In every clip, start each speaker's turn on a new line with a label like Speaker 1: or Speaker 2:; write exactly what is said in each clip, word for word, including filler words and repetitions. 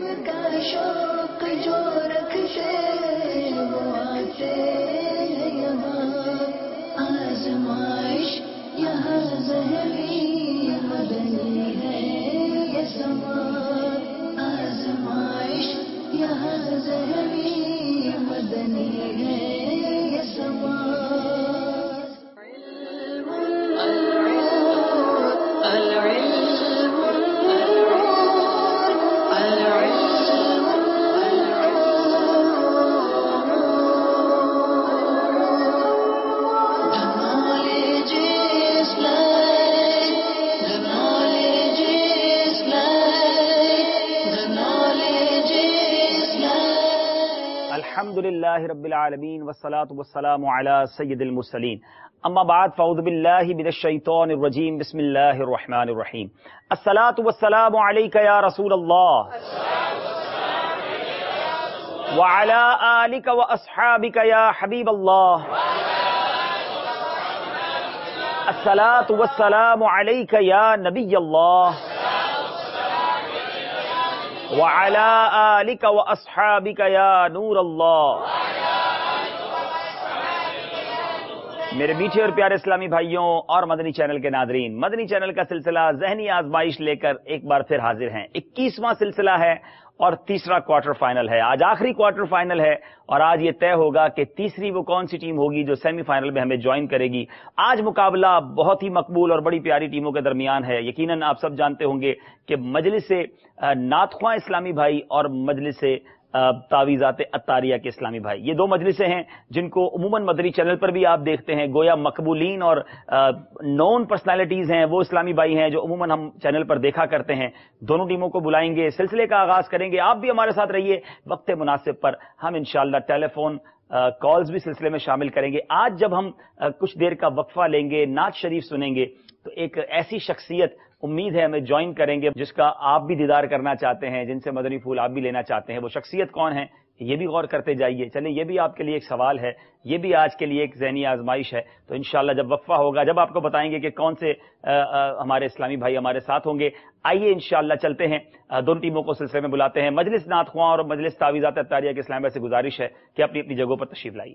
Speaker 1: علم کا شوق جو رکھتے وہ آتے ہیں یہاں، آزمائش یہاں ذہنی مدنی ہے یہ سما، آزمائش یہاں ذہنی مدنی ہے یہ سما۔
Speaker 2: الحمد للہ رب العالمین والصلاة والسلام علی سید المرسلین، اما بعد فاعوذ باللہ من الشیطان الرجیم، بسم اللہ الرحمن الرحیم۔ الصلاة والسلام علیک یا رسول اللہ وعلی آلک واصحابک یا حبیب اللہ، الصلاة والسلام علیک یا نبی اللہ وعلی آلک واصحابک یا نور اللہ۔ میرے میٹھے اور پیارے اسلامی بھائیوں اور مدنی چینل کے ناظرین، مدنی چینل کا سلسلہ ذہنی آزمائش لے کر ایک بار پھر حاضر ہیں۔ اکیسواں سلسلہ ہے اور تیسرا کوارٹر فائنل ہے۔ آج آخری کوارٹر فائنل ہے اور آج یہ طے ہوگا کہ تیسری وہ کون سی ٹیم ہوگی جو سیمی فائنل میں ہمیں جوائن کرے گی۔ آج مقابلہ بہت ہی مقبول اور بڑی پیاری ٹیموں کے درمیان ہے۔ یقیناً آپ سب جانتے ہوں گے کہ مجلس نعت خواں اسلامی بھائی اور مجلس تعویذات عطاریہ کے اسلامی بھائی، یہ دو مجلسیں ہیں جن کو عموماً مدنی چینل پر بھی آپ دیکھتے ہیں، گویا مقبولین اور نون پرسنالٹیز ہیں، وہ اسلامی بھائی ہیں جو عموماً ہم چینل پر دیکھا کرتے ہیں۔ دونوں ٹیموں کو بلائیں گے، سلسلے کا آغاز کریں گے۔ آپ بھی ہمارے ساتھ رہیے، وقت مناسب پر ہم انشاءاللہ ٹیلی فون کالز بھی سلسلے میں شامل کریں گے۔ آج جب ہم کچھ دیر کا وقفہ لیں گے، نعت شریف سنیں گے، تو ایک ایسی شخصیت امید ہے ہمیں جوائن کریں گے جس کا آپ بھی دیدار کرنا چاہتے ہیں، جن سے مدنی پھول آپ بھی لینا چاہتے ہیں۔ وہ شخصیت کون ہے یہ بھی غور کرتے جائیے۔ چلیں، یہ بھی آپ کے لیے ایک سوال ہے، یہ بھی آج کے لیے ایک ذہنی آزمائش ہے۔ تو انشاءاللہ جب وقفہ ہوگا، جب آپ کو بتائیں گے کہ کون سے آ, آ, ہمارے اسلامی بھائی ہمارے ساتھ ہوں گے، آئیے انشاءاللہ چلتے ہیں، دونوں ٹیموں کو سلسلے میں بلاتے ہیں۔ مجلس نعت خواں اور مجلس تعویذات عطاریہ کے اسلامی بھائی سے گزارش ہے کہ اپنی اپنی جگہوں پر تشریف لائیے۔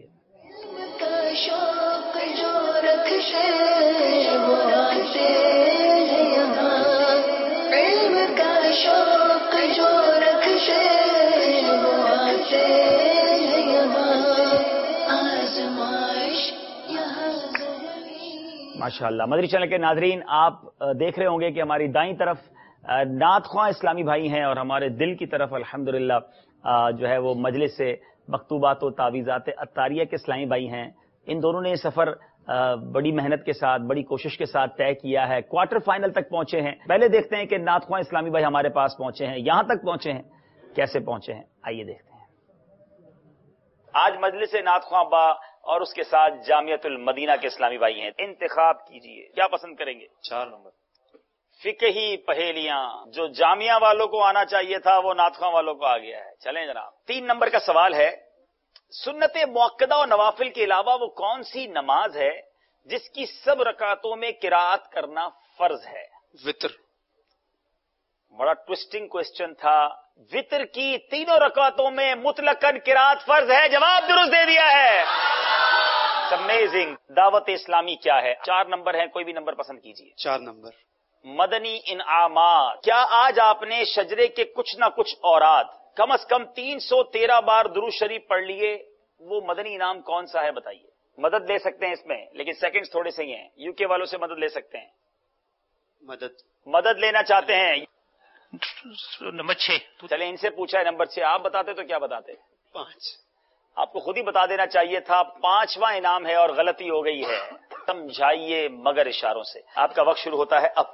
Speaker 2: ماشاءاللہ مدنی چینل کے ناظرین، آپ دیکھ رہے ہوں گے کہ ہماری دائیں طرف نعت خواں اسلامی بھائی ہیں اور ہمارے دل کی طرف الحمدللہ جو ہے وہ مجلس سے مکتوبات و تعویذات عطاریہ کے اسلامی بھائی ہیں۔ ان دونوں نے یہ سفر بڑی محنت کے ساتھ، بڑی کوشش کے ساتھ طے کیا ہے، کوارٹر فائنل تک پہنچے ہیں۔ پہلے دیکھتے ہیں کہ نعت خواں اسلامی بھائی ہمارے پاس پہنچے ہیں، یہاں تک پہنچے ہیں، کیسے پہنچے ہیں، آئیے دیکھتے ہیں۔ آج مجلس نعت خواں با اور اس کے ساتھ جامعۃ المدینہ کے اسلامی بھائی ہیں۔ انتخاب کیجئے، کیا پسند کریں گے؟
Speaker 3: چار نمبر۔
Speaker 2: فقہی پہیلیاں، جو جامعہ والوں کو آنا چاہیے تھا وہ نعت خواں والوں کو آ گیا ہے۔ چلیں جناب، تین نمبر کا سوال ہے، سنت مؤکدہ اور نوافل کے علاوہ وہ کون سی نماز ہے جس کی سب رکعتوں میں قرات کرنا فرض ہے؟
Speaker 3: وتر۔
Speaker 2: بڑا ٹوسٹنگ کوسچن تھا۔ وتر کی تینوں رکعتوں میں مطلقاً قرات فرض ہے، جواب درست دے دیا ہے۔ امیزنگ۔ دعوت اسلامی کیا ہے؟ چار نمبر ہیں، کوئی بھی نمبر پسند کیجیے۔
Speaker 3: چار نمبر۔
Speaker 2: مدنی انعامات، کیا آج آپ نے شجرے کے کچھ نہ کچھ اوراد کم از کم تین سو تیرہ بار درود شریف پڑھ لیے؟ وہ مدنی انعام کون سا ہے بتائیے؟ مدد لے سکتے ہیں اس میں، لیکن سیکنڈز تھوڑے سے ہی ہیں، یو کے والوں سے مدد لے سکتے ہیں۔
Speaker 3: مدد
Speaker 2: مدد لینا چاہتے ہیں؟
Speaker 3: نمبر چھ۔
Speaker 2: چلیں ان سے پوچھا ہے نمبر چھ، آپ بتاتے تو کیا بتاتے؟
Speaker 3: پانچ۔
Speaker 2: آپ کو خود ہی بتا دینا چاہیے تھا، پانچواں انعام ہے اور غلطی ہو گئی ہے۔ سمجھائیے مگر اشاروں سے۔ آپ کا وقت شروع ہوتا ہے اب۔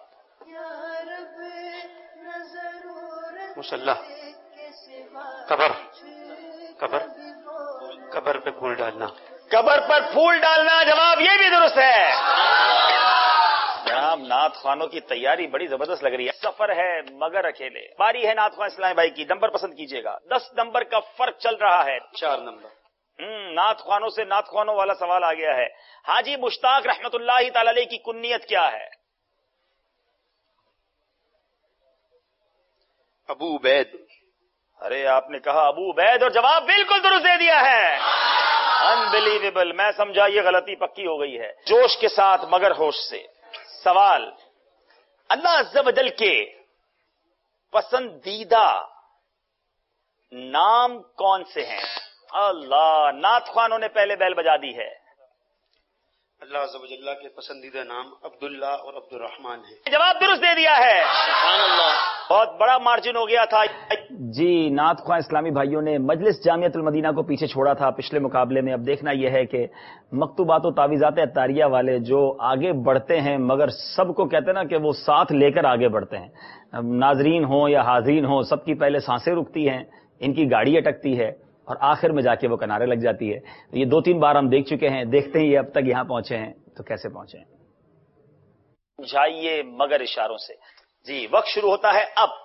Speaker 3: مصلی، قبر، قبر، قبر پہ پھول ڈالنا۔
Speaker 2: قبر پر پھول ڈالنا، جواب یہ بھی درست ہے۔ جناب نعت خوانوں کی تیاری بڑی زبردست لگ رہی ہے۔ سفر ہے مگر اکیلے۔ باری ہے نعت خوان اسلامی بھائی کی، نمبر پسند کیجیے گا۔ دس نمبر کا فرق چل رہا ہے۔
Speaker 3: چار نمبر۔
Speaker 2: ہم نعت خوانوں سے نعت خوانوں والا سوال آ گیا ہے۔ حاجی مشتاق رحمت اللہ تعالی علیہ کی کنیت کیا ہے؟
Speaker 3: ابو عبید۔
Speaker 2: ارے آپ نے کہا ابو عبید اور جواب بالکل درست دے دیا ہے. انبلیویبل. میں سمجھا یہ غلطی پکی ہو گئی ہے. جوش کے ساتھ مگر ہوش سے. سوال، اللہ عز و جل کے پسندیدہ نام کون سے ہیں؟ اللہ، نعت خوانوں نے پہلے بیل بجا دی ہے.
Speaker 3: اللہ عز و جل کے پسندیدہ نام عبداللہ اور عبد الرحمن ہے.
Speaker 2: جواب درست دے دیا ہے.
Speaker 3: سبحان اللہ.
Speaker 2: بہت بڑا مارجن ہو گیا تھا. جی، نعت خواں اسلامی بھائیوں نے مجلس جامعۃ المدینہ کو پیچھے چھوڑا تھا پچھلے مقابلے میں. اب دیکھنا یہ ہے کہ مکتوبات و تعویذات عطاریہ والے جو آگے بڑھتے ہیں مگر سب کو کہتے ہیں نا کہ وہ ساتھ لے کر آگے بڑھتے ہیں. ناظرین ہوں یا حاضرین ہوں، سب کی پہلے سانسیں رکتی ہیں، ان کی گاڑی اٹکتی ہے اور آخر میں جا کے وہ کنارے لگ جاتی ہے. یہ دو تین بار ہم دیکھ چکے ہیں. دیکھتے ہیں یہ اب تک یہاں پہنچے ہیں تو کیسے پہنچے ہیں. سمجھائیے مگر اشاروں سے. جی، وقت شروع ہوتا ہے اب.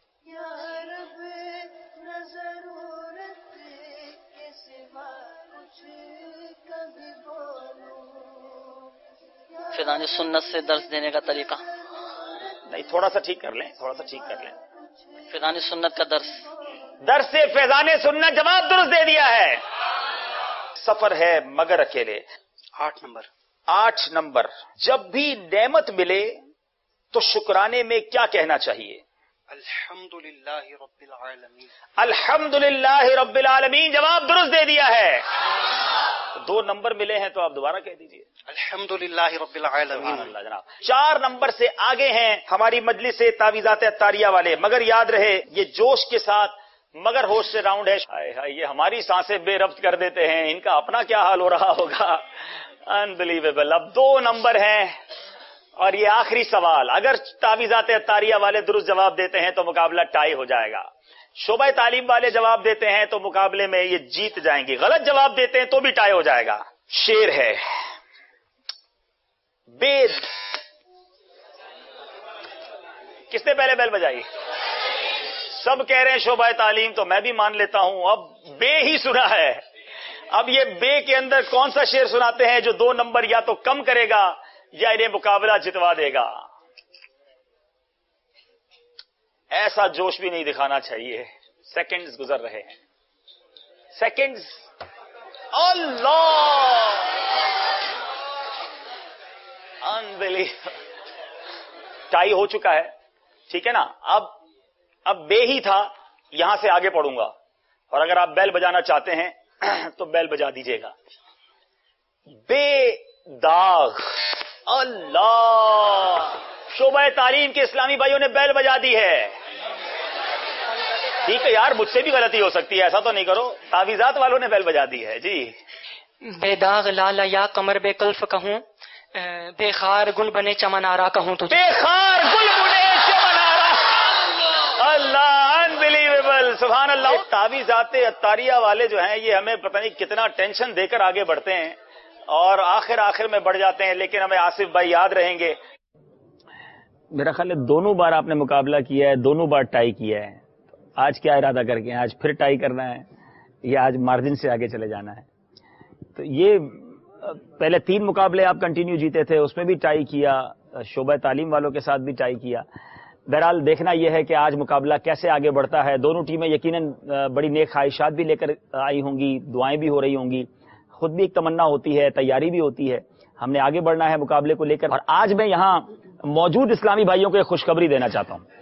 Speaker 4: فیضان سنت سے درس دینے کا طریقہ
Speaker 2: نہیں، تھوڑا سا ٹھیک کر لیں، تھوڑا سا ٹھیک کر لیں.
Speaker 4: فیضان سنت کا درس
Speaker 2: درس سے فیضان سنت. جواب درست دے دیا ہے. سفر ہے مگر اکیلے.
Speaker 3: آٹھ نمبر.
Speaker 2: آٹھ نمبر. جب بھی نعمت ملے تو شکرانے میں کیا کہنا چاہیے؟
Speaker 3: الحمدللہ رب العالمین.
Speaker 2: الحمدللہ رب العالمین. جواب درست دے دیا ہے. دو نمبر ملے ہیں تو آپ دوبارہ کہہ دیجئے.
Speaker 3: الحمدللہ رب العالمین.
Speaker 2: اللہ جناب. چار نمبر سے آگے ہیں ہماری مجلس سے تعویذات عطاریہ والے. مگر یاد رہے یہ جوش کے ساتھ مگر ہوش سے راؤنڈ ہے. یہ ہماری سانسیں بے ربط کر دیتے ہیں، ان کا اپنا کیا حال ہو رہا ہوگا. انبلیویبل. اب دو نمبر ہیں اور یہ آخری سوال. اگر تعویذات عطاریہ والے درست جواب دیتے ہیں تو مقابلہ ٹائی ہو جائے گا. شعبہ تعلیم والے جواب دیتے ہیں تو مقابلے میں یہ جیت جائیں گے. غلط جواب دیتے ہیں تو بھی ٹائی ہو جائے گا. شیر ہے بے. کس نے پہلے بیل بجائی؟ سب کہہ رہے ہیں شعبہ تعلیم، تو میں بھی مان لیتا ہوں. اب بے ہی سنا ہے. اب یہ بے کے اندر کون سا شیر سناتے ہیں جو دو نمبر یا تو کم کرے گا یا انہیں مقابلہ جتوا دے گا. ایسا جوش بھی نہیں دکھانا چاہیے. سیکنڈز گزر رہے ہیں. سیکنڈز. اللہ، انبلیویبل. ٹائی ہو چکا ہے، ٹھیک ہے نا. اب اب بے ہی تھا، یہاں سے آگے پڑھوں گا اور اگر آپ بیل بجانا چاہتے ہیں تو بیل بجا دیجئے گا. بے داغ. اللہ، شعبہ تعلیم کے اسلامی بھائیوں نے بیل بجا دی ہے. ٹھیک ہے یار، مجھ سے بھی غلطی ہو سکتی ہے، ایسا تو نہیں کرو. تعویذات والوں نے بیل بجا دی ہے. جی.
Speaker 4: بے داغ لالا یا کمر بے کلف کہوں، بے خار گل بنے چمن آرا کہوں تجھے.
Speaker 2: بے خار گل بنے چمن آرا. اللہ، انبلیویبل. سبحان اللہ. تعویذات عطاریہ والے جو ہیں یہ ہمیں پتہ نہیں کتنا ٹینشن دے کر آگے بڑھتے ہیں اور آخر آخر میں بڑھ جاتے ہیں، لیکن ہمیں آصف بھائی یاد رہیں گے. میرا خیال ہے دونوں بار آپ نے مقابلہ کیا ہے، دونوں بار ٹائی کیا ہے. آج کیا ارادہ کر کے آج پھر ٹائی کرنا ہے یا آج مارجن سے آگے چلے جانا ہے؟ تو یہ پہلے تین مقابلے آپ کنٹینیو جیتے تھے، اس میں بھی ٹائی کیا، شعبہ تعلیم والوں کے ساتھ بھی ٹائی کیا. بہرحال دیکھنا یہ ہے کہ آج مقابلہ کیسے آگے بڑھتا ہے. دونوں ٹیمیں یقیناً بڑی نیک خواہشات بھی لے کر آئی ہوں گی، دعائیں بھی ہو رہی ہوں گی، خود بھی ایک تمنا ہوتی ہے، تیاری بھی ہوتی ہے. ہم نے آگے بڑھنا ہے مقابلے کو لے کر. اور آج میں یہاں موجود اسلامی بھائیوں کو ایک خوشخبری دینا چاہتا ہوں.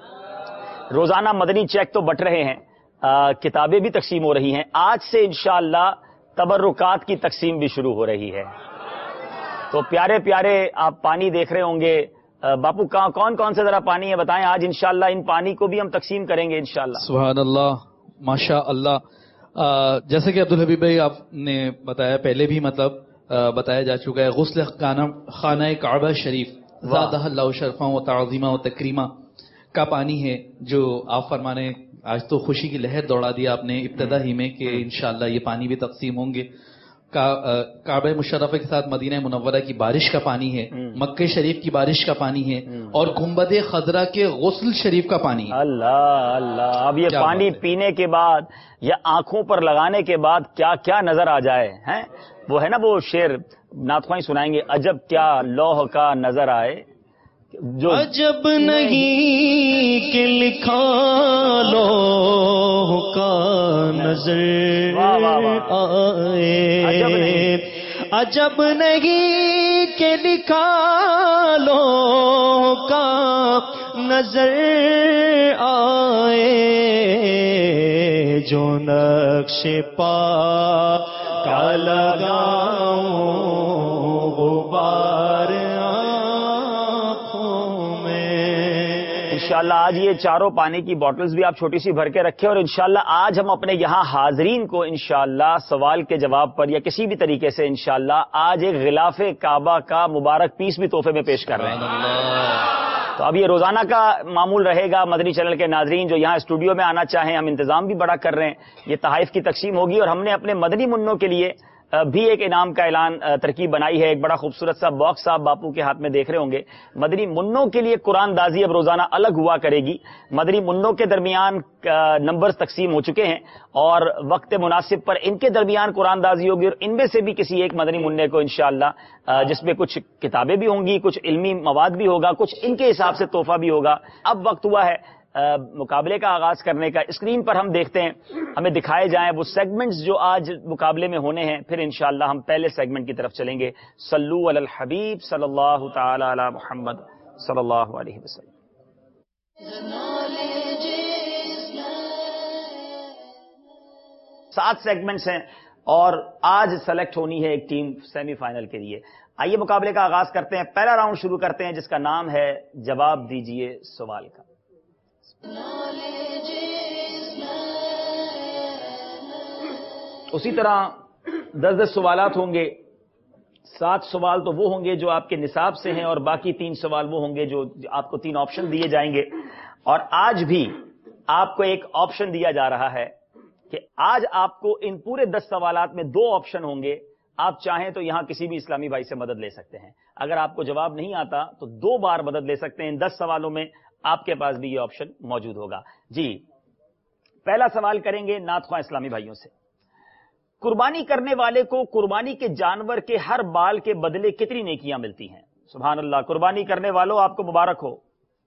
Speaker 2: روزانہ مدنی چیک تو بٹ رہے ہیں، آ, کتابیں بھی تقسیم ہو رہی ہیں. آج سے انشاءاللہ تبرکات کی تقسیم بھی شروع ہو رہی ہے. تو پیارے پیارے آپ پانی دیکھ رہے ہوں گے. باپو کون کون سے ذرا پانی ہے بتائیں. آج انشاءاللہ ان پانی کو بھی ہم تقسیم کریں گے انشاءاللہ.
Speaker 5: سبحان اللہ، ماشاء اللہ. جیسے کہ عبدالحبیب بھائی آپ نے بتایا، پہلے بھی مطلب بتایا جا چکا ہے، غسل خانہ کعبہ شریف زادہ اللہ شرفا و تعظیمہ و تکریمہ کا پانی ہے، جو آپ فرمانے آج تو خوشی کی لہر دوڑا دیا آپ نے ابتدا ہی میں کہ انشاءاللہ یہ پانی بھی تقسیم ہوں گے. کعبہ مشرفہ کے ساتھ مدینہ منورہ کی بارش کا پانی ہے، مکہ شریف کی بارش کا پانی ہے، اور گنبد خضرا کے غسل شریف کا پانی ہے.
Speaker 2: اللہ اللہ. اب یہ پانی پینے کے بعد یا آنکھوں پر لگانے کے بعد کیا کیا نظر آ جائے ہیں. وہ ہے نا وہ شعر نعت خواں سنائیں گے، عجب کیا لوح کا نظر آئے. جو
Speaker 5: عجب نہیں کہ لکھا لوح
Speaker 6: کا نظر آئے، عجب نہیں کہ نکالو کا نظر آئے، جو نقش پا کا لگاؤں غبار آنکھوں میں۔
Speaker 2: انشاءاللہ آج یہ چاروں پانی کی بوٹلز بھی آپ چھوٹی سی بھر کے رکھیں، اور انشاءاللہ آج ہم اپنے یہاں حاضرین کو انشاءاللہ سوال کے جواب پر یا کسی بھی طریقے سے انشاءاللہ آج ایک غلاف کعبہ کا مبارک پیس بھی تحفے میں پیش کر رہے ہیں۔ تو اب یہ روزانہ کا معمول رہے گا۔ مدنی چینل کے ناظرین جو یہاں اسٹوڈیو میں آنا چاہیں، ہم انتظام بھی بڑا کر رہے ہیں، یہ تحائف کی تقسیم ہوگی، اور ہم نے اپنے مدنی منوں کے لیے بھی ایک انعام کا اعلان ترکیب بنائی ہے۔ ایک بڑا خوبصورت سا باکس آپ باپو کے ہاتھ میں دیکھ رہے ہوں گے۔ مدنی منوں کے لیے قرآن دازی اب روزانہ الگ ہوا کرے گی۔ مدنی منوں کے درمیان نمبرز تقسیم ہو چکے ہیں، اور وقت مناسب پر ان کے درمیان قرآن دازی ہوگی، اور ان میں سے بھی کسی ایک مدنی منع کو انشاءاللہ جس میں کچھ کتابیں بھی ہوں گی، کچھ علمی مواد بھی ہوگا، کچھ ان کے حساب سے تحفہ بھی ہوگا۔ اب وقت ہوا ہے مقابلے کا آغاز کرنے کا۔ اسکرین پر ہم دیکھتے ہیں، ہمیں دکھائے جائیں وہ سیگمنٹس جو آج مقابلے میں ہونے ہیں، پھر انشاءاللہ ہم پہلے سیگمنٹ کی طرف چلیں گے۔ صلو علی الحبیب صلی اللہ تعالی علی محمد صلی اللہ علیہ وسلم۔ سات سیگمنٹس ہیں اور آج سلیکٹ ہونی ہے ایک ٹیم سیمی فائنل کے لیے۔ آئیے مقابلے کا آغاز کرتے ہیں۔ پہلا راؤنڈ شروع کرتے ہیں جس کا نام ہے جواب دیجئے سوال کا۔ اسی طرح دس دس سوالات ہوں گے۔ سات سوال تو وہ ہوں گے جو آپ کے نصاب سے ہیں، اور باقی تین سوال وہ ہوں گے جو آپ کو تین آپشن دیے جائیں گے۔ اور آج بھی آپ کو ایک آپشن دیا جا رہا ہے کہ آج آپ کو ان پورے دس سوالات میں دو آپشن ہوں گے۔ آپ چاہیں تو یہاں کسی بھی اسلامی بھائی سے مدد لے سکتے ہیں۔ اگر آپ کو جواب نہیں آتا تو دو بار مدد لے سکتے ہیں۔ ان دس سوالوں میں آپ کے پاس بھی یہ آپشن موجود ہوگا۔ جی پہلا سوال کریں گے نعت خواں اسلامی بھائیوں سے۔ قربانی کرنے والے کو قربانی کے جانور کے ہر بال کے بدلے کتنی نیکیاں ملتی ہیں؟ سبحان اللہ، قربانی کرنے والوں آپ کو مبارک ہو۔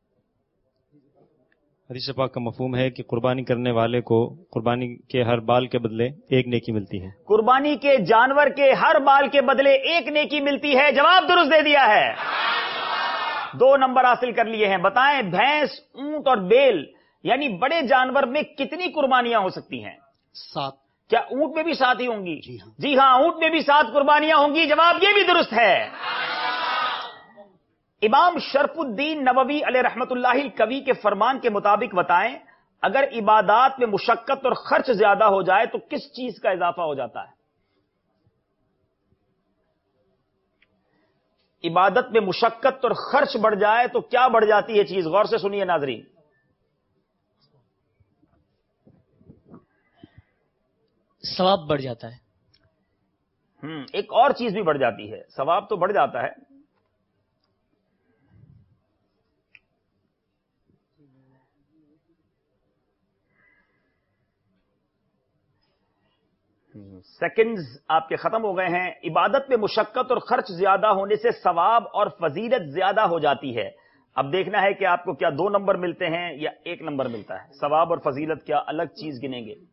Speaker 6: حدیث پاک کا مفہوم ہے کہ قربانی کرنے والے کو قربانی کے ہر بال کے بدلے ایک نیکی ملتی ہے۔
Speaker 2: قربانی کے جانور کے ہر بال کے بدلے ایک نیکی ملتی ہے۔ جواب درست دے دیا ہے، دو نمبر حاصل کر لیے ہیں۔ بتائیں بھینس، اونٹ اور بیل یعنی بڑے جانور میں کتنی قربانیاں ہو سکتی ہیں؟
Speaker 7: سات۔
Speaker 2: کیا اونٹ میں بھی سات ہی ہوں گی؟
Speaker 7: جی ہاں
Speaker 2: جی ہاں، اونٹ میں بھی سات قربانیاں ہوں گی۔ جواب یہ بھی درست ہے۔ امام شرف الدین نووی علیہ رحمت اللہ الکوی کے فرمان کے مطابق بتائیں اگر عبادات میں مشقت اور خرچ زیادہ ہو جائے تو کس چیز کا اضافہ ہو جاتا ہے؟ عبادت میں مشقت اور خرچ بڑھ جائے تو کیا بڑھ جاتی ہے چیز؟ غور سے سنیے ناظرین۔
Speaker 7: ثواب بڑھ جاتا ہے۔
Speaker 2: ہم ایک اور چیز بھی بڑھ جاتی ہے، ثواب تو بڑھ جاتا ہے، سیکنڈز آپ کے ختم ہو گئے ہیں۔ عبادت میں مشقت اور خرچ زیادہ ہونے سے ثواب اور فضیلت زیادہ ہو جاتی ہے۔ اب دیکھنا ہے کہ آپ کو کیا دو نمبر ملتے ہیں یا ایک نمبر ملتا ہے۔ ثواب اور فضیلت کیا الگ چیز گنیں گے؟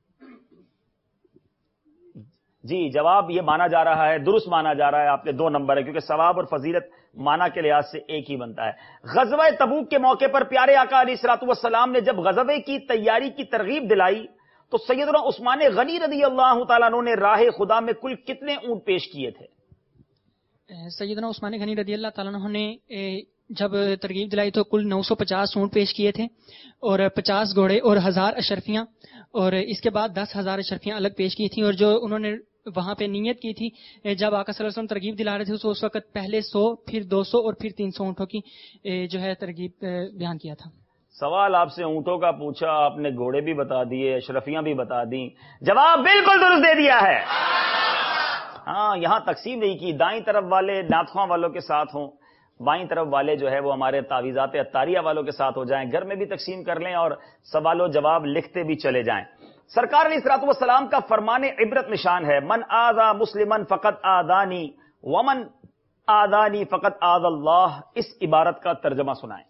Speaker 2: جی جواب یہ مانا جا رہا ہے، درست مانا جا رہا ہے آپ نے دو نمبر ہے، کیونکہ ثواب اور فضیلت مانا کے لحاظ سے ایک ہی بنتا ہے۔ غزوہ تبوک کے موقع پر پیارے آقا علیہ الصلوۃ والسلام نے جب غزوے کی تیاری کی ترغیب دلائی تو سیدنا عثمان غنی رضی اللہ تعالیٰ عنہ نے راہ خدا میں کل کتنے اونٹ پیش کیے تھے؟
Speaker 4: سیدنا عثمان غنی رضی اللہ تعالیٰ عنہ نے جب ترغیب دلائی تو کل نو سو پچاس اونٹ پیش کیے تھے، اور پچاس گھوڑے اور ہزار اشرفیاں، اور اس کے بعد دس ہزار اشرفیاں الگ پیش کی تھیں۔ اور جو انہوں نے وہاں پہ نیت کی تھی جب آقا صلی اللہ علیہ وسلم ترغیب دلا رہے تھے تو اس وقت پہلے سو، پھر دو سو اور پھر تین سو اونٹوں کی جو ہے ترغیب بیان کیا تھا۔
Speaker 2: سوال آپ سے اونٹوں کا پوچھا، آپ نے گھوڑے بھی بتا دیے، اشرفیاں بھی بتا دیں، جواب بالکل درست دے دیا ہے۔ ہاں یہاں تقسیم نہیں کی، دائیں طرف والے ناتخواں والوں کے ساتھ ہوں، بائیں طرف والے جو ہے وہ ہمارے تعویذات عطاریہ والوں کے ساتھ ہو جائیں، گھر میں بھی تقسیم کر لیں اور سوال و جواب لکھتے بھی چلے جائیں۔ سرکار علیہ الصلوۃ والسلام کا فرمان عبرت نشان ہے، من آذا مسلمن فقط آذانی ومن آذانی فقط آذ اللہ۔ اس عبارت کا ترجمہ سنائیں۔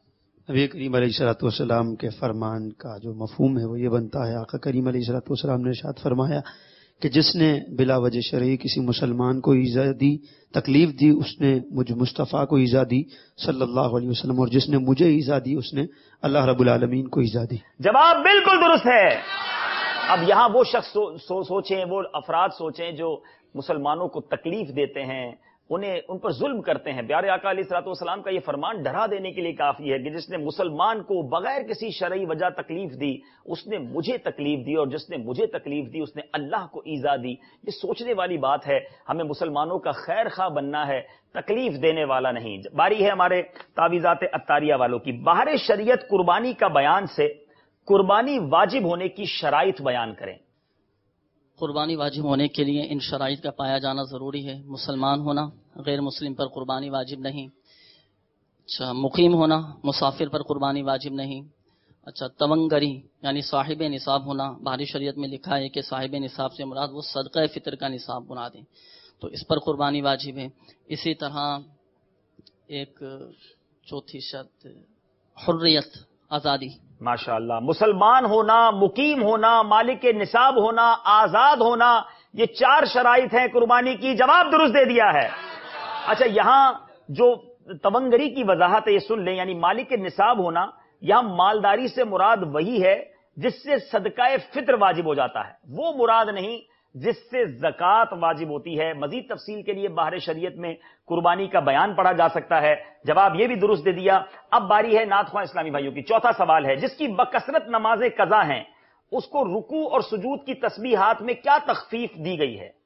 Speaker 3: نبی کریم علیہ الصلوۃ والسلام کے فرمان کا جو مفہوم ہے وہ یہ بنتا ہے، آقا کریم علیہ الصلوۃ والسلام نے ارشاد فرمایا کہ جس نے بلا وجہ شرعی کسی مسلمان کو ایذا دی، تکلیف دی، اس نے مجھ مصطفیٰ کو ایذا دی صلی اللہ علیہ وسلم، اور جس نے مجھے ایذا دی اس نے اللہ رب العالمین کو ایذا دی۔
Speaker 2: جواب بالکل درست ہے۔ اب یہاں وہ شخص سو سو سوچیں، وہ افراد سوچیں جو مسلمانوں کو تکلیف دیتے ہیں، انہیں ان پر ظلم کرتے ہیں۔ پیارے آقا علیہ الصلوۃ والسلام کا یہ فرمان ڈرا دینے کے لیے کافی ہے کہ جس نے مسلمان کو بغیر کسی شرعی وجہ تکلیف دی اس نے مجھے تکلیف دی، اور جس نے مجھے تکلیف دی اس نے اللہ کو ایذا دی۔ یہ سوچنے والی بات ہے۔ ہمیں مسلمانوں کا خیر خواہ بننا ہے، تکلیف دینے والا نہیں۔ باری ہے ہمارے تعویذات عطاریہ والوں کی۔ باہر شریعت قربانی کا بیان سے قربانی واجب ہونے کی شرائط بیان کریں۔
Speaker 7: قربانی واجب ہونے کے لیے ان شرائط کا پایا جانا ضروری ہے۔ مسلمان ہونا، غیر مسلم پر قربانی واجب نہیں۔ اچھا، مقیم ہونا، مسافر پر قربانی واجب نہیں۔ اچھا، تونگری یعنی صاحب نصاب ہونا، بہاری شریعت میں لکھا ہے کہ صاحب نصاب سے مراد وہ صدقہ فطر کا نصاب بنا دیں، تو اس پر قربانی واجب ہے۔ اسی طرح ایک چوتھی شرط حریت، آزادی۔
Speaker 2: ماشاء اللہ، مسلمان ہونا، مقیم ہونا، مالک نصاب ہونا، آزاد ہونا، یہ چار شرائط ہیں قربانی کی۔ جواب درست دے دیا ہے۔ اچھا، یہاں جو تونگری کی وضاحت ہے یہ سن لیں، یعنی مالک نصاب ہونا، یہاں مالداری سے مراد وہی ہے جس سے صدقہ فطر واجب ہو جاتا ہے، وہ مراد نہیں جس سے زکوٰۃ واجب ہوتی ہے۔ مزید تفصیل کے لیے باہر شریعت میں قربانی کا بیان پڑھا جا سکتا ہے۔ جواب یہ بھی درست دے دیا۔ اب باری ہے نعت خواہ اسلامی بھائیوں کی۔ چوتھا سوال ہے، جس کی بکثرت نمازیں قضا ہیں اس کو رکوع اور سجود کی تسبیحات میں کیا تخفیف دی گئی ہے؟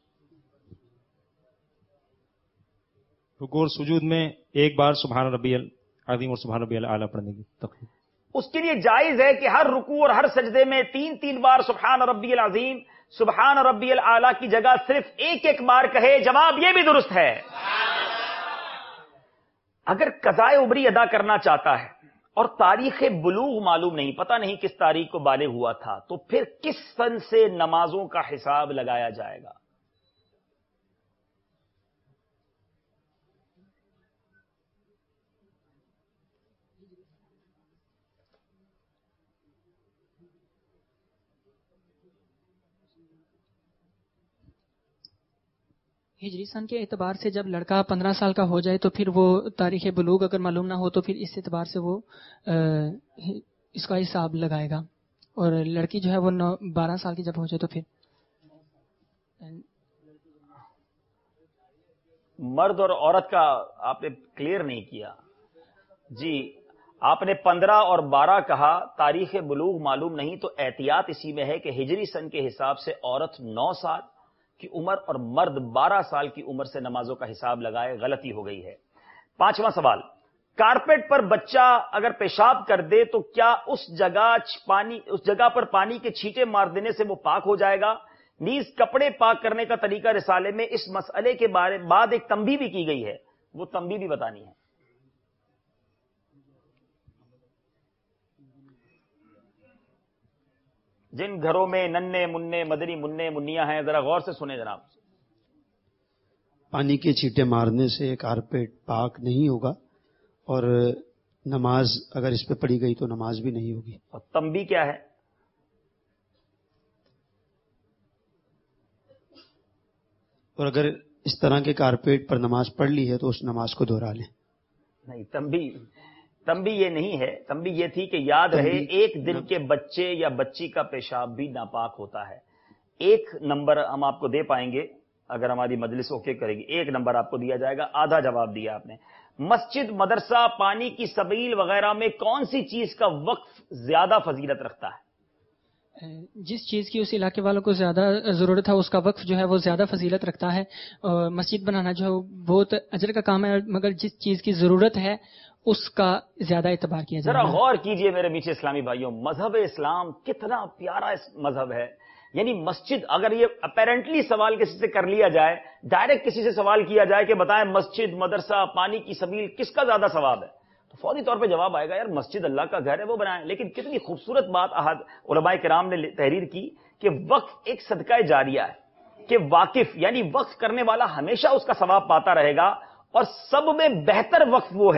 Speaker 6: رکوع اور سجود میں ایک بار سبحان ربی العظیم اور سبحان ربی الاعلیٰ پڑھنے کی تخفیف۔
Speaker 2: اس کے لیے جائز ہے کہ ہر رکوع اور ہر سجدے میں تین تین بار سبحان ربی العظیم، سبحان ربی الاعلیٰ کی جگہ صرف ایک ایک بار کہے۔ جواب یہ بھی درست ہے۔ اگر قضائے عمری ادا کرنا چاہتا ہے اور تاریخ بلوغ معلوم نہیں، پتہ نہیں کس تاریخ کو بالغ ہوا تھا، تو پھر کس سن سے نمازوں کا حساب لگایا جائے گا؟
Speaker 4: ہجری سن کے اعتبار سے جب لڑکا پندرہ سال کا ہو جائے تو پھر وہ تاریخ بلوغ اگر معلوم نہ ہو تو پھر اس اعتبار سے وہ اس کا حساب لگائے گا، اور لڑکی جو ہے وہ نو بارہ سال کی جب ہو جائے تو پھر
Speaker 2: مرد اور عورت کا آپ نے کلیئر نہیں کیا جی۔ آپ نے پندرہ اور بارہ کہا، تاریخ بلوغ معلوم نہیں، تو احتیاط اسی میں ہے کہ ہجری سن کے حساب سے عورت نو سال کی عمر اور مرد بارہ سال کی عمر سے نمازوں کا حساب لگائے۔ غلطی ہو گئی ہے۔ پانچواں سوال، کارپیٹ پر بچہ اگر پیشاب کر دے تو کیا اس جگہ پانی اس جگہ پر پانی کے چھینٹے مار دینے سے وہ پاک ہو جائے گا؟ نیز کپڑے پاک کرنے کا طریقہ رسالے میں اس مسئلے کے بارے بعد ایک تنبیہ بھی کی گئی ہے، وہ تنبیہ بھی بتانی ہے۔ جن گھروں میں ننے مننے مدنی مننے منیاں ہیں ذرا غور سے سنیں جناب۔
Speaker 3: پانی کے چھینٹے مارنے سے کارپیٹ پاک نہیں ہوگا، اور نماز اگر اس پہ پڑھی گئی تو نماز بھی نہیں ہوگی۔
Speaker 2: اور تنبیہ کیا ہے؟
Speaker 3: اور اگر اس طرح کے کارپیٹ پر نماز پڑھ لی ہے تو اس نماز کو دہرا لیں۔ نہیں،
Speaker 2: تنبیہ تنبیہ یہ نہیں ہے، تنبیہ یہ تھی کہ یاد رہے ایک دن کے بچے یا بچی کا پیشاب بھی ناپاک ہوتا ہے۔ ایک نمبر ہم آپ کو دے پائیں گے اگر ہماری مجلس اوکے کرے گی، ایک نمبر آپ کو دیا جائے گا، آدھا جواب دیا آپ نے۔ مسجد، مدرسہ، پانی کی سبیل وغیرہ میں کون سی چیز کا وقف زیادہ فضیلت رکھتا ہے؟
Speaker 4: جس چیز کی اس علاقے والوں کو زیادہ ضرورت ہے اس کا وقف جو ہے وہ زیادہ فضیلت رکھتا ہے۔ اور مسجد بنانا جو ہے بہت اجر کا کام ہے، مگر جس چیز کی ضرورت ہے اس کا زیادہ اعتبار کیا جائے۔
Speaker 2: ذرا غور کیجئے میرے میٹھے اسلامی بھائیوں، مذہب اسلام کتنا پیارا مذہب ہے۔ یعنی مسجد، اگر یہ اپیرنٹلی سوال کسی سے کر لیا جائے، ڈائریکٹ کسی سے سوال کیا جائے کہ بتائیں مسجد، مدرسہ، پانی کی سبیل کس کا زیادہ ثواب ہے، تو فوری طور پہ جواب آئے گا یار مسجد اللہ کا گھر ہے وہ بنائیں۔ لیکن کتنی خوبصورت بات علماء کرام نے تحریر کی کہ وقف ایک صدقہ جاریہ ہے، کہ واقف یعنی وقف کرنے والا ہمیشہ اس کا ثواب پاتا رہے گا، اور سب میں بہتر وقف وہ ہے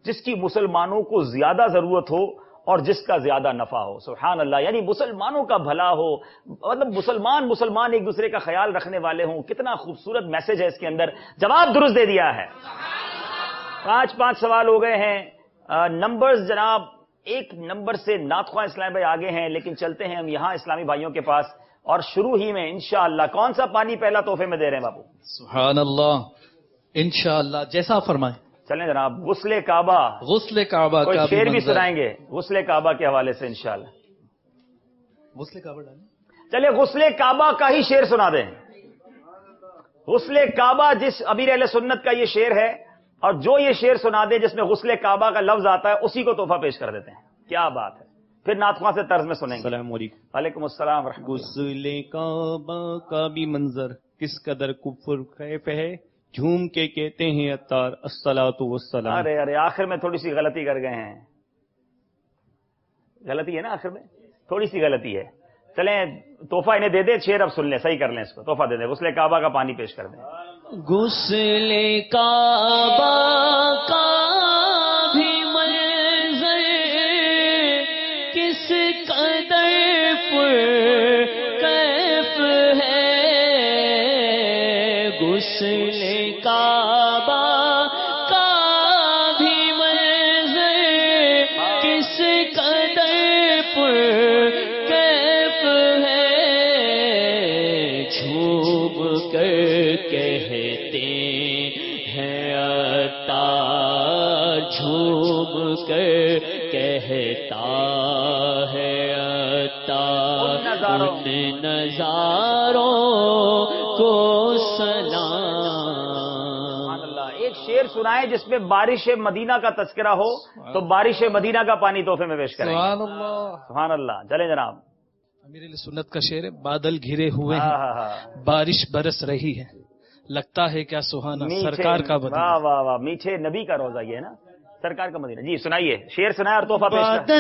Speaker 2: جس کی مسلمانوں کو زیادہ ضرورت ہو اور جس کا زیادہ نفع ہو. سبحان اللہ. یعنی مسلمانوں کا بھلا ہو, مطلب مسلمان مسلمان ایک دوسرے کا خیال رکھنے والے ہوں. کتنا خوبصورت میسج ہے اس کے اندر. جواب درست دے دیا ہے. پانچ پانچ سوال ہو گئے ہیں. نمبرز جناب ایک نمبر سے ناتخواں اسلام بھائی آگے ہیں, لیکن چلتے ہیں ہم یہاں اسلامی بھائیوں کے پاس, اور شروع ہی میں انشاءاللہ کون سا پانی پہلا تحفے میں دے رہے ہیں باپو؟
Speaker 5: سبحان اللہ. انشاءاللہ جیسا آپ فرمائیں.
Speaker 2: چلیں جناب, غسل کعبہ.
Speaker 5: غسل کعبہ
Speaker 2: کوئی
Speaker 5: کا
Speaker 2: شعر بھی
Speaker 5: منظر.
Speaker 2: سنائیں گے غسل کعبہ کے حوالے سے انشاءاللہ.
Speaker 5: غسل کعبہ ڈالیں.
Speaker 2: چلے غسل کعبہ کا ہی شعر سنا دیں. غسل کعبہ جس امیر اہل سنت کا یہ شعر ہے, اور جو یہ شعر سنا دے جس میں غسل کعبہ کا لفظ آتا ہے, اسی کو تحفہ پیش کر دیتے ہیں. کیا بات ہے. پھر ناتخواں سے طرز میں سنیں گے.
Speaker 6: السلام علیکم.
Speaker 2: وعلیکم السلام ورحمۃ اللہ.
Speaker 6: غسل کعبہ کا بھی منظر کس قدر کفر خیف ہے, جھوم کے کہتے ہیں عطار الصلاۃ والسلام.
Speaker 2: ارے ارے آخر میں تھوڑی سی غلطی کر گئے ہیں. غلطی ہے نا آخر میں, تھوڑی سی غلطی ہے. چلیں تحفہ انہیں دے دے, شعر اب سن لیں, صحیح کر لیں اس کو, تحفہ دے دیں. غسل کعبہ کا پانی پیش کر دیں.
Speaker 1: غسل کعبہ کا بھی منظر کس قدر پر کیف ہے. غسل کعبہ کا بھی منظر کس قدر پر کیف ہے. جھوم کر کہتے ہیں عطار, جھوم کر کہتا ہے عطار, ان نظاروں کو سلام.
Speaker 2: ایک شعر سنائے جس میں بارش مدینہ کا تذکرہ ہو, تو بارش مدینہ کا پانی تحفے میں پیش کریں.
Speaker 5: سبحان اللہ.
Speaker 2: سبحان اللہ. چلیں جناب.
Speaker 8: امیر علیہ سنت کا شعر ہے, بادل گھرے ہوئے
Speaker 2: ہاں
Speaker 8: ہیں,
Speaker 2: ہاں ہاں.
Speaker 8: بارش برس رہی ہے, لگتا ہے کیا سہانا
Speaker 2: میٹھے-
Speaker 8: سرکار کا بدن.
Speaker 2: واہ واہ واہ, میٹھے نبی کا روزہ یہ ہے نا, سرکار کا مدینہ. جی سنائیے, شعر سنائے اور تحفہ پیش کریں.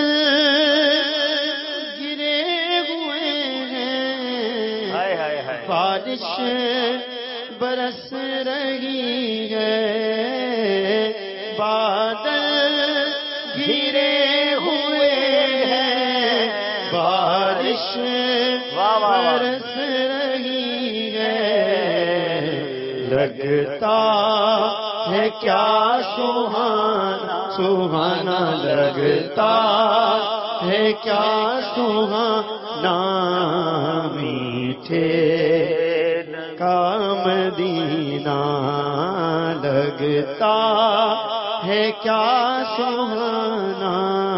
Speaker 3: گرے ہوئے ہیں,
Speaker 2: ہائے ہائے ہائے.
Speaker 3: بارش برس رہی ہے, بادل گھرے ہوئے ہیں, بارش
Speaker 2: واہ واہ واہ.
Speaker 3: برس رہی ہے, لگتا ہے کیا سہانا سہانا, لگتا ہے کیا سہانا, میٹھے کا مدینہ, لگتا ہے کیا سہانا,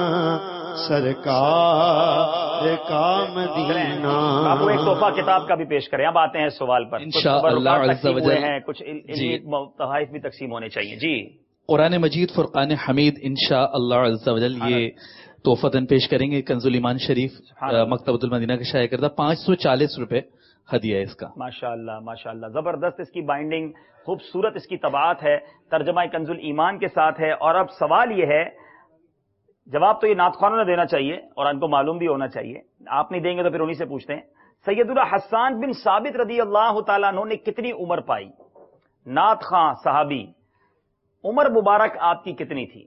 Speaker 3: سرکار کا مدینہ.
Speaker 2: آپ کو ایک تحفہ کتاب کا بھی پیش کریں. اب آتے ہیں سوال پر. کچھ
Speaker 5: انشاءاللہ
Speaker 2: تبرکات
Speaker 5: عز
Speaker 2: تقسیم
Speaker 5: و
Speaker 2: ہوئے
Speaker 5: جل.
Speaker 2: ہیں, کچھ علمی تحائف بھی تقسیم ہونے چاہیے. جی
Speaker 5: قرآن مجید فرقان حمید انشاء اللہ عز و جل یہ تحفتاً پیش کریں گے. کنز الایمان شریف مکتبۃ المدینہ کا شائع کردہ پانچ سو چالیس روپے ہدیہ ہے اس کا.
Speaker 2: ماشاء اللہ ماشاء اللہ, زبردست اس کی بائنڈنگ, خوبصورت اس کی طباعت ہے, ترجمہ کنز الایمان کے ساتھ ہے. اور اب سوال یہ ہے, جواب تو یہ ناتخوانوں نے دینا چاہیے اور ان کو معلوم بھی ہونا چاہیے, آپ نہیں دیں گے تو پھر انہی سے پوچھتے ہیں. سیدنا حسان بن ثابت رضی اللہ تعالیٰ عنہ نے کتنی عمر پائی؟ نعت خواں صحابی, عمر مبارک آپ کی کتنی تھی؟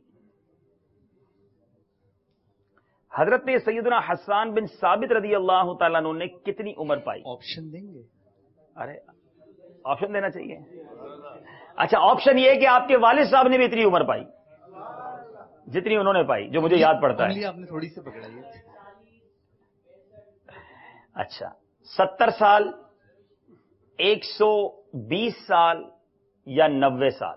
Speaker 2: حضرت سیدنا حسان بن ثابت رضی اللہ تعالیٰ عنہ نے کتنی عمر پائی؟
Speaker 8: آپشن دیں گے؟
Speaker 2: ارے آپشن دینا چاہیے. اچھا, آپشن یہ ہے کہ آپ کے والد صاحب نے بھی اتنی عمر پائی جتنی انہوں نے پائی, جو مجھے یاد پڑتا ہے.
Speaker 8: آپ نے تھوڑی سی پکڑائی.
Speaker 2: اچھا, ستر سال, ایک سو بیس سال یا نوے سال؟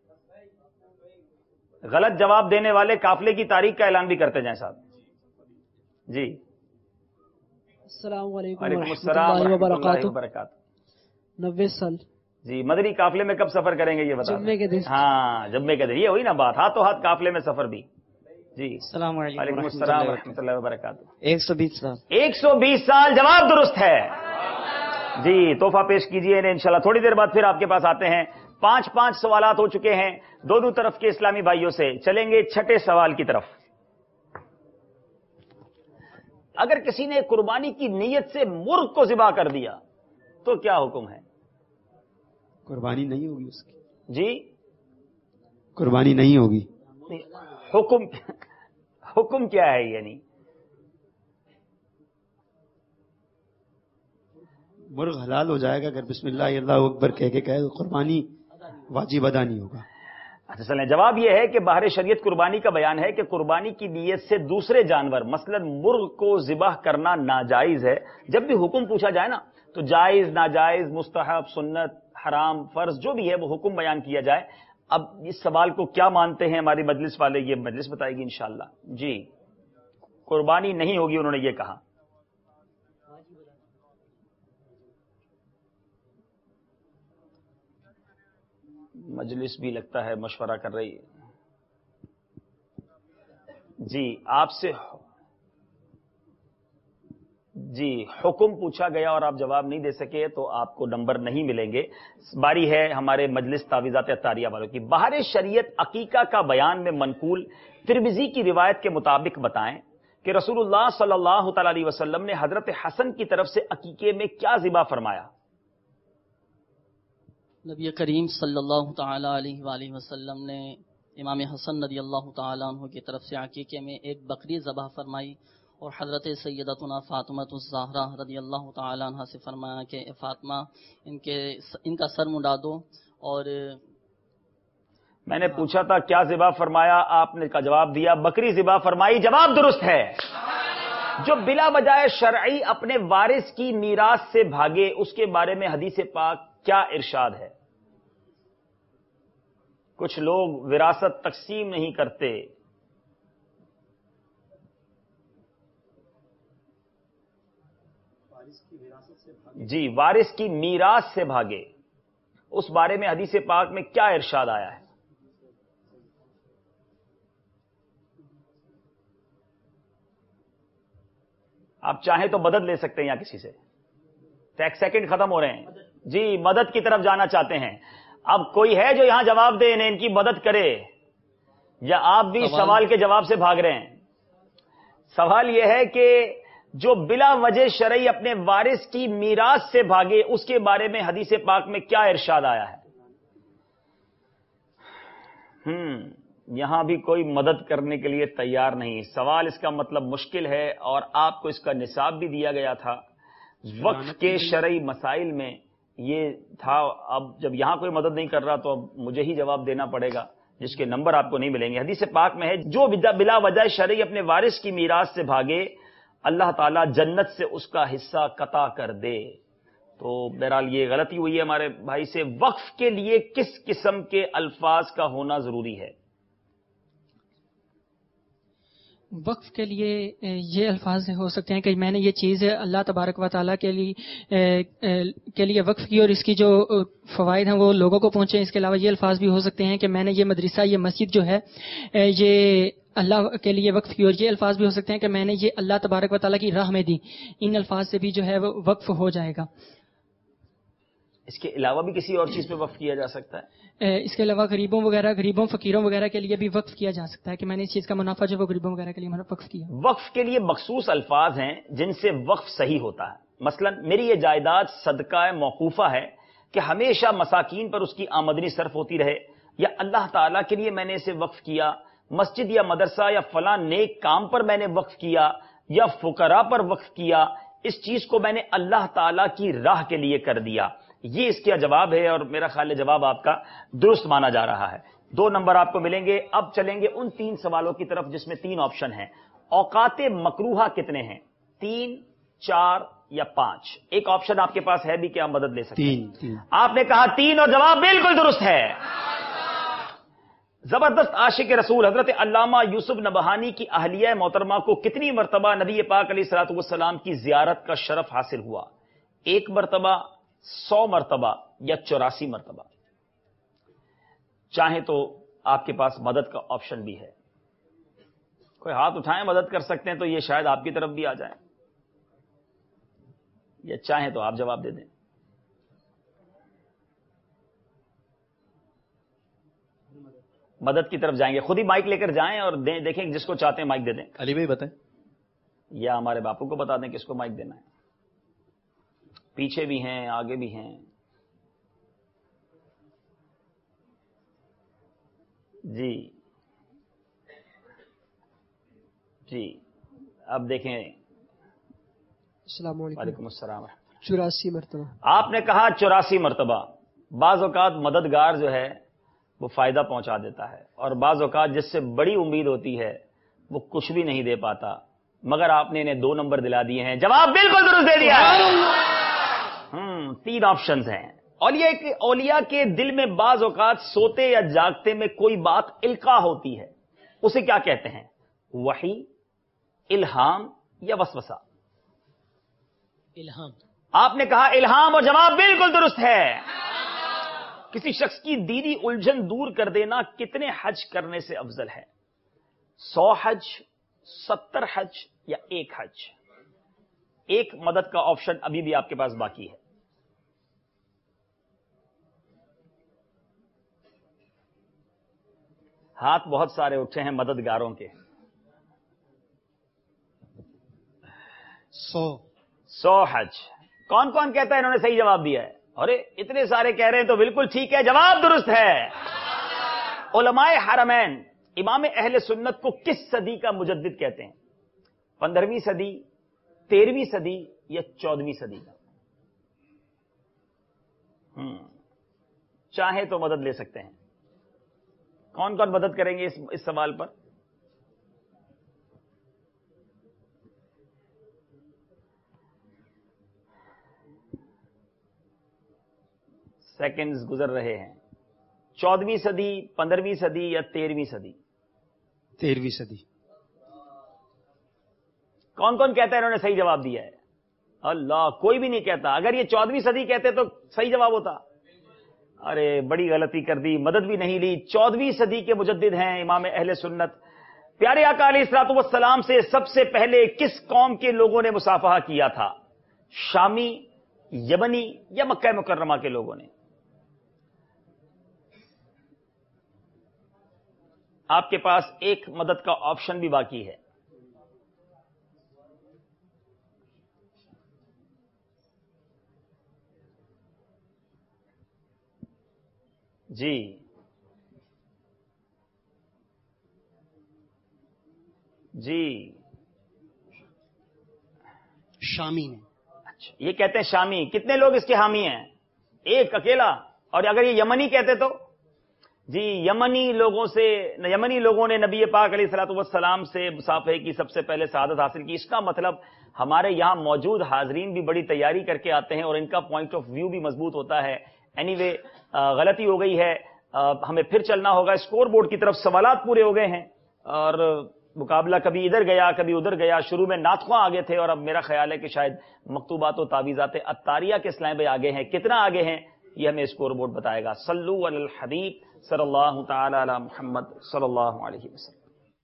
Speaker 2: غلط جواب دینے والے قافلے کی تاریخ کا اعلان بھی کرتے جائیں صاحب. جی
Speaker 9: السلام علیکم
Speaker 2: وعلیکم
Speaker 9: ورحمۃ
Speaker 2: السلام
Speaker 9: اللہ
Speaker 2: ورحمۃ اللہ
Speaker 9: وبرکاتہ.
Speaker 2: وبرکاتہ.
Speaker 9: نوے سال.
Speaker 2: جی, مدنی قافلے میں کب سفر کریں گے یہ بتا
Speaker 9: جمعے کے دن.
Speaker 2: ہاں جمعے کے دن, یہ ہوئی نا بات, ہاتھوں ہاتھ قافلے میں سفر بھی. جی
Speaker 9: السلام علیکم
Speaker 2: وعلیکم السلام ورحمۃ اللہ وبرکاتہ.
Speaker 9: ایک سو بیس سال.
Speaker 2: ایک سو بیس سال جواب درست ہے. جی تحفہ پیش کیجیے انہیں انشاءاللہ. تھوڑی دیر بعد پھر آپ کے پاس آتے ہیں. پانچ پانچ سوالات ہو چکے ہیں دونوں طرف کے اسلامی بھائیوں سے. چلیں گے چھٹے سوال کی طرف. اگر کسی نے قربانی کی نیت سے مرغ کو ذبح کر دیا تو کیا حکم ہے؟
Speaker 3: قربانی نہیں ہوگی اس کی.
Speaker 2: جی
Speaker 3: قربانی نہیں ہوگی.
Speaker 2: حکم حکم کیا ہے؟ یعنی
Speaker 3: مرغ حلال ہو جائے گا اگر بسم اللہ اللہ اکبر کہہ کے کہے تو قربانی واجب ادا نہیں ہوگا.
Speaker 2: اچھا چلیں، جواب یہ ہے کہ باہر شریعت قربانی کا بیان ہے کہ قربانی کی نیت سے دوسرے جانور مثلا مرغ کو ذبح کرنا ناجائز ہے. جب بھی حکم پوچھا جائے نا تو جائز، ناجائز، مستحب، سنت، حرام، فرض جو بھی ہے وہ حکم بیان کیا جائے. اب اس سوال کو کیا مانتے ہیں ہماری مجلس والے، یہ مجلس بتائے گی انشاءاللہ. جی قربانی نہیں ہوگی انہوں نے یہ کہا. مجلس بھی لگتا ہے مشورہ کر رہی ہے. جی آپ سے جی حکم پوچھا گیا اور آپ جواب نہیں دے سکے تو آپ کو نمبر نہیں ملیں گے. باری ہے ہمارے مجلس تعویذات عطاریہ والوں کی. باہر شریعت عقیقہ کا بیان میں منقول ترمذی کی روایت کے مطابق بتائیں کہ رسول اللہ صلی اللہ تعالی علیہ وسلم نے حضرت حسن کی طرف سے عقیقے میں کیا ذبح فرمایا؟
Speaker 7: نبی کریم صلی اللہ تعالی علیہ وآلہ وسلم نے امام حسن رضی اللہ تعالی عنہ کی طرف سے عقیقے میں ایک بکری ذبح فرمائی اور حضرت سیدتنا فاطمہ الزہرا رضی اللہ تعالی عنہ سے فرمایا کہ فاطمہ ان کے ان کا سر منڈا دو. اور
Speaker 2: میں نے پوچھا تھا کیا ذبح فرمایا، آپ نے کا جواب دیا بکری ذبح فرمائی. جواب درست ہے. جو بلا وجہ شرعی اپنے وارث کی میراث سے بھاگے اس کے بارے میں حدیث پاک کیا ارشاد ہے؟ کچھ لوگ وراثت تقسیم نہیں کرتے. جی وارث کی میراث سے بھاگے اس بارے میں حدیث پاک میں کیا ارشاد آیا ہے؟ آپ چاہیں تو مدد لے سکتے ہیں یا کسی سے. ایک سیکنڈ ختم ہو رہے ہیں. جی مدد کی طرف جانا چاہتے ہیں. اب کوئی ہے جو یہاں جواب دے انہیں ان کی مدد کرے، یا آپ بھی سوال, سوال کے جواب سے بھاگ رہے ہیں؟ سوال یہ ہے کہ جو بلا وجہ شرعی اپنے وارث کی میراث سے بھاگے اس کے بارے میں حدیث پاک میں کیا ارشاد آیا ہے؟ ہم یہاں بھی کوئی مدد کرنے کے لیے تیار نہیں. سوال اس کا مطلب مشکل ہے اور آپ کو اس کا نصاب بھی دیا گیا تھا. وقف کے شرعی مسائل میں یہ تھا. اب جب یہاں کوئی مدد نہیں کر رہا تو اب مجھے ہی جواب دینا پڑے گا جس کے نمبر آپ کو نہیں ملیں گے. حدیث پاک میں ہے جو بلا وجہ شرعی اپنے وارث کی میراث سے بھاگے اللہ تعالیٰ جنت سے اس کا حصہ قطع کر دے. تو بہرحال یہ غلطی ہوئی ہے ہمارے بھائی سے. وقف کے لیے کس قسم کے الفاظ کا ہونا ضروری ہے؟
Speaker 4: وقف کے لیے یہ الفاظ ہو سکتے ہیں کہ میں نے یہ چیز اللہ تبارک و تعالیٰ کے لیے کے لیے وقف کی اور اس کی جو فوائد ہیں وہ لوگوں کو پہنچے. اس کے علاوہ یہ الفاظ بھی ہو سکتے ہیں کہ میں نے یہ مدرسہ یہ مسجد جو ہے یہ اللہ کے لیے وقف کی. اور یہ الفاظ بھی ہو سکتے ہیں کہ میں نے یہ اللہ تبارک و تعالیٰ کی راہ میں دی. ان الفاظ سے بھی جو ہے وہ وقف ہو جائے گا.
Speaker 2: اس کے علاوہ بھی کسی اور چیز پہ وقف کیا جا سکتا ہے؟
Speaker 4: اس کے علاوہ غریبوں وغیرہ غریبوں فقیروں وغیرہ کے لیے بھی وقف کیا جا سکتا ہے کہ میں نے اس چیز کا منافع جو وہ غریبوں وغیرہ کے لیے وقف کیا.
Speaker 2: وقف کے لیے مخصوص الفاظ ہیں جن سے وقف صحیح ہوتا ہے. مثلا میری یہ جائیداد صدقہ موقوفہ ہے کہ ہمیشہ مساکین پر اس کی آمدنی صرف ہوتی رہے، یا اللہ تعالیٰ کے لیے میں نے اسے وقف کیا، مسجد یا مدرسہ یا فلاں نیک کام پر میں نے وقف کیا، یا فقراء پر وقف کیا. اس چیز کو میں نے اللہ تعالیٰ کی راہ کے لیے کر دیا. یہ اس کا جواب ہے اور میرا خیال ہے جواب آپ کا درست مانا جا رہا ہے. دو نمبر آپ کو ملیں گے. اب چلیں گے ان تین سوالوں کی طرف جس میں تین آپشن ہیں. اوقات مکروہہ کتنے ہیں؟ تین، چار یا پانچ؟ ایک آپشن آپ کے پاس ہے بھی کہ آپ مدد لے سکتے ہیں.
Speaker 3: تین, تین.
Speaker 2: آپ نے کہا تین اور جواب بالکل درست ہے. زبردست عاشق رسول حضرت علامہ یوسف نبہانی کی اہلیہ محترمہ کو کتنی مرتبہ نبی پاک علیہ الصلوۃ والسلام کی زیارت کا شرف حاصل ہوا؟ ایک مرتبہ، سو مرتبہ یا چوراسی مرتبہ؟ چاہیں تو آپ کے پاس مدد کا آپشن بھی ہے. کوئی ہاتھ اٹھائیں مدد کر سکتے ہیں تو یہ شاید آپ کی طرف بھی آ جائیں، یا چاہیں تو آپ جواب دے دیں. مدد کی طرف جائیں گے، خود ہی مائک لے کر جائیں اور دیں، دیکھیں جس کو چاہتے ہیں مائک دے دیں.
Speaker 5: علی بھائی بتائیں،
Speaker 2: یا ہمارے باپو کو بتا دیں کس کو مائک دینا ہے. پیچھے بھی ہیں، آگے بھی ہیں. جی جی اب دیکھیں.
Speaker 9: السلام علیکم.
Speaker 2: وعلیکم السلام.
Speaker 9: چوراسی مرتبہ.
Speaker 2: آپ نے کہا چوراسی مرتبہ. بعض اوقات مددگار جو ہے وہ فائدہ پہنچا دیتا ہے اور بعض اوقات جس سے بڑی امید ہوتی ہے وہ کچھ بھی نہیں دے پاتا، مگر آپ نے انہیں دو نمبر دلا دیے ہیں. جواب بالکل درست دے دیا ہے. ہم تین آپشنز ہیں. اولیاء کے اولیاء کے دل میں بعض اوقات سوتے یا جاگتے میں کوئی بات القاء ہوتی ہے، اسے کیا کہتے ہیں؟ وحی، الہام یا وسوسہ؟
Speaker 8: الہام.
Speaker 2: آپ نے کہا الہام اور جواب بالکل درست ہے. کسی شخص کی دینی الجھن دور کر دینا کتنے حج کرنے سے افضل ہے؟ سو حج، ستر حج یا ایک حج؟ ایک مدد کا آپشن ابھی بھی آپ کے پاس باقی ہے. ہاتھ بہت سارے اٹھے ہیں مددگاروں کے.
Speaker 3: سو
Speaker 2: سو حج. کون کون کہتا ہے انہوں نے صحیح جواب دیا ہے؟ ارے اتنے سارے کہہ رہے ہیں تو بالکل ٹھیک ہے، جواب درست ہے. علماء حرمین امام اہل سنت کو کس صدی کا مجدد کہتے ہیں؟ پندرہویں صدی، تیرہویں صدی یا چودہویں صدی کا؟ ہم چاہیں تو مدد لے سکتے ہیں. کون کون مدد کریں گے اس, اس سوال پر؟ سیکنڈز گزر رہے ہیں. چودہویں صدی، پندرہویں صدی یا تیرہویں صدی؟
Speaker 3: تیرہویں صدی.
Speaker 2: کون کون کہتا ہے انہوں نے صحیح جواب دیا ہے؟ اللہ، کوئی بھی نہیں کہتا. اگر یہ چودہویں صدی کہتے تو صحیح جواب ہوتا. ارے بڑی غلطی کر دی، مدد بھی نہیں لی. چودہویں صدی کے مجدد ہیں امام اہل سنت. پیارے آقا علیہ الصلوۃ والسلام سے سب سے پہلے کس قوم کے لوگوں نے مصافحہ کیا تھا؟ شامی، یمنی یا مکہ مکرمہ کے لوگوں نے؟ آپ کے پاس ایک مدد کا آپشن بھی باقی ہے. جی جی
Speaker 3: شامی نے.
Speaker 2: اچھا، یہ کہتے ہیں شامی. کتنے لوگ اس کے حامی ہیں؟ ایک اکیلا. اور اگر یہ یمنی کہتے تو؟ جی یمنی لوگوں سے یمنی لوگوں نے نبی پاک علیہ الصلوۃ والسلام سے مصافحے کی سب سے پہلے سعادت حاصل کی. اس کا مطلب ہمارے یہاں موجود حاضرین بھی بڑی تیاری کر کے آتے ہیں اور ان کا پوائنٹ آف ویو بھی مضبوط ہوتا ہے. اینی وے غلطی ہو گئی ہے، ہمیں پھر چلنا ہوگا. اسکور بورڈ کی طرف سوالات پورے ہو گئے ہیں اور مقابلہ کبھی ادھر گیا کبھی ادھر گیا. شروع میں ناطخواں آگے تھے اور اب میرا خیال ہے کہ شاید مکتوبات و تعویذات عطاریہ کے اسلام پہ آگے ہیں. کتنا آگے ہیں یہ ہمیں اسکور بورڈ بتائے گا. صلو علی الحبیب صلی اللہ تعالی علی محمد صلی اللہ علیہ وسلم.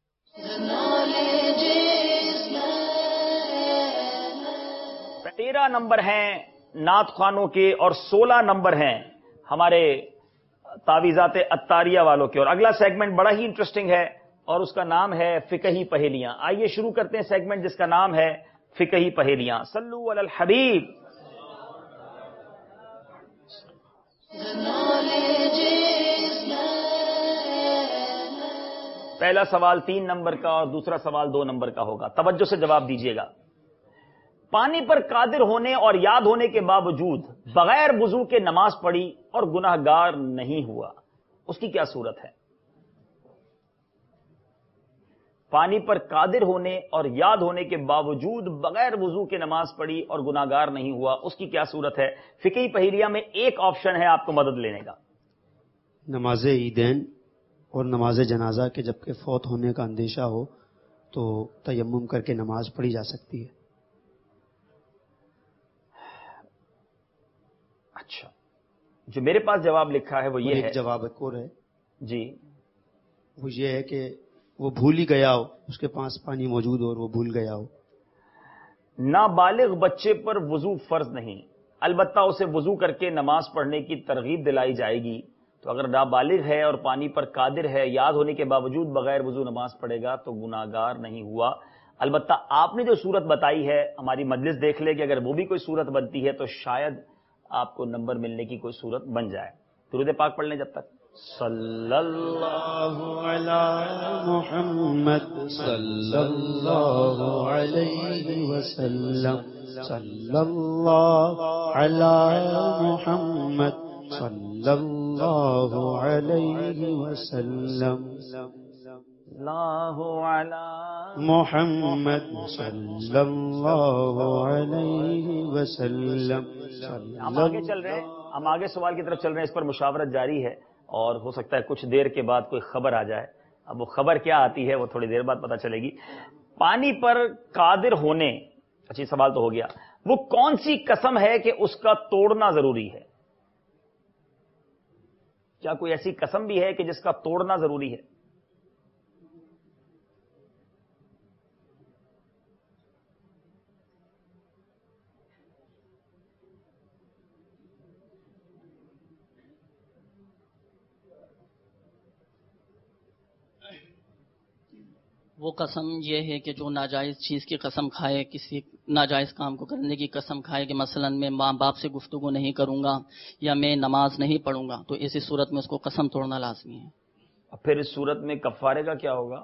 Speaker 2: تیرہ نمبر ہیں نعت خوانوں کے اور سولہ نمبر ہیں ہمارے تعویذات عطاریہ والوں کے. اور اگلا سیگمنٹ بڑا ہی انٹرسٹنگ ہے اور اس کا نام ہے فقہی پہیلیاں. آئیے شروع کرتے ہیں سیگمنٹ جس کا نام ہے فقہی پہیلیاں. صلو علی الحبیب. پہلا سوال تین نمبر کا اور دوسرا سوال دو نمبر کا ہوگا. توجہ سے جواب دیجیے گا. پانی پر قادر ہونے اور یاد ہونے کے باوجود بغیر وضو کے نماز پڑھی اور گناہ گار نہیں ہوا، اس کی کیا صورت ہے؟ پانی پر قادر ہونے اور یاد ہونے کے باوجود بغیر وضو کے نماز پڑھی اور گناہ گار نہیں ہوا، اس کی کیا صورت ہے؟ فقہی پہیلیہ میں ایک آپشن ہے آپ کو مدد لینے کا.
Speaker 3: نماز عیدین اور نماز جنازہ کے جبکہ فوت ہونے کا اندیشہ ہو تو تیمم کر کے نماز پڑھی جا سکتی ہے.
Speaker 2: اچھا، جو میرے پاس جواب لکھا ہے وہ یہ
Speaker 3: ایک
Speaker 2: ہے.
Speaker 3: جواب ایک اور ہے
Speaker 2: جی،
Speaker 3: وہ یہ ہے کہ وہ بھول ہی گیا ہو، اس کے پاس پانی موجود ہو اور وہ بھول گیا ہو.
Speaker 2: نابالغ بچے پر وضو فرض نہیں، البتہ اسے وضو کر کے نماز پڑھنے کی ترغیب دلائی جائے گی. تو اگر نابالغ ہے اور پانی پر قادر ہے، یاد ہونے کے باوجود بغیر وضو نماز پڑھے گا تو گناہگار نہیں ہوا. البتہ آپ نے جو صورت بتائی ہے ہماری مجلس دیکھ لے کہ اگر وہ بھی کوئی صورت بنتی ہے تو شاید آپ کو نمبر ملنے کی کوئی صورت بن جائے. درود پاک پڑھ لیں جب تک. صلی اللہ
Speaker 3: علی محمد صلی اللہ علیہ وسلم صلی اللہ علی محمد صلی اللہ علیہ وسلم
Speaker 2: اللہ علی
Speaker 3: محمد صلی اللہ علیہ وسلم.
Speaker 2: ہم آگے چل رہے ہیں ہم آگے سوال کی طرف چل رہے ہیں. اس پر مشاورت جاری ہے اور ہو سکتا ہے کچھ دیر کے بعد کوئی خبر آ جائے. اب وہ خبر کیا آتی ہے وہ تھوڑی دیر بعد پتہ چلے گی. پانی پر قادر ہونے، اچھی سوال تو ہو گیا، وہ کون سی قسم ہے کہ اس کا توڑنا ضروری ہے؟ کیا کوئی ایسی قسم بھی ہے کہ جس کا توڑنا ضروری ہے؟
Speaker 7: وہ قسم یہ ہے کہ جو ناجائز چیز کی قسم کھائے، کسی ناجائز کام کو کرنے کی قسم کھائے کہ مثلا میں ماں باپ سے گفتگو نہیں کروں گا یا میں نماز نہیں پڑھوں گا، تو ایسی صورت میں اس کو قسم توڑنا لازمی ہے.
Speaker 2: پھر اس صورت میں کفارے کا کیا ہوگا؟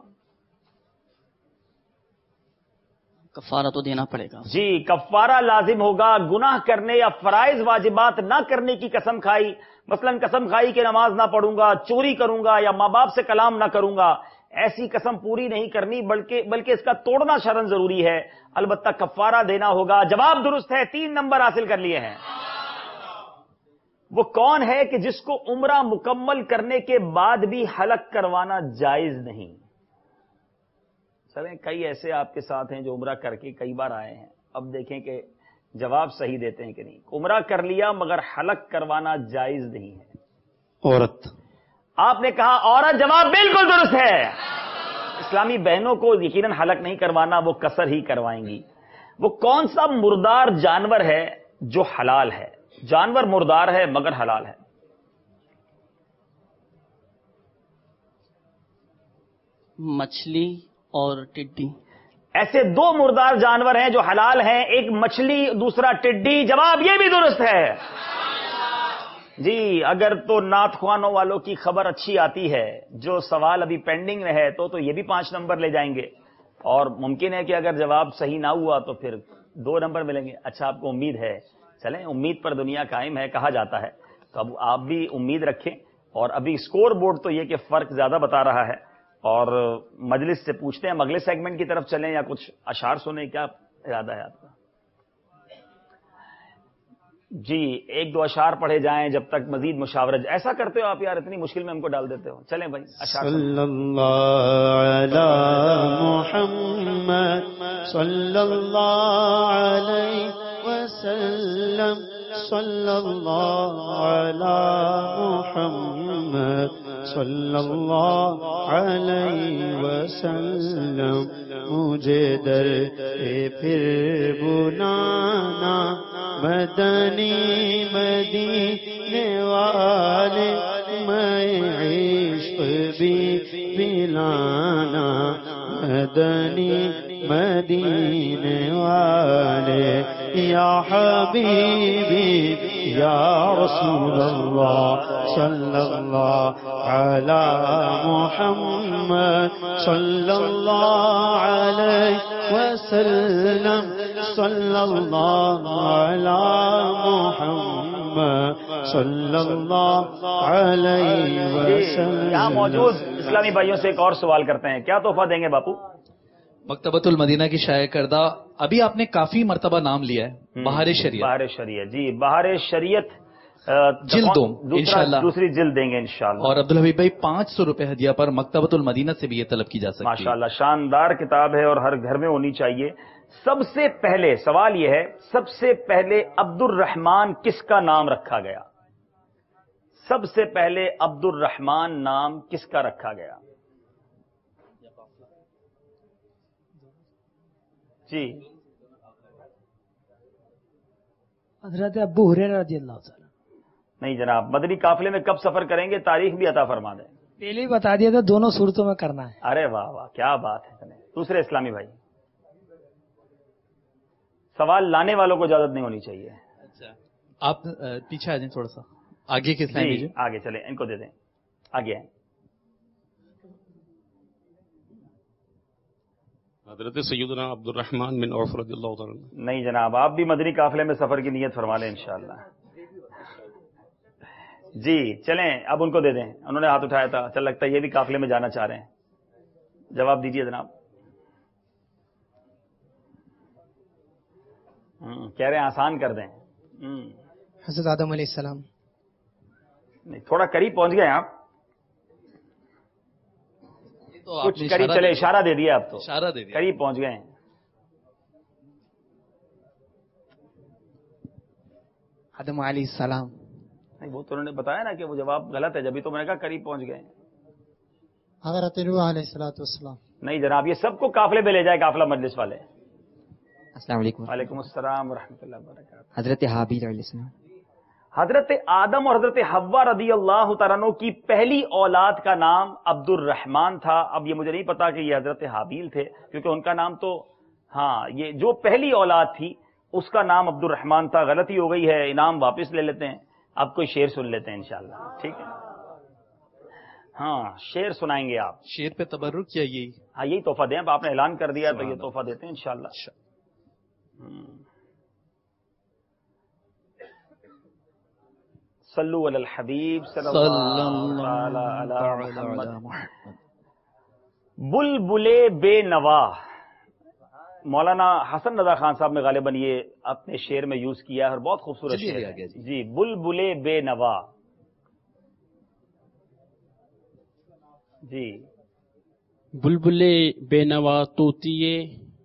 Speaker 7: کفارہ تو دینا پڑے گا.
Speaker 2: جی کفارہ لازم ہوگا. گناہ کرنے یا فرائض واجبات نہ کرنے کی قسم کھائی، مثلا قسم کھائی کہ نماز نہ پڑھوں گا، چوری کروں گا یا ماں باپ سے کلام نہ کروں گا، ایسی قسم پوری نہیں کرنی بلکہ بلکہ اس کا توڑنا شرعاً ضروری ہے. البتہ کفارہ دینا ہوگا. جواب درست ہے، تین نمبر حاصل کر لیے ہیں. وہ کون ہے کہ جس کو عمرہ مکمل کرنے کے بعد بھی حلق کروانا جائز نہیں؟ چلیں کئی ایسے آپ کے ساتھ ہیں جو عمرہ کر کے کئی بار آئے ہیں. اب دیکھیں کہ جواب صحیح دیتے ہیں کہ نہیں. عمرہ کر لیا مگر حلق کروانا جائز نہیں ہے.
Speaker 3: عورت.
Speaker 2: آپ نے کہا عورت، جواب بالکل درست ہے. اسلامی بہنوں کو یقیناً حلق نہیں کروانا، وہ قصر ہی کروائیں گی. وہ کون سا مردار جانور ہے جو حلال ہے؟ جانور مردار ہے مگر حلال ہے.
Speaker 7: مچھلی اور ٹڈی.
Speaker 2: ایسے دو مردار جانور ہیں جو حلال ہیں، ایک مچھلی دوسرا ٹڈی. جواب یہ بھی درست ہے. جی اگر تو نعت خوانوں والوں کی خبر اچھی آتی ہے، جو سوال ابھی پینڈنگ میں ہے، تو تو یہ بھی پانچ نمبر لے جائیں گے، اور ممکن ہے کہ اگر جواب صحیح نہ ہوا تو پھر دو نمبر ملیں گے. اچھا آپ کو امید ہے، چلیں امید پر دنیا قائم ہے کہا جاتا ہے، تو اب آپ بھی امید رکھیں. اور ابھی اسکور بورڈ تو یہ کہ فرق زیادہ بتا رہا ہے، اور مجلس سے پوچھتے ہیں ہم اگلے سیگمنٹ کی طرف چلیں یا کچھ اشعار سنیں، کیا ارادہ ہے آپ کا؟ جی ایک دو اشعار پڑھے جائیں جب تک مزید مشاورت. ایسا کرتے ہو آپ یار، اتنی مشکل میں ہم کو ڈال دیتے ہو. چلیں بھائی اشعار.
Speaker 3: صلی اللہ علی محمد صلی اللہ علیہ وسلم صلی اللہ علی محمد صلی اللہ علیہ وسلم. مجھے در پھر بلانا مدنی مدینے والے، میں عشق بھی پلانا مدنی مدینے والے. یا حبیبی یا رسول اللہ صلی اللہ علی محمد صلی اللہ علیہ وسلم صلی اللہ علی محمد صلی اللہ علیہ وسلم.
Speaker 2: یہاں موجود اسلامی بھائیوں سے ایک اور سوال کرتے ہیں، کیا تحفہ دیں گے باپو؟
Speaker 5: مکتبۃ المدینہ کی شائع کردہ، ابھی آپ نے کافی مرتبہ نام لیا ہے، بہار شریعت.
Speaker 2: بہار شریعت، جی بہار شریعت
Speaker 5: جلد دو انشاءاللہ،
Speaker 2: دوسری جلد دیں گے انشاءاللہ.
Speaker 5: اور عبدالحبیب بھائی پانچ سو روپے ہدیہ پر مکتبۃ المدینہ سے بھی یہ طلب کی جا سکتی ہے.
Speaker 2: ماشاءاللہ شاندار کتاب ہے اور ہر گھر میں ہونی چاہیے. سب سے پہلے سوال یہ ہے، سب سے پہلے عبد الرحمان کس کا نام رکھا گیا؟ سب سے پہلے عبد الرحمان نام کس کا رکھا گیا؟ جی
Speaker 9: حضرت ابو ہریرہ رضی اللہ تعالیٰ.
Speaker 2: نہیں جناب، مدنی قافلے میں کب سفر کریں گے تاریخ بھی عطا فرما دیں.
Speaker 9: پہلے ہی بتا دیا تھا، دونوں صورتوں میں کرنا ہے.
Speaker 2: ارے واہ واہ کیا بات ہے. دوسرے اسلامی بھائی، سوال لانے والوں کو اجازت نہیں ہونی چاہیے.
Speaker 5: اچھا آپ پیچھے آ جائیں تھوڑا سا، آگے کے اسلامی
Speaker 2: جی آگے چلیں، ان کو دے دیں. آگے آئیں.
Speaker 10: حضرت سیدنا عبد الرحمن بن عوف رضی اللہ تعالیٰ.
Speaker 2: نہیں جناب، آپ بھی مدنی قافلے میں سفر کی نیت فرما لیں انشاءاللہ. جی چلیں، اب ان کو دے دیں، انہوں نے ہاتھ اٹھایا تھا، چل لگتا ہے یہ بھی قافلے میں جانا چاہ رہے ہیں. جواب دیجیے جناب. کہہ رہے ہیں آسان کر دیں.
Speaker 11: حضرت آدم علیہ السلام.
Speaker 2: نہیں، تھوڑا قریب پہنچ گئے آپ، کچھ قریب چلے، اشارہ دے دیا آپ تو،
Speaker 5: اشارہ دے دیا،
Speaker 2: قریب پہنچ گئے ہیں.
Speaker 11: آدم علیہ السلام.
Speaker 2: نہیں، وہ تو انہوں نے بتایا نا کہ وہ جواب غلط ہے، جبھی تو میں نے کہا قریب پہنچ گئے ہیں.
Speaker 11: حضرت نوح علیہ الصلوۃ والسلام.
Speaker 2: نہیں جناب، یہ سب کو قافلے پہ لے جائے قافلہ مجلس والے.
Speaker 12: السلام علیکم.
Speaker 2: وعلیکم السلام ورحمۃ اللہ وبرکاتہ.
Speaker 12: حضرت حابیل علیہ السلام.
Speaker 2: حضرت آدم اور حضرت حوا رضی اللہ تعالیٰ عنہ کی پہلی اولاد کا نام عبد الرحمن تھا. اب یہ مجھے نہیں پتا کہ یہ حضرت حابیل تھے، کیونکہ ان کا نام تو، ہاں، یہ جو پہلی اولاد تھی اس کا نام عبد الرحمن تھا. غلطی ہو گئی ہے، انعام واپس لے لیتے ہیں. اب کوئی شعر سن لیتے ہیں انشاءاللہ. ٹھیک ہے، ہاں شعر سنائیں گے آپ.
Speaker 5: شعر پہ تبرک کیا؟ یہی
Speaker 2: ہاں یہی تحفہ دیں. اب آپ نے اعلان کر دیا تو یہ تحفہ دیتے ہیں انشاءاللہ. صلو علی الحبیب صلی اللہ علیہ وسلم. بلبل بے نوا، مولانا حسن رضا خان صاحب نے غالباً یہ اپنے شعر میں یوز کیا ہے اور بہت خوبصورت شعر ہے. جی، بلبل بے نوا. جی،
Speaker 1: بلبل بے نوا طوطیے.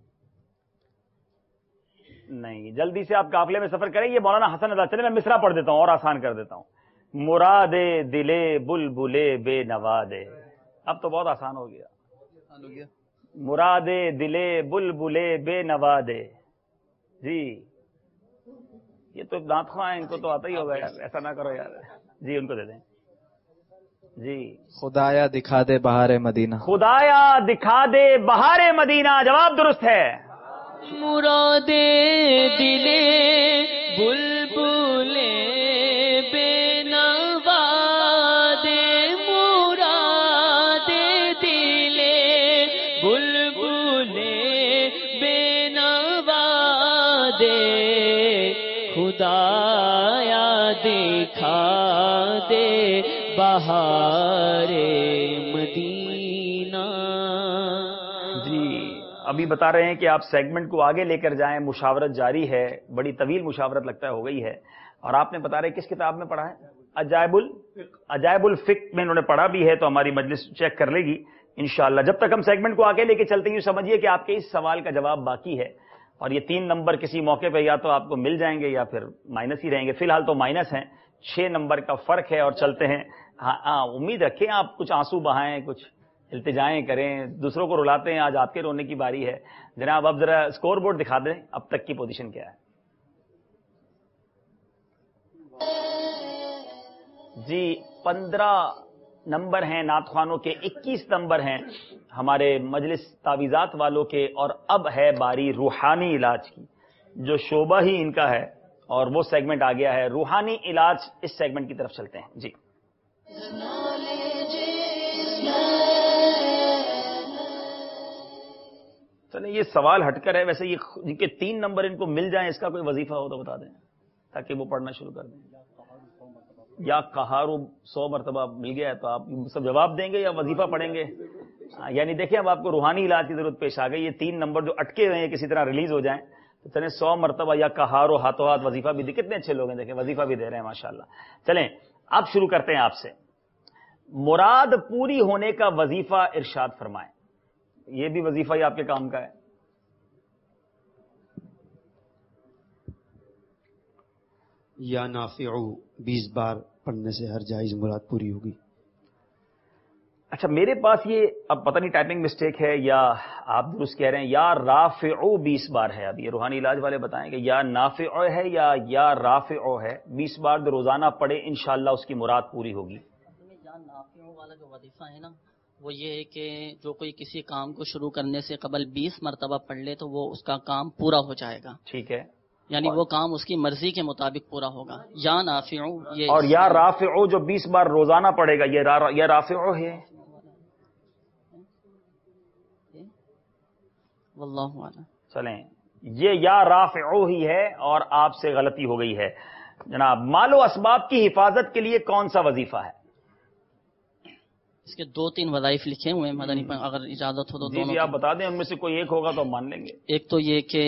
Speaker 2: نہیں، جلدی سے آپ قافلے میں سفر کریں. یہ مولانا حسن رضا. چلے میں مصرع پڑھ دیتا ہوں اور آسان کر دیتا ہوں. مراد دلے بلبل بے نوا دے. اب تو بہت آسان ہو گیا. مراد دلے بلبل بے نوا دے. جی، یہ تو دانت خواہ ہیں، ان کو تو آتا ہی ہوگا یار، ایسا نہ کرو یار. جی ان کو دے دیں. جی،
Speaker 13: خدایا دکھا دے بہار مدینہ.
Speaker 2: خدایا دکھا دے بہار مدینہ. جواب درست ہے.
Speaker 1: مراد دلے بلبل بے نوا دے. مراد دلے بلبل بے نوا دے. خدایا دکھا دے بہار مدینہ.
Speaker 2: ابھی بتا رہے ہیں کہ آپ سیگمنٹ کو آگے لے کر جائیں، مشاورت جاری ہے. بڑی طویل مشاورت لگتا ہے ہو گئی ہے. اور آپ نے بتا رہے کس کتاب میں پڑھا ہے؟ عجائب ال عجائب الفقہ میں انہوں نے پڑھا بھی ہے، تو ہماری مجلس چیک کر لے گی انشاءاللہ. جب تک ہم سیگمنٹ کو آگے لے کے چلتے ہیں، سمجھیے کہ آپ کے اس سوال کا جواب باقی ہے، اور یہ تین نمبر کسی موقع پہ یا تو آپ کو مل جائیں گے یا پھر مائنس ہی رہیں گے. فی الحال تو مائنس ہیں، چھ نمبر کا فرق ہے. اور چلتے ہیں. ہاں ہاں امید رکھیں آپ کچھ آنسو بہائیں، کچھ التجائیں کریں، دوسروں کو رلاتے ہیں. آج آپ کے رونے کی باری ہے. جناب اب ذرا اسکور بورڈ دکھا دیں، اب تک کی پوزیشن کیا ہے. جی پندرہ نمبر ہیں نعت خوانوں کے، اکیس نمبر ہیں ہمارے مجلس تعویذات والوں کے. اور اب ہے باری روحانی علاج کی، جو شعبہ ہی ان کا ہے، اور وہ سیگمنٹ آ گیا ہے روحانی علاج. اس سیگمنٹ کی طرف چلتے ہیں. جی چلیں، یہ سوال ہٹ کر ہے. ویسے یہ جن کے تین نمبر ان کو مل جائیں، اس کا کوئی وظیفہ ہو تو بتا دیں تاکہ وہ پڑھنا شروع کر دیں. یا کہارو سو مرتبہ مل گیا ہے تو آپ سب جواب دیں گے یا وظیفہ پڑھیں گے؟ یعنی دیکھیں اب آپ کو روحانی علاج کی ضرورت پیش آ گئی. یہ تین نمبر جو اٹکے ہوئے ہیں کسی طرح ریلیز ہو جائیں تو چلیں سو مرتبہ یا کہارو ہاتھوں ہاتھ وظیفہ بھی دے. کتنے اچھے لوگ ہیں، دیکھیں وظیفہ بھی دے رہے ہیں ماشاءاللہ. چلیں اب شروع کرتے ہیں آپ سے. مراد پوری ہونے کا وظیفہ ارشاد فرمائیں. یہ بھی وظیفہ ہی آپ کے کام کا ہے.
Speaker 3: یا نافعو بیس بار پڑھنے سے ہر جائز مراد پوری ہوگی.
Speaker 2: اچھا میرے پاس یہ اب پتہ نہیں ٹائپنگ مسٹیک ہے یا آپ درست کہہ رہے ہیں. یا رافعو بیس بار ہے. اب یہ روحانی علاج والے بتائیں کہ یا نافعو ہے یا یا رافعو ہے. بیس بار جو روزانہ پڑھے انشاءاللہ اس کی مراد پوری ہوگی.
Speaker 7: یا نافعو والا جو وظیفہ ہے نا، وہ یہ ہے کہ جو کوئی کسی کام کو شروع کرنے سے قبل بیس مرتبہ پڑھ لے تو وہ اس کا کام پورا ہو جائے گا.
Speaker 2: ٹھیک ہے.
Speaker 7: یعنی وہ کام اس کی مرضی کے مطابق پورا ہوگا. یا نافع یہ
Speaker 2: اور یا رافع جو بیس بار روزانہ پڑھے گا یہ را یا رافع ہے.
Speaker 7: واللہ اعلم.
Speaker 2: چلیں یہ یا رافع ہی ہے اور آپ سے غلطی ہو گئی ہے. جناب مال و اسباب کی حفاظت کے لیے کون سا وظیفہ ہے؟
Speaker 7: اس کے دو تین وظائف لکھے ہوئے ہیں مدنی پر، اگر اجازت ہو تو
Speaker 2: جی جی آپ بتا دیں، ان میں سے کوئی ایک ہوگا تو ہم مان لیں گے.
Speaker 7: ایک تو یہ کہ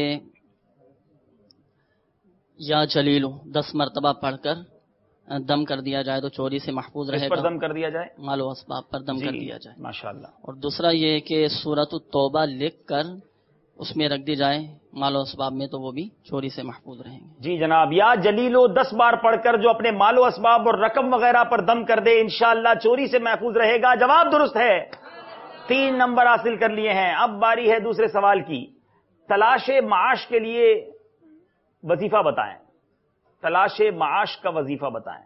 Speaker 7: یا جلیلو دس مرتبہ پڑھ کر دم کر دیا جائے تو چوری سے محفوظ رہے گا.
Speaker 2: پر دم کر دیا جائے؟
Speaker 7: مال و اسباب پر دم
Speaker 2: جی
Speaker 7: کر دیا جائے.
Speaker 2: ماشاءاللہ.
Speaker 7: اور دوسرا یہ کہ سورۃ التوبہ لکھ کر اس میں رکھ دی جائے مال و اسباب میں تو وہ بھی چوری سے محفوظ رہیں گے.
Speaker 2: جی جناب، یا جلیلو دس بار پڑھ کر جو اپنے مال و اسباب اور رقم وغیرہ پر دم کر دے انشاءاللہ چوری سے محفوظ رہے گا. جواب درست ہے. تین نمبر حاصل کر لیے ہیں. اب باری ہے دوسرے سوال کی. تلاش معاش کے لیے وظیفہ بتائیں. تلاش معاش کا وظیفہ بتائیں.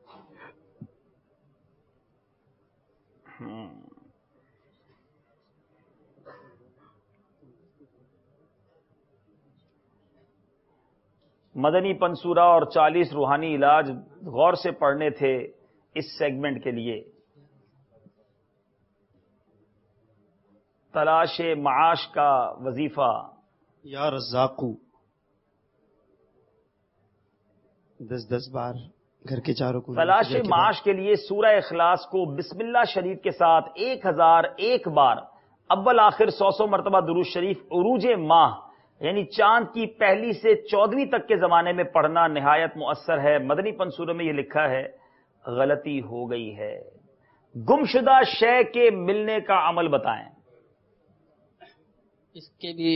Speaker 2: مدنی پنصورہ اور چالیس روحانی علاج غور سے پڑھنے تھے اس سیگمنٹ کے لیے. تلاش معاش کا وظیفہ.
Speaker 3: یا رزاقو دس دس بار گھر کے چاروں کو.
Speaker 2: تلاش معاش کے لیے سورہ اخلاص کو بسم اللہ شریف کے ساتھ ایک ہزار ایک بار اول آخر سو سو مرتبہ درود شریف عروج ماہ یعنی چاند کی پہلی سے چودہویں تک کے زمانے میں پڑھنا نہایت مؤثر ہے. مدنی پنصورے میں یہ لکھا ہے غلطی ہو گئی ہے. گمشدہ شے کے ملنے کا عمل بتائیں.
Speaker 7: اس کے بھی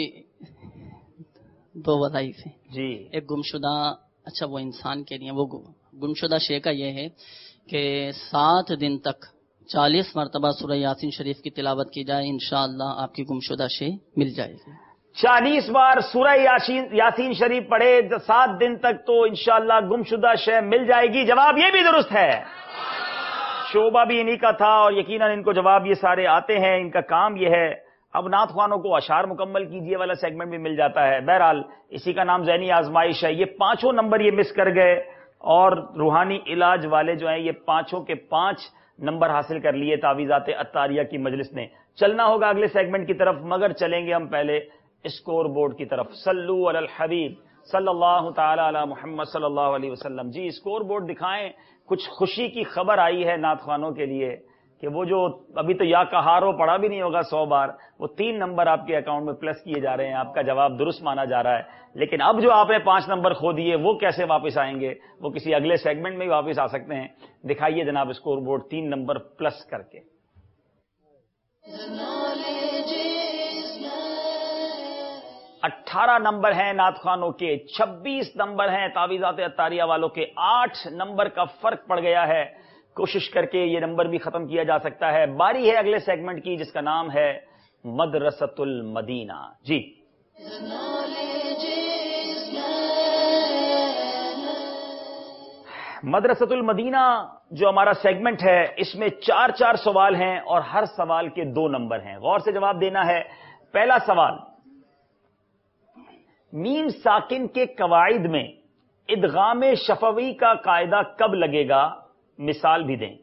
Speaker 7: دو وظائف ہیں.
Speaker 2: جی.
Speaker 7: ایک گمشدہ، اچھا وہ انسان کے لیے، وہ گمشدہ شے کا یہ ہے کہ سات دن تک چالیس مرتبہ سورہ یاسین شریف کی تلاوت کی جائے انشاءاللہ آپ کی گمشدہ شے مل جائے گی.
Speaker 2: چالیس بار سورہ یاسین یاسین شریف پڑھے سات دن تک تو انشاءاللہ گمشدہ شے مل جائے گی. جواب یہ بھی درست ہے. شعبہ بھی انہی کا تھا اور یقیناً ان کو جواب یہ سارے آتے ہیں. ان کا کام یہ ہے. اب نعت خوانوں کو اشعار مکمل کیجیے والا سیگمنٹ بھی مل جاتا ہے. بہرحال اسی کا نام ذہنی آزمائش ہے. یہ پانچوں نمبر یہ مس کر گئے اور روحانی علاج والے جو ہیں یہ پانچوں کے پانچ نمبر حاصل کر لیے تعویذات عطاریہ کی مجلس نے. چلنا ہوگا اگلے سیگمنٹ کی طرف، مگر چلیں گے ہم پہلے اسکور بورڈ کی طرف. صلو علی الحبیب صلی اللہ تعالی علی محمد صلی اللہ علیہ وسلم. جی اسکور بورڈ دکھائیں. کچھ خوشی کی خبر آئی ہے نعت خوانوں کے لیے کہ وہ جو ابھی تو یا کہارو پڑھا بھی نہیں ہوگا سو بار، وہ تین نمبر آپ کے اکاؤنٹ میں پلس کیے جا رہے ہیں. آپ کا جواب درست مانا جا رہا ہے. لیکن اب جو آپ نے پانچ نمبر کھو دیے وہ کیسے واپس آئیں گے؟ وہ کسی اگلے سیگمنٹ میں بھی واپس آ سکتے ہیں. دکھائیے جناب اسکور بورڈ تین نمبر پلس کر کے. اٹھارہ نمبر ہیں نعت خوانوں کے، چھبیس نمبر ہیں تعویذات عطاریہ والوں کے. آٹھ نمبر کا فرق پڑ گیا ہے. کوشش کر کے یہ نمبر بھی ختم کیا جا سکتا ہے. باری ہے اگلے سیگمنٹ کی جس کا نام ہے مدرسۃ المدینہ. جی مدرسۃ المدینہ جو ہمارا سیگمنٹ ہے اس میں چار چار سوال ہیں اور ہر سوال کے دو نمبر ہیں. غور سے جواب دینا ہے. پہلا سوال، میم ساکن کے قواعد میں ادغام شفوی کا قاعدہ کب لگے گا؟ مثال بھی دیں.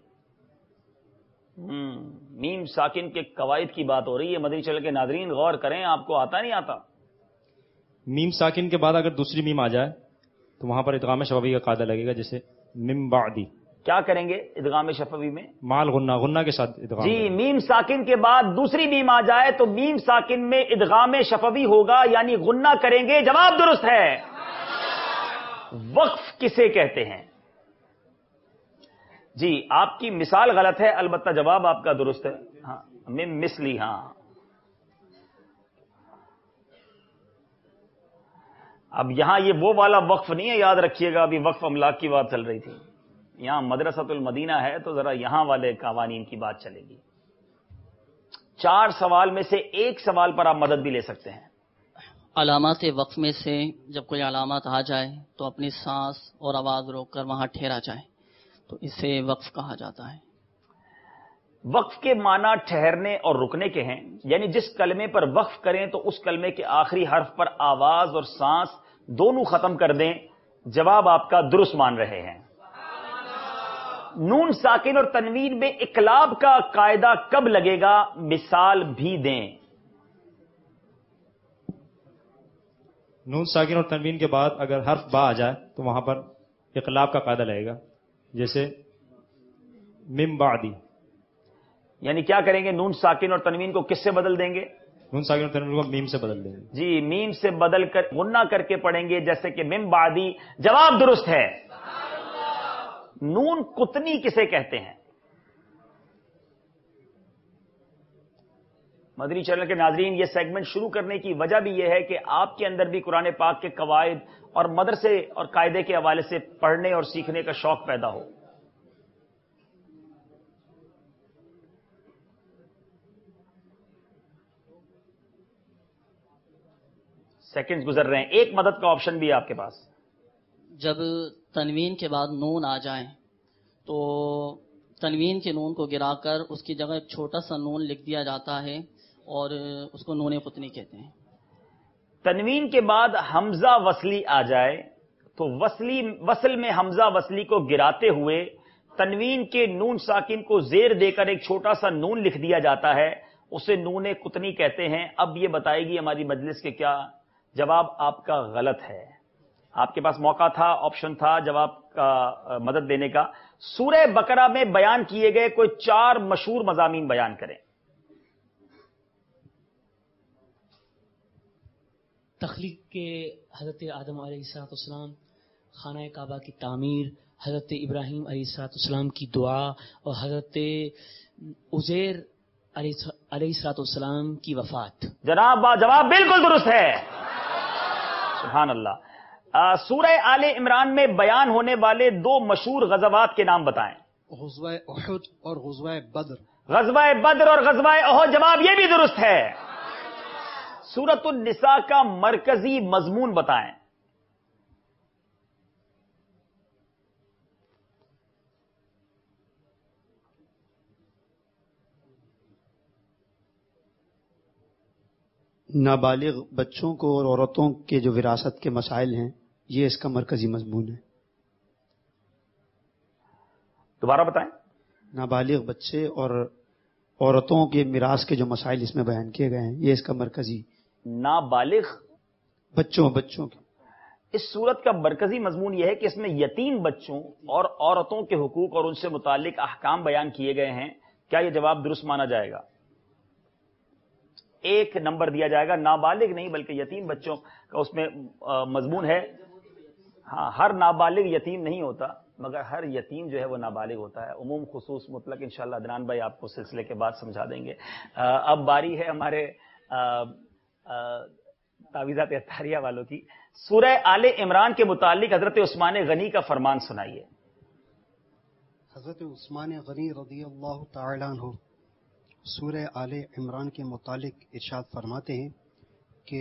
Speaker 2: میم ساکن کے قواعد کی بات ہو رہی ہے. مدنی چینل کے ناظرین غور کریں، آپ کو آتا نہیں آتا؟
Speaker 14: میم ساکن کے بعد اگر دوسری میم آ جائے تو وہاں پر ادغام شفوی کا قاعدہ لگے گا. جیسے مم بعدی
Speaker 2: کیا کریں گے ادغام شفوی میں؟
Speaker 14: مال غنہ غنہ کے ساتھ ادغام.
Speaker 2: جی میم ساکن کے بعد دوسری میم آ جائے تو میم ساکن میں ادغام شفوی ہوگا یعنی غنہ کریں گے. جواب درست ہے. وقف کسے کہتے ہیں؟ جی آپ کی مثال غلط ہے، البتہ جواب آپ کا درست ہے. ہاں مم مثلی. ہاں اب یہاں یہ وہ والا وقف نہیں ہے، یاد رکھیے گا. ابھی وقف املاک کی بات چل رہی تھی. یہاں مدرسۃ المدینہ ہے تو ذرا یہاں والے قوانین کی بات چلے گی. چار سوال میں سے ایک سوال پر آپ مدد بھی لے سکتے ہیں.
Speaker 7: علامات وقف میں سے جب کوئی علامات آ جائے تو اپنی سانس اور آواز روک کر وہاں ٹھہرا جائے تو اسے وقف کہا جاتا ہے.
Speaker 2: وقف کے معنی ٹھہرنے اور رکنے کے ہیں، یعنی جس کلمے پر وقف کریں تو اس کلمے کے آخری حرف پر آواز اور سانس دونوں ختم کر دیں. جواب آپ کا درست مان رہے ہیں. نون ساکن اور تنوین میں اقلاب کا قاعدہ کب لگے گا؟ مثال بھی دیں.
Speaker 14: نون ساکن اور تنوین کے بعد اگر حرف با آ جائے تو وہاں پر اقلاب کا قاعدہ لگے گا. جیسے مم بعدی.
Speaker 2: یعنی کیا کریں گے؟ نون ساکن اور تنوین کو کس سے بدل دیں گے؟
Speaker 14: نون ساکن اور تنوین کو میم سے بدل دیں گے.
Speaker 2: جی میم سے بدل کر غنہ کر کے پڑھیں گے، جیسے کہ مم بعدی. جواب درست ہے. نون قطنی کسے کہتے ہیں؟ مدنی چینل کے ناظرین، یہ سیگمنٹ شروع کرنے کی وجہ بھی یہ ہے کہ آپ کے اندر بھی قرآن پاک کے قواعد اور مدرسے اور قاعدے کے حوالے سے پڑھنے اور سیکھنے کا شوق پیدا ہو. سیکنڈز گزر رہے ہیں. ایک مدد کا آپشن بھی ہے آپ کے پاس.
Speaker 7: جب تنوین کے بعد نون آ جائیں تو تنوین کے نون کو گرا کر اس کی جگہ ایک چھوٹا سا نون لکھ دیا جاتا ہے اور اس کو نون قطنی کہتے ہیں.
Speaker 2: تنوین کے بعد حمزہ وصلی آ جائے تو وصلی وصل میں حمزہ وصلی کو گراتے ہوئے تنوین کے نون ساکن کو زیر دے کر ایک چھوٹا سا نون لکھ دیا جاتا ہے، اسے نون قطنی کہتے ہیں. اب یہ بتائے گی ہماری مجلس کے کیا جواب آپ کا غلط ہے. آپ کے پاس موقع تھا، آپشن تھا جواب کا مدد دینے کا. سورہ بقرہ میں بیان کیے گئے کوئی چار مشہور مضامین بیان کریں.
Speaker 1: تخلیق کے حضرت آدم علیہ الصلوۃ والسلام، خانہ کعبہ کی تعمیر، حضرت ابراہیم علیہ الصلوۃ والسلام کی دعا اور حضرت عزیر علیہ الصلوۃ والسلام کی وفات.
Speaker 2: جناب جواب بالکل درست ہے. سبحان اللہ. سورہ آل عمران میں بیان ہونے والے دو مشہور غزوات کے نام بتائیں.
Speaker 15: غزوہ احد اور غزوہ بدر.
Speaker 2: غزوہ بدر اور غزوہ احد. جواب یہ بھی درست ہے. سورۃ النساء کا مرکزی مضمون بتائیں.
Speaker 3: نابالغ بچوں کو اور عورتوں کے جو وراثت کے مسائل ہیں، یہ اس کا مرکزی مضمون ہے.
Speaker 2: دوبارہ بتائیں.
Speaker 3: نابالغ بچے اور عورتوں کے میراث کے جو مسائل اس میں بیان کیے گئے ہیں، یہ اس کا مرکزی.
Speaker 2: نابالغ
Speaker 3: بچوں بچوں کے
Speaker 2: اس صورت کا مرکزی مضمون یہ ہے کہ اس میں یتیم بچوں اور عورتوں کے حقوق اور ان سے متعلق احکام بیان کیے گئے ہیں. کیا یہ جواب درست مانا جائے گا؟ ایک نمبر دیا جائے گا. نابالغ نہیں بلکہ یتیم بچوں کا اس میں مضمون ہے. ہاں، ہر نابالغ یتیم نہیں ہوتا مگر ہر یتیم جو ہے وہ نابالغ ہوتا ہے. عموم خصوص مطلق انشاءاللہ عدنان بھائی آپ کو سلسلے کے بعد سمجھا دیں گے. اب باری ہے ہمارے تعویذات اطہاریہ والوں کی. سورہ آل عمران کے متعلق حضرت عثمان غنی کا فرمان سنائیے.
Speaker 15: حضرت عثمان غنی رضی اللہ تعالی عنہ سورہ آل عمران کے متعلق ارشاد فرماتے ہیں کہ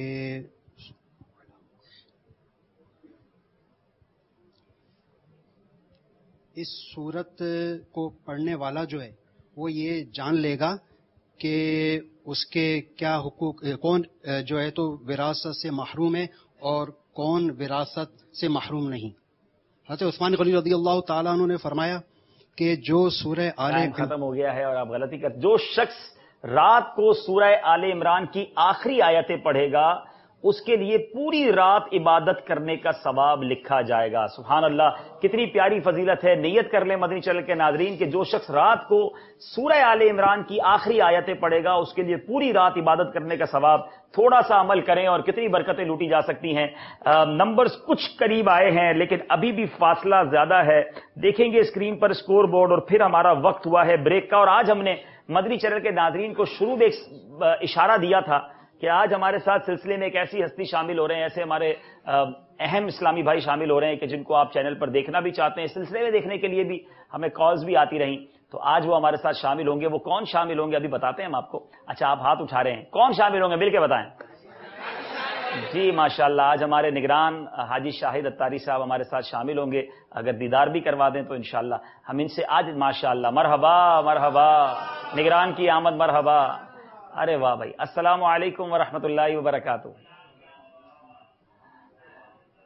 Speaker 15: اس سورت کو پڑھنے والا جو ہے وہ یہ جان لے گا کہ اس کے کیا حقوق، کون جو ہے تو وراثت سے محروم ہے اور کون وراثت سے محروم نہیں. حضرت عثمان غنی رضی اللہ تعالیٰ عنہ نے فرمایا کہ جو سورہ آل
Speaker 2: ٹائم ختم ہو گیا ہے اور آپ غلطی کر جو شخص رات کو سورہ آل عمران کی آخری آیتیں پڑھے گا اس کے لیے پوری رات عبادت کرنے کا ثواب لکھا جائے گا. سبحان اللہ، کتنی پیاری فضیلت ہے. نیت کر لیں مدنی چینل کے ناظرین کہ جو شخص رات کو سورہ آل عمران کی آخری آیتیں پڑھے گا اس کے لیے پوری رات عبادت کرنے کا ثواب. تھوڑا سا عمل کریں اور کتنی برکتیں لوٹی جا سکتی ہیں. نمبرز کچھ قریب آئے ہیں لیکن ابھی بھی فاصلہ زیادہ ہے. دیکھیں گے اسکرین پر اسکور بورڈ اور پھر ہمارا وقت ہوا ہے بریک کا. اور آج ہم نے مدنی چینل کے ناظرین کو شروع میں ایک اشارہ دیا تھا کہ آج ہمارے ساتھ سلسلے میں ایک ایسی ہستی شامل ہو رہے ہیں، ایسے ہمارے اہم اسلامی بھائی شامل ہو رہے ہیں کہ جن کو آپ چینل پر دیکھنا بھی چاہتے ہیں. سلسلے میں دیکھنے کے لیے بھی ہمیں کالز بھی آتی رہیں، تو آج وہ ہمارے ساتھ شامل ہوں گے. وہ کون شامل ہوں گے ابھی بتاتے ہیں ہم آپ کو. اچھا، آپ ہاتھ اٹھا رہے ہیں، کون شامل ہوں گے مل کے بتائیں. جی ماشاءاللہ، آج ہمارے نگران حاجی شاہد اتاری صاحب ہمارے ساتھ شامل ہوں گے. اگر دیدار بھی کروا دیں تو انشاءاللہ ہم ان سے آج ماشاءاللہ. مرحبا مرحبا، نگران کی آمد مرحبا. ارے واہ بھائی، السلام علیکم ورحمۃ اللہ وبرکاتہ.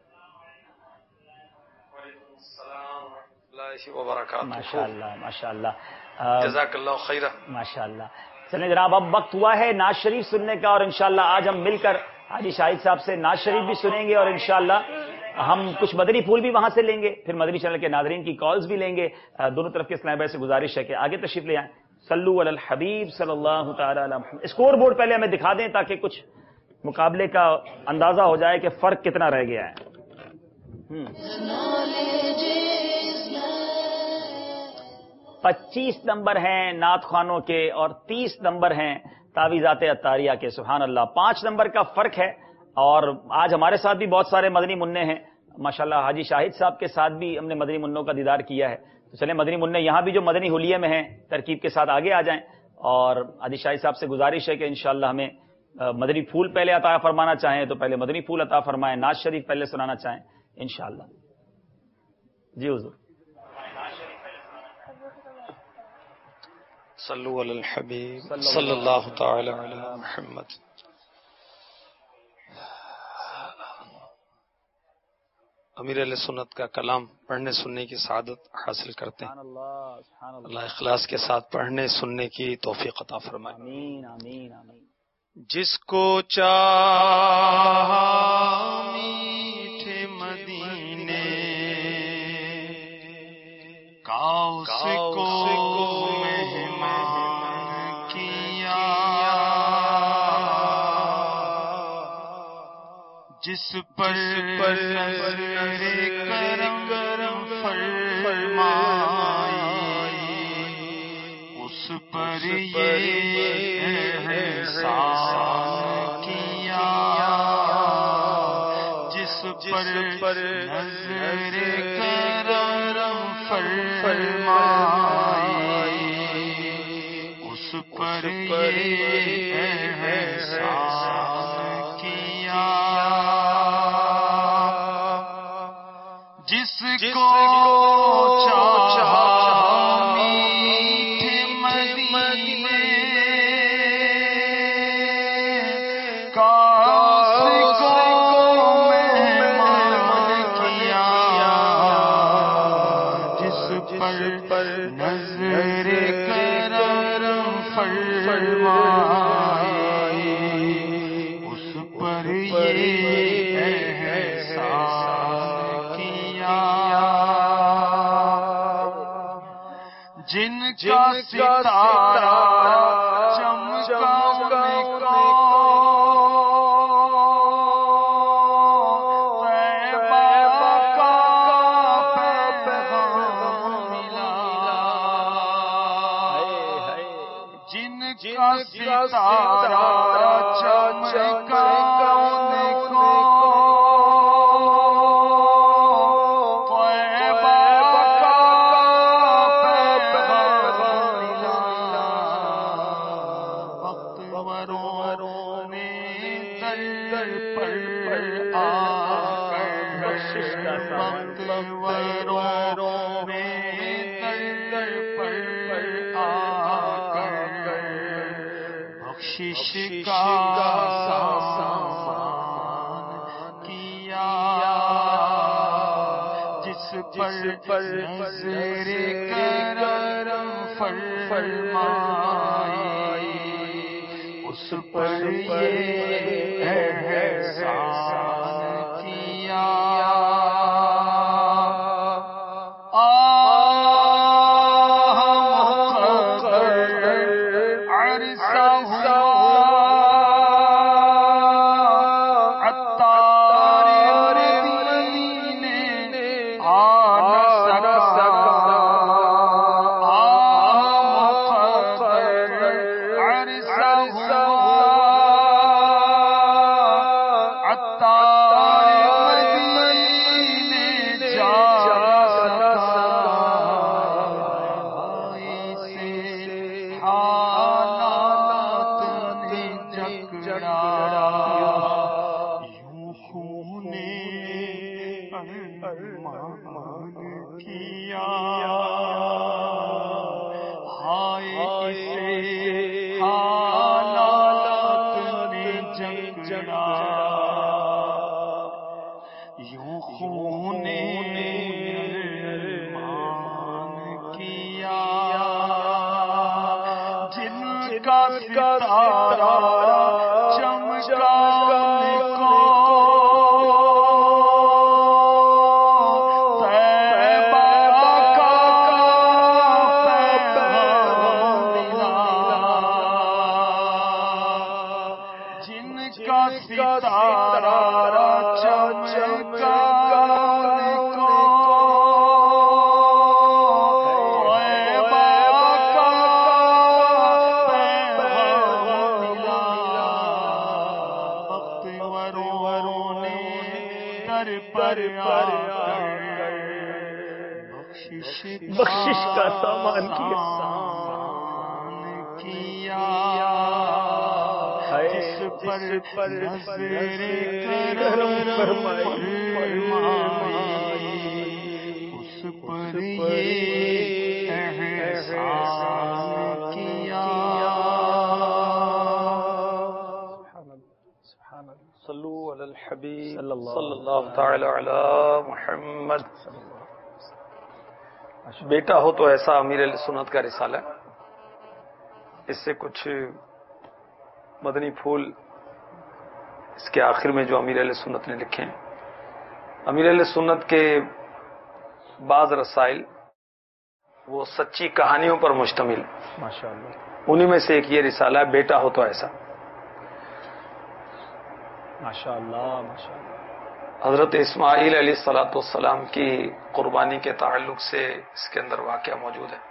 Speaker 16: اللہ وبرکاتہ.
Speaker 2: ماشاء اللہ ماشاء اللہ.
Speaker 16: جزاک اللہ خیرہ.
Speaker 2: ماشاء اللہ. چلیں جناب اب وقت ہوا ہے ناز شریف سننے کا، اور انشاءاللہ آج ہم مل کر حاجی شاہد صاحب سے ناز شریف بھی سنیں گے، اور انشاءاللہ ہم کچھ مدنی پھول بھی وہاں سے لیں گے، پھر مدنی چینل کے ناظرین کی کالز بھی لیں گے. دونوں طرف کے اسلام بھائی سے گزارش ہے کہ آگے تشریف لے آئیں. صلو علی الحبیب صلی اللہ تعالی علی محمد. اسکور بورڈ پہلے ہمیں دکھا دیں تاکہ کچھ مقابلے کا اندازہ ہو جائے کہ فرق کتنا رہ گیا ہے. پچیس نمبر ہیں نعت خوانوں کے اور تیس نمبر ہیں تعویذات عطاریہ کے. سبحان اللہ، پانچ نمبر کا فرق ہے. اور آج ہمارے ساتھ بھی بہت سارے مدنی منع ہیں ماشاءاللہ. حاجی شاہد صاحب کے ساتھ بھی ہم نے مدنی منوں کا دیدار کیا ہے. تو چلیں مدنی منع یہاں بھی جو مدنی حلیے میں ہیں ترکیب کے ساتھ آگے آ جائیں. اور حاجی شاہد صاحب سے گزارش ہے کہ انشاءاللہ ہمیں مدنی پھول پہلے عطا فرمانا چاہیں تو پہلے مدنی پھول عطا فرمائیں، ناز شریف پہلے سنانا چاہیں انشاءاللہ. جی حضور.
Speaker 16: صلو علی الحبیب صلی اللہ تعالی علی محمد. امیر علیہ سنت کا کلام پڑھنے سننے کی سعادت حاصل کرتے ہیں. اللہ اخلاص کے ساتھ پڑھنے سننے کی توفیق عطا فرمائے.
Speaker 2: آمین آمین آمین.
Speaker 16: جس کو چاہا میٹھے مدینے کا اس کو مہمان کیا، جس پر نظر کرم فرمائی اس پر یہ احسان کیا، جس پر نظر کرم فرمائی اس پر یہ احسان کیا، جس کو چاہا میٹھے مدینے کا اس کو مہمان کیا، جس پر نظر کرم فرمائی اس پر یہ احسان کیا، جن کا ستارہ چمکا ان کو طیبہ کا پیغام ملا، جن کا ستارہ چمکا ان کو بخشش کا سامان کیا، جس پر نظر کرم فرمائی اس پر یہ احسان کیا،
Speaker 17: کا ستارہ چمکا کو
Speaker 2: بخشش کا سامان
Speaker 17: کیا جس پر کرم فرمائی اس پر یہ احسان کیا.
Speaker 16: صلو علی الحبیب صلی اللہ تعالی علی محمد. بیٹا ہو تو ایسا امیر اہل سنت کا رسالہ ہے. اس سے کچھ مدنی پھول اس کے آخر میں جو امیر اہل سنت نے لکھے ہیں. امیر اہل سنت کے بعض رسائل وہ سچی کہانیوں پر مشتمل
Speaker 2: ماشاءاللہ.
Speaker 16: انہی میں سے ایک یہ رسالہ ہے بیٹا ہو تو ایسا.
Speaker 2: ماشاءاللہ ماشاءاللہ.
Speaker 16: حضرت اسماعیل علیہ الصلوۃ والسلام کی قربانی کے تعلق سے اس کے اندر واقعہ موجود ہے.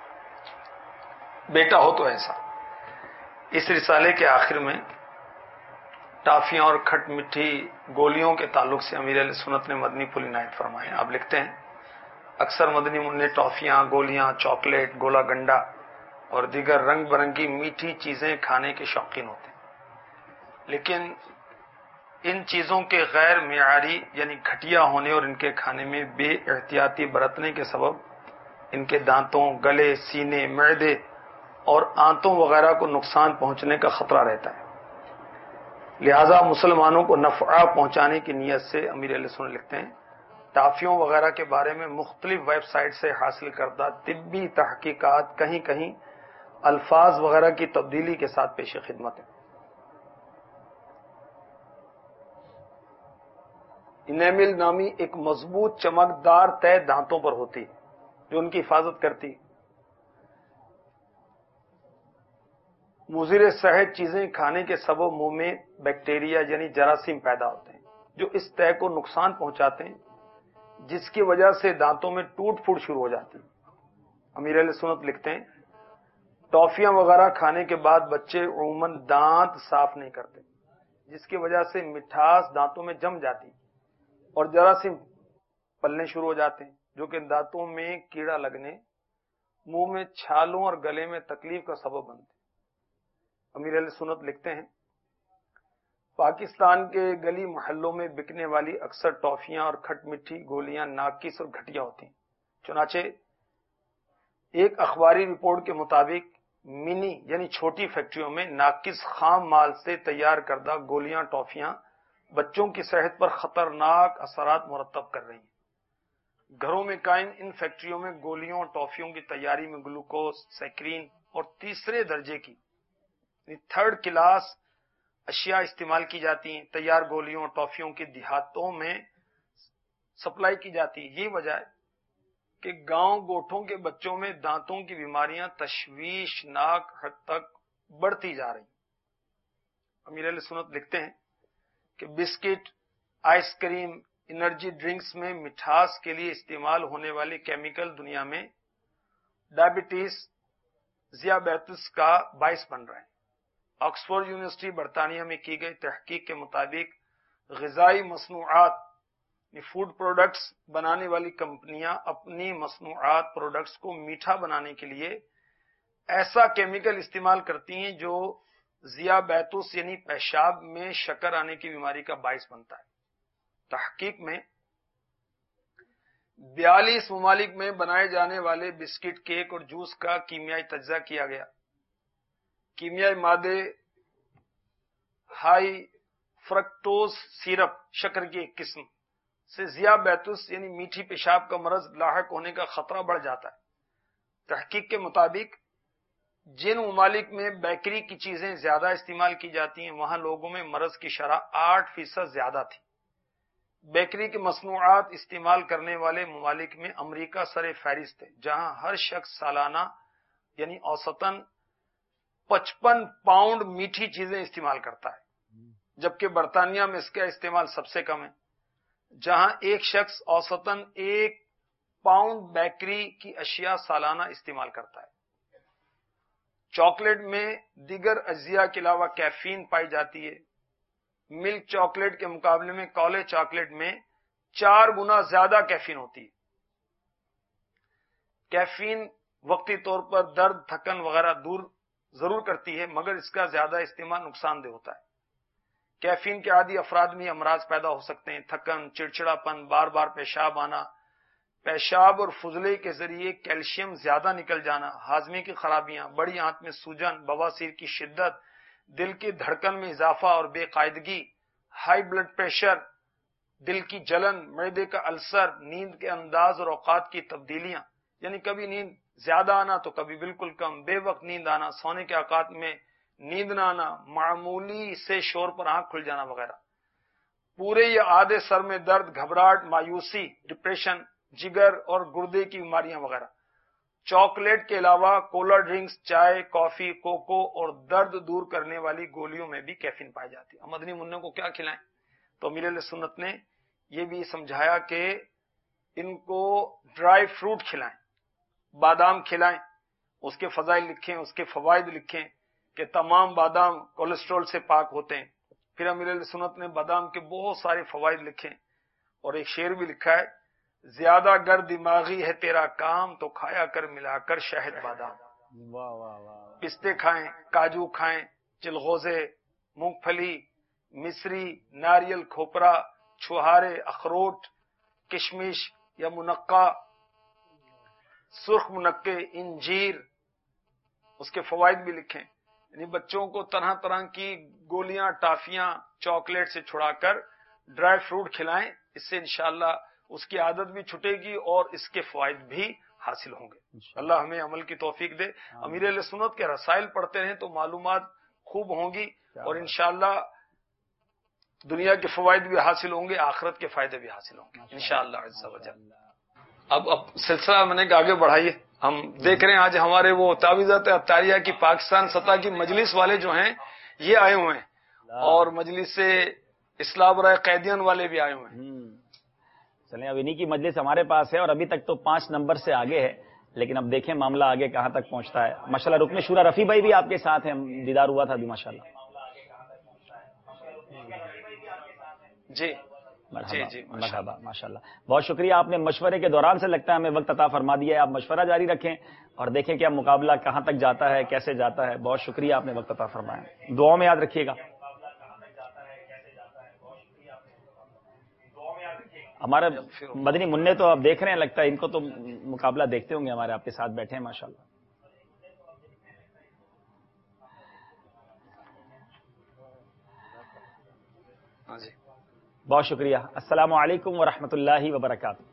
Speaker 16: بیٹا ہو تو ایسا. اس رسالے کے آخر میں ٹافیاں اور کھٹ مٹھی گولیوں کے تعلق سے امیر اہل سنت نے مدنی پھول عنایت فرمائے. آپ لکھتے ہیں اکثر مدنی منع ٹافیاں، گولیاں، چاکلیٹ، گولا گنڈا اور دیگر رنگ برنگی میٹھی چیزیں کھانے کے شوقین ہوتے ہیں، لیکن ان چیزوں کے غیر معیاری یعنی گھٹیا ہونے اور ان کے کھانے میں بے احتیاطی برتنے کے سبب ان کے دانتوں، گلے، سینے، معدے اور آنتوں وغیرہ کو نقصان پہنچنے کا خطرہ رہتا ہے. لہذا مسلمانوں کو نفع پہنچانے کی نیت سے امیر اہل سنت لکھتے ہیں ٹافیوں وغیرہ کے بارے میں مختلف ویب سائٹ سے حاصل کردہ طبی تحقیقات کہیں کہیں الفاظ وغیرہ کی تبدیلی کے ساتھ پیش خدمت ہیں. انیمل نامی ایک مضبوط چمکدار تہ دانتوں پر ہوتی جو ان کی حفاظت کرتی. مضر صحت چیزیں کھانے کے سبب منہ میں بیکٹیریا یعنی جراثیم پیدا ہوتے ہیں جو اس تہ کو نقصان پہنچاتے ہیں، جس کی وجہ سے دانتوں میں ٹوٹ پھوٹ شروع ہو جاتی. امیر اہل سنت لکھتے ہیں ٹافیاں وغیرہ کھانے کے بعد بچے عموماً دانت صاف نہیں کرتے، جس کی وجہ سے مٹھاس دانتوں میں جم جاتی اور جراثیم پلنے شروع ہو جاتے ہیں جو کہ دانتوں میں کیڑا لگنے، منہ میں چھالوں اور گلے میں تکلیف کا سبب بنتے. امیر اہل سنت لکھتے ہیں پاکستان کے گلی محلوں میں بکنے والی اکثر ٹافیاں اور کھٹ مٹھی گولیاں ناقص اور گھٹیا ہوتی ہیں. چنانچہ ایک اخباری رپورٹ کے مطابق منی یعنی چھوٹی فیکٹریوں میں ناقص خام مال سے تیار کردہ گولیاں ٹافیاں بچوں کی صحت پر خطرناک اثرات مرتب کر رہی ہیں. گھروں میں قائم ان فیکٹریوں میں گولیوں اور ٹافیوں کی تیاری میں گلوکوز، سیکرین اور تیسرے درجے کی تھرڈ کلاس اشیاء استعمال کی جاتی ہیں. تیار گولیوں اور ٹافیوں کی دیہاتوں میں سپلائی کی جاتی ہے. یہی وجہ ہے کہ گاؤں گوٹھوں کے بچوں میں دانتوں کی بیماریاں تشویشناک حد تک بڑھتی جا رہی. امیر اہل سنت لکھتے ہیں کہ biscuit, ice cream, energy drinks میں مٹھاس کے لیے استعمال ہونے والے کیمیکل دنیا میں ڈائبٹیز، ذیابیطس کا باعث بن رہے ہیں. آکسفورڈ یونیورسٹی برطانیہ میں کی گئی تحقیق کے مطابق غذائی مصنوعات فوڈ پروڈکٹس بنانے والی کمپنیاں اپنی مصنوعات پروڈکٹس کو میٹھا بنانے کے لیے ایسا کیمیکل استعمال کرتی ہیں جو ذیابیطس یعنی پیشاب میں شکر آنے کی بیماری کا باعث بنتا ہے. تحقیق میں بیالیس ممالک میں بنائے جانے والے بسکٹ، کیک اور جوس کا کیمیائی تجزیہ کیا گیا. کیمیائی مادے ہائی فرکٹوز سیرپ شکر کی ایک قسم سے ذیابیطس یعنی میٹھی پیشاب کا مرض لاحق ہونے کا خطرہ بڑھ جاتا ہے. تحقیق کے مطابق جن ممالک میں بیکری کی چیزیں زیادہ استعمال کی جاتی ہیں وہاں لوگوں میں مرض کی شرح آٹھ فیصد زیادہ تھی۔ بیکری کے مصنوعات استعمال کرنے والے ممالک میں امریکہ سر فہرست ہے، جہاں ہر شخص سالانہ یعنی اوسطاً پچپن پاؤنڈ میٹھی چیزیں استعمال کرتا ہے، جبکہ برطانیہ میں اس کا استعمال سب سے کم ہے، جہاں ایک شخص اوسطاً ایک پاؤنڈ بیکری کی اشیاء سالانہ استعمال کرتا ہے۔ چاکلیٹ میں دیگر اجزاء کے علاوہ کیفین پائی جاتی ہے۔ ملک چاکلیٹ کے مقابلے میں کالے چاکلیٹ میں چار گنا زیادہ کیفین ہوتی ہے۔ کیفین وقتی طور پر درد، تھکن وغیرہ دور ضرور کرتی ہے، مگر اس کا زیادہ استعمال نقصان دہ ہوتا ہے۔ کیفین کے عادی افراد میں امراض پیدا ہو سکتے ہیں، تھکن، چڑچڑاپن، بار بار پیشاب آنا، پیشاب اور فضلے کے ذریعے کیلشیم زیادہ نکل جانا، ہاضمے کی خرابیاں، بڑی آنت میں سوجن، بواسیر کی شدت، دل کی دھڑکن میں اضافہ اور بے قاعدگی، ہائی بلڈ پریشر، دل کی جلن، معدے کا السر، نیند کے انداز اور اوقات کی تبدیلیاں، یعنی کبھی نیند زیادہ آنا تو کبھی بالکل کم، بے وقت نیند آنا، سونے کے اوقات میں نیند نہ آنا، معمولی سے شور پر آنکھ کھل جانا وغیرہ، پورے یا آدھے سر میں درد، گھبراہٹ، مایوسی، ڈپریشن، جگر اور گردے کی بیماریاں وغیرہ۔ چاکلیٹ کے علاوہ کولا ڈرنکس، چائے، کافی، کوکو اور درد دور کرنے والی گولیوں میں بھی کیفین پائی جاتی ہے۔ مدنی منوں کو کیا کھلائیں؟ تو امیر علیہ سنت نے یہ بھی سمجھایا کہ ان کو ڈرائی فروٹ کھلائیں، بادام کھلائیں، اس کے فضائل لکھیں، اس کے فوائد لکھیں کہ تمام بادام کولیسٹرول سے پاک ہوتے ہیں۔ پھر امیر علیہ سنت نے بادام کے بہت سارے فوائد لکھے اور ایک شعر بھی لکھا ہے، زیادہ گر دماغی ہے تیرا کام تو کھایا کر ملا کر شہد بادام۔
Speaker 2: واہ واہ واہ۔
Speaker 16: پستے کھائیں، کاجو کھائیں، چلغوزے، مونگ پھلی، مصری، ناریل، کھوپرا، چھوہارے، اخروٹ، کشمش یا منقع، سرخ منقے، انجیر، اس کے فوائد بھی لکھیں۔ یعنی بچوں کو طرح طرح کی گولیاں، ٹافیاں، چاکلیٹ سے چھڑا کر ڈرائی فروٹ کھلائیں، اس سے انشاءاللہ اس کی عادت بھی چھٹے گی اور اس کے فوائد بھی حاصل ہوں گے۔ اللہ ہمیں عمل کی توفیق دے۔ امیر علیہ سنت کے رسائل پڑھتے رہیں تو معلومات خوب ہوں گی اور انشاءاللہ دنیا کے فوائد بھی حاصل ہوں گے، آخرت کے فائدے بھی حاصل ہوں گے انشاءاللہ عز و جل۔ اب اب سلسلہ میں نے کہ آگے بڑھائیے، ہم دیکھ رہے ہیں آج ہمارے وہ تعویذات عطاریہ کی پاکستان سطح کی مجلس والے جو ہیں یہ آئے ہوئے ہیں اور مجلس سے اصلاح برائے قیدیان والے بھی آئے ہوئے ہیں۔
Speaker 2: چلیں اب انہی کی مجلس ہمارے پاس ہے اور ابھی تک تو پانچ نمبر سے آگے ہے، لیکن اب دیکھیں معاملہ آگے کہاں تک پہنچتا ہے۔ ماشاءاللہ رکن شورا رفیع بھائی بھی آپ کے ساتھ ہیں، دیدار ہوا تھا ابھی ماشاءاللہ۔
Speaker 16: جی
Speaker 2: جی جی مرحبا، ماشاءاللہ بہت شکریہ، آپ نے مشورے کے دوران سے لگتا ہے ہمیں وقت عطا فرما دیا ہے، آپ مشورہ جاری رکھیں اور دیکھیں کہ اب مقابلہ کہاں تک جاتا ہے، کیسے جاتا ہے۔ بہت شکریہ، آپ نے وقت عطا فرمایا، دعاؤں میں یاد رکھیے گا۔ ہمارے مدنی منع تو آپ دیکھ رہے ہیں، لگتا ہے ان کو تو مقابلہ دیکھتے ہوں گے، ہمارے آپ کے ساتھ بیٹھے ہیں ماشاءاللہ۔
Speaker 16: ہاں جی
Speaker 2: بہت شکریہ۔ السلام علیکم ورحمۃ اللہ وبرکاتہ۔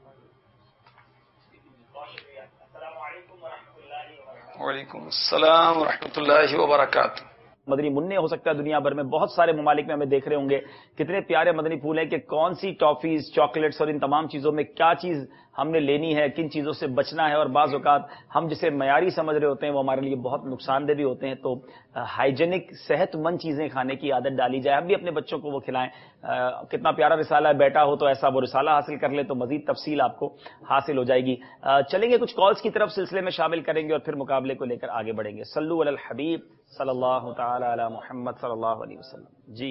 Speaker 16: وعلیکم السلام ورحمۃ اللہ وبرکاتہ۔
Speaker 2: مدنی منع ہو سکتا ہے دنیا بھر میں بہت سارے ممالک میں ہمیں دیکھ رہے ہوں گے، کتنے پیارے مدنی پھول ہیں کہ کون سی ٹافیز، چاکلیٹس اور ان تمام چیزوں میں کیا چیز ہم نے لینی ہے، کن چیزوں سے بچنا ہے، اور بعض اوقات ہم جسے معیاری سمجھ رہے ہوتے ہیں وہ ہمارے لیے بہت نقصان دہ بھی ہوتے ہیں۔ تو ہائیجینک صحت مند چیزیں کھانے کی عادت ڈالی جائے، ہم بھی اپنے بچوں کو وہ کھلائیں۔ کتنا پیارا رسالہ ہے، بیٹا ہو تو ایسا وہ رسالہ حاصل کر لے تو مزید تفصیل آپ کو حاصل ہو جائے گی۔ چلیں گے کچھ کالز کی طرف سلسلے میں شامل کریں گے اور پھر مقابلے کو لے کر آگے بڑھیں گے۔ صلو علی الحبیب صلی اللہ تعالی علی محمد صلی اللہ علیہ وسلم۔ جی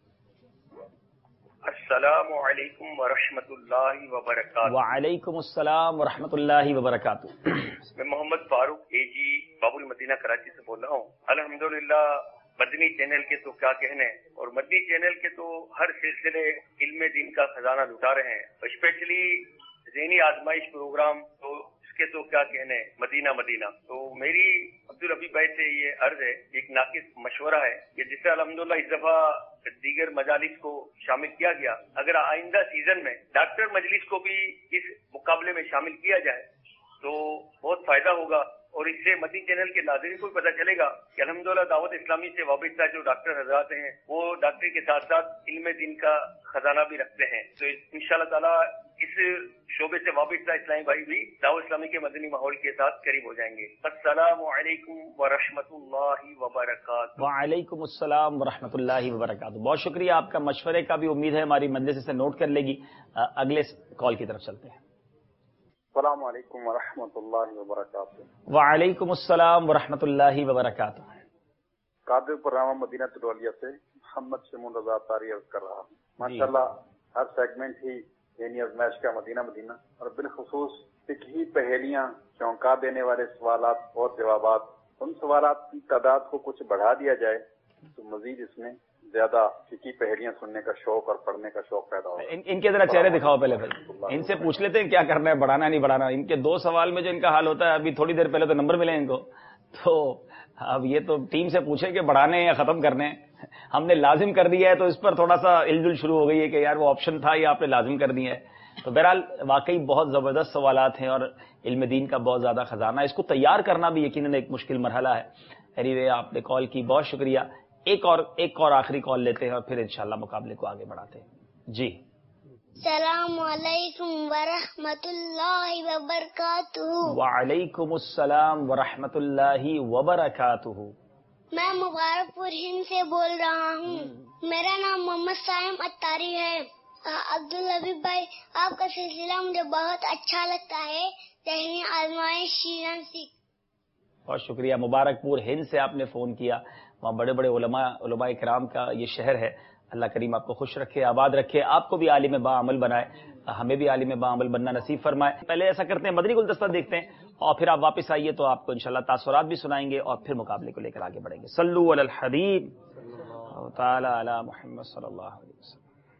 Speaker 18: السلام علیکم ورحمۃ اللہ وبرکاتہ۔
Speaker 2: وعلیکم السلام ورحمۃ اللہ وبرکاتہ۔
Speaker 18: میں محمد فاروق اے جی بابل مدینہ کراچی سے بول رہا ہوں۔ الحمدللہ مدنی چینل کے تو کیا کہنے، اور مدنی چینل کے تو ہر سلسلے علم دین کا خزانہ لٹا رہے ہیں، اسپیشلی ذہنی آزمائش پروگرام تو اس کے تو کیا کہنے، مدینہ مدینہ۔ تو میری عبدالرفیع بھائی سے یہ عرض ہے، ایک ناقص مشورہ ہے کہ جسے الحمدللہ اس دفعہ دیگر مجالس کو شامل کیا گیا، اگر آئندہ سیزن میں ڈاکٹر مجلس کو بھی اس مقابلے میں شامل کیا جائے تو بہت فائدہ ہوگا اور اس سے مدنی چینل کے ناظرین کو بھی پتہ چلے گا کہ الحمدللہ دعوت اسلامی سے وابستہ جو ڈاکٹر حضرات ہیں وہ ڈاکٹری کے ساتھ ساتھ علم دین کا خزانہ بھی رکھتے ہیں. تو انشاءاللہ تعالیٰ اس شعبے سے وابستہ اسلامی بھائی بھی دعوت اسلامی کے مدنی ماحول کے ساتھ قریب ہو جائیں گے. السلام علیکم ورحمۃ اللہ وبرکاتہ.
Speaker 2: وعلیکم السلام ورحمۃ اللہ وبرکاتہ. بہت شکریہ آپ کا مشورے کا بھی امید ہے ہماری مجلس سے نوٹ کر لے گی. اگلے کال کی طرف چلتے ہیں.
Speaker 19: السلام علیکم ورحمۃ اللہ وبرکاتہ.
Speaker 2: وعلیکم السلام ورحمۃ اللہ وبرکاتہ.
Speaker 19: قادر پروگرام مدینہ تلولیہ سے محمد شمون رضا طاری عرض کر رہا ہوں. ماشاءاللہ ہر سیگمنٹ ہی یعنی ازمائش کا مدینہ مدینہ اور بالخصوص فقہی پہیلیاں چونکا دینے والے سوالات اور جوابات، ان سوالات کی تعداد کو کچھ بڑھا دیا جائے تو مزید اس میں زیادہ فقہی پہیلیاں سننے کا شوق اور پڑھنے کا شوق پیدا ہو.
Speaker 2: ان, ان کے ذرا چہرے دکھاؤ پہلے بھائی، ان سے پوچھ لیتے ہیں کیا کرنا ہے، بڑھانا نہیں بڑھانا. ان کے دو سوال میں جو ان کا حال ہوتا ہے، ابھی تھوڑی دیر پہلے تو نمبر ملے ان کو، تو اب یہ تو ٹیم سے پوچھے کہ بڑھانے یا ختم کرنے. ہم نے لازم کر دیا ہے تو اس پر تھوڑا سا الجھن شروع ہو گئی ہے کہ یار وہ آپشن تھا یا آپ نے لازم کر دیا ہے. تو بہرحال واقعی بہت زبردست سوالات ہیں اور علم دین کا بہت زیادہ خزانہ ہے. اس کو تیار کرنا بھی یقیناً ایک مشکل مرحلہ ہے. اینی وے آپ نے کال کی، بہت شکریہ. ایک اور ایک اور آخری کال لیتے ہیں اور پھر انشاءاللہ مقابلے کو آگے بڑھاتے ہیں. جی
Speaker 20: السلام علیکم ورحمۃ اللہ وبرکاتہ.
Speaker 2: وعلیکم السلام ورحمۃ اللہ وبرکاتہ.
Speaker 20: میں مبارک پور ہند سے بول رہا ہوں. میرا نام محمد سائم اتاری ہے. عبدالحبیب بھائی، آپ کا سلسلہ مجھے بہت اچھا لگتا ہے. ذہنی آزمائش شیرن سیکھ.
Speaker 2: بہت شکریہ. مبارک پور ہند سے آپ نے فون کیا. وہاں بڑے بڑے علماء علماء کرام کا یہ شہر ہے. اللہ کریم آپ کو خوش رکھے، آباد رکھے، آپ کو بھی عالم با عمل بنائے، ہمیں بھی عالم با عمل بننا نصیب فرمائے. پہلے ایسا کرتے ہیں مدنی گلدستہ دیکھتے ہیں اور پھر آپ واپس آئیے تو آپ کو انشاءاللہ تاثرات بھی سنائیں گے اور پھر مقابلے کو لے کر آگے بڑھیں گے. صلو علی الحبیب تعالی علی محمد صلی اللہ علیہ وسلم.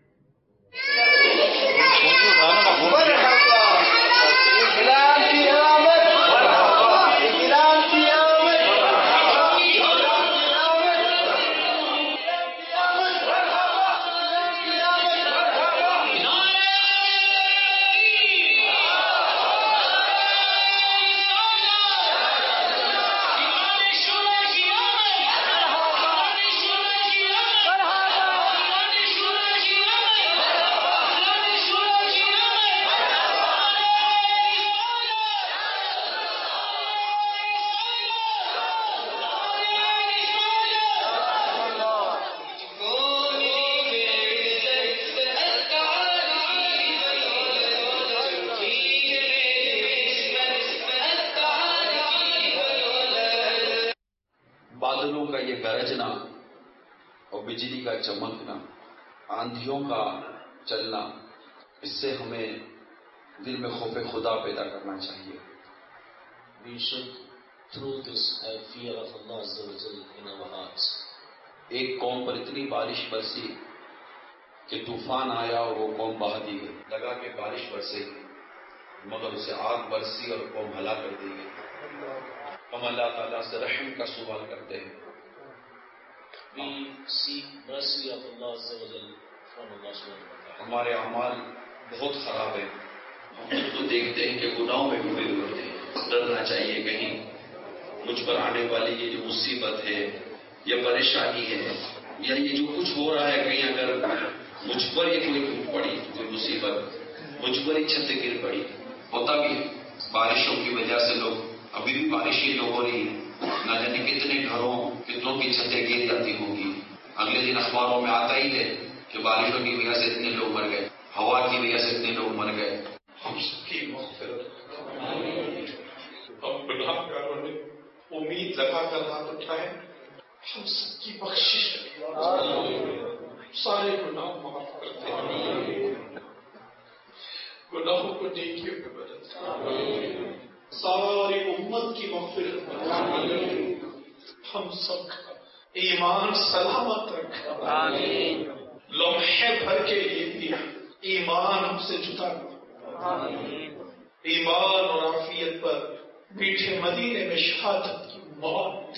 Speaker 21: بادلوں کا یہ گرجنا اور بجلی کا چمکنا، آندھیوں کا چلنا، اس سے ہمیں دل میں خوف خدا پیدا کرنا چاہیے.
Speaker 22: We should through this have fear of Allah Azza wa Jal in our hearts.
Speaker 21: ایک قوم پر اتنی بارش برسی کہ طوفان آیا اور وہ قوم بہا دی گئی. لگا کہ بارش برسے گی مگر اسے آگ برسی اور قوم ہلاک کر دی گئی. ہم اللہ تعالیٰ سے رحم کا سوال کرتے ہیں.
Speaker 22: We seek mercy of Allah Azza wa Jal from Allah subhanahu wa ta'ala.
Speaker 21: ہمارے اعمال بہت خراب ہیں. ہم خود کو دیکھتے ہیں کہ گناہوں میں ڈوبے ہوئے ہیں. ڈرنا چاہیے کہیں مجھ پر آنے والی یہ جو مصیبت ہے، یہ پریشانی ہے، یا یہ جو کچھ ہو رہا ہے، کہیں اگر مجھ پر یہ کوئی ٹوٹ پڑی، کوئی مصیبت مجھ پر ہی چھتیں گر پڑی. ہوتا بھی بارشوں کی وجہ سے لوگ ابھی بھی بارش ہی لوگ ہو رہی ہے، نہ جانے کتنے گھروں کتنوں کی چھتیں گر جاتی ہوں گی. اگلے دن اخباروں میں آتا ہی ہے کہ بارشوں کی وجہ سے اتنے لوگ مر گئے، ہوا کی وجہ سے اتنے لوگ مر گئے. ہم سب کی مغفرت. ہم گناہگاروں نے امید لگا کر ہاتھ اٹھائے، ہم سب کی بخشش سارے گناہ معاف کرتے ہیں، گناہوں کو نیکیوں میں بدلتے، ساری امت کی مغفرت کرتے، ہم سب کا ایمان سلامت رکھا، لمحے بھر کے لیے بھی ایمان ہم سے جدا کرا، ایمان اور عافیت پر میٹھے مدینے میں شہادت کی موت،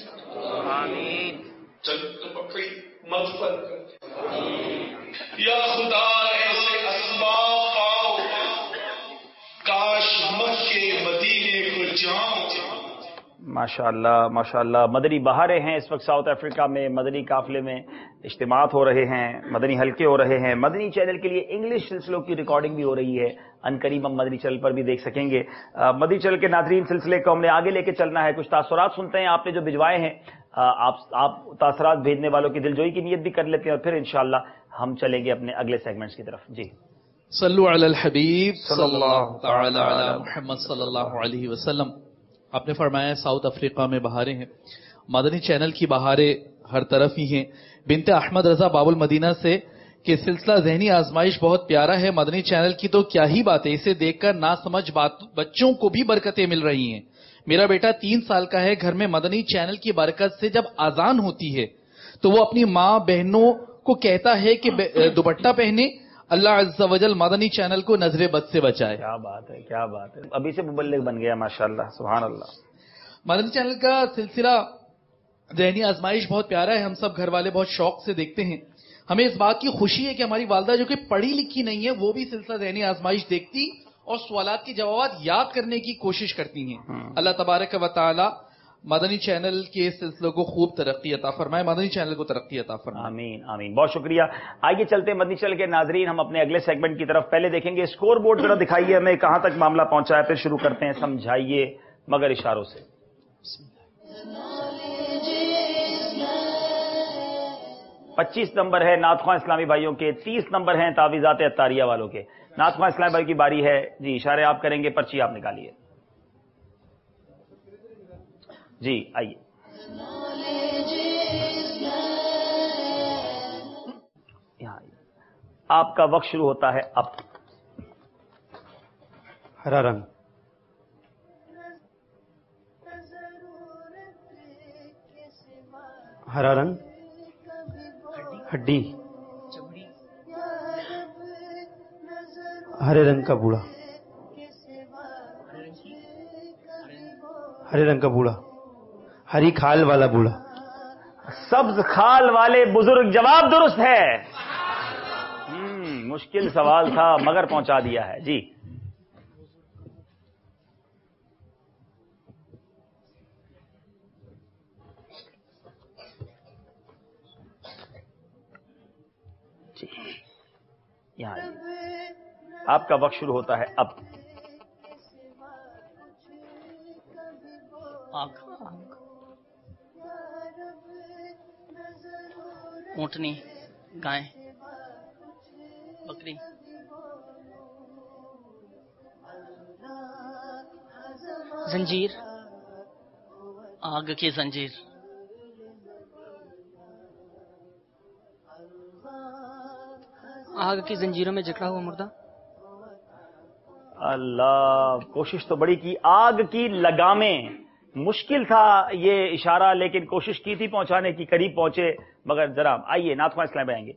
Speaker 21: جنت بقی مغفر کرتے. یا خدا ایسے اسباب پاؤ، کاش مکے مدینے کو جاؤں.
Speaker 2: माशाअल्लाह माशाअल्लाह। मदनी बहारें हैं इस वक्त साउथ अफ्रीका में, मदनी काफिले में इज्तिमात हो रहे हैं, मदनी हल्के हो रहे हैं। मदनी चैनल के लिए इंग्लिश सिलसिलों की रिकॉर्डिंग भी हो रही है, अनकरीब हम मदनी चैनल पर भी देख सकेंगे। आ, मदनी चैनल के नाजरीन, सिलसिले को हमने आगे लेके चलना है। कुछ तासुरात सुनते हैं आपने जो भिजवाए हैं। आ, आप आप तासुरात भेजने वालों की दिलजोई की नीयत भी कर लेते हैं और फिर इंशाअल्लाह हम चलेंगे अपने अगले सेगमेंट्स की तरफ। जी
Speaker 5: सल्लु अलल हबीब सल्लल्लाहु तआला अला मुहम्मद सल्लल्लाहु अलैहि वसल्लम। आपने फरमाया साउथ अफ्रीका में बहारें हैं, मदनी चैनल की बहारें हर तरफ ही हैं। बिनते अहमद रजा बाबुल मदीना से कि सिलसिला ज़हनी आजमाइश बहुत प्यारा है, मदनी चैनल की तो क्या ही बात है, इसे देखकर ना समझ बात बच्चों को भी बरकतें मिल रही हैं। मेरा बेटा तीन साल का है, घर में मदनी चैनल की बरकत से जब आजान होती है तो वो अपनी माँ बहनों को कहता है कि दुपट्टा पहने, अल्लाह अज़्ज़ा वजल मदनी चैनल को नजरे बद से बचाए।
Speaker 2: क्या बात है, क्या बात है, अभी से मुबल्लिग बन गया माशाअल्लाह, सुभान अल्लाह।
Speaker 5: मदनी चैनल का सिलसिला ज़हनी आजमाइश बहुत प्यारा है, हम सब घर वाले बहुत शौक से देखते हैं। हमें इस बात की खुशी है कि हमारी वालदा जो कि पढ़ी लिखी नहीं है वो भी सिलसिला ज़हनी आजमाइश देखती और सवालात के जवाब याद करने की कोशिश करती हैं। अल्लाह तबारक व तआला मदनी चैनल के सिलसिले को खूब तरक्की अता फरमाए, मदनी चैनल को तरक्की अता फरमाए।
Speaker 2: आमीन आमीन, बहुत शुक्रिया। आइए चलते हैं मदनी चैनल के नाजरीन, हम अपने अगले सेगमेंट की तरफ। पहले देखेंगे स्कोर बोर्ड, जरा दिखाइए हमें कहां तक मामला पहुंचा है, फिर शुरू करते हैं, समझाइए मगर इशारों से। पच्चीस नंबर है नातख्वां इस्लामी भाइयों के, तीस नंबर हैं तावीज़ात अत्तारिया वालों के। नातख्वां इस्लामी भाई की बारी है जी, इशारे आप करेंगे, पर्ची आप निकालिए जी। आइए यहाँ आपका वक्त शुरू होता है अब।
Speaker 3: हरा रंग, हरा रंग, हड्डी, हरे रंग का बूढ़ा, हरे रंग का बूढ़ा, हरी खाल वाला बूढ़ा,
Speaker 2: सब्ज खाल वाले बुजुर्ग। जवाब दुरुस्त है। हम्म मुश्किल सवाल था मगर पहुंचा दिया है जी। जी यहाँ आपका वक्त शुरू होता है अब।
Speaker 7: आग, ऊंटनी, गाय, बकरी,
Speaker 1: जंजीर,
Speaker 7: आग की जंजीर,
Speaker 1: आग की जंजीरों में जकड़ा हुआ मुर्दा।
Speaker 2: अल्लाह, कोशिश तो बड़ी की। आग की लगामें, मुश्किल था ये इशारा लेकिन कोशिश की थी पहुंचाने की, करीब पहुंचे मगर जरा। आइए नातख्वां इस्लाम आएंगे।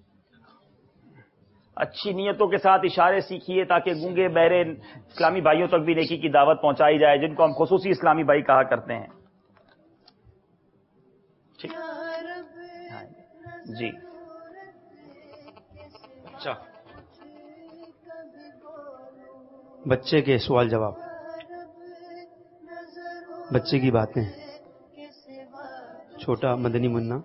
Speaker 2: अच्छी नियतों के साथ इशारे सीखिए ताकि गूंगे बहरे इस्लामी भाइयों तक भी नेकी की दावत पहुंचाई जाए, जिनको हम खुसूसी इस्लामी भाई कहा करते हैं। ठीक जी। अच्छा,
Speaker 3: बच्चे के सवाल जवाब, बच्चे की बातें, छोटा मदनी मुन्ना,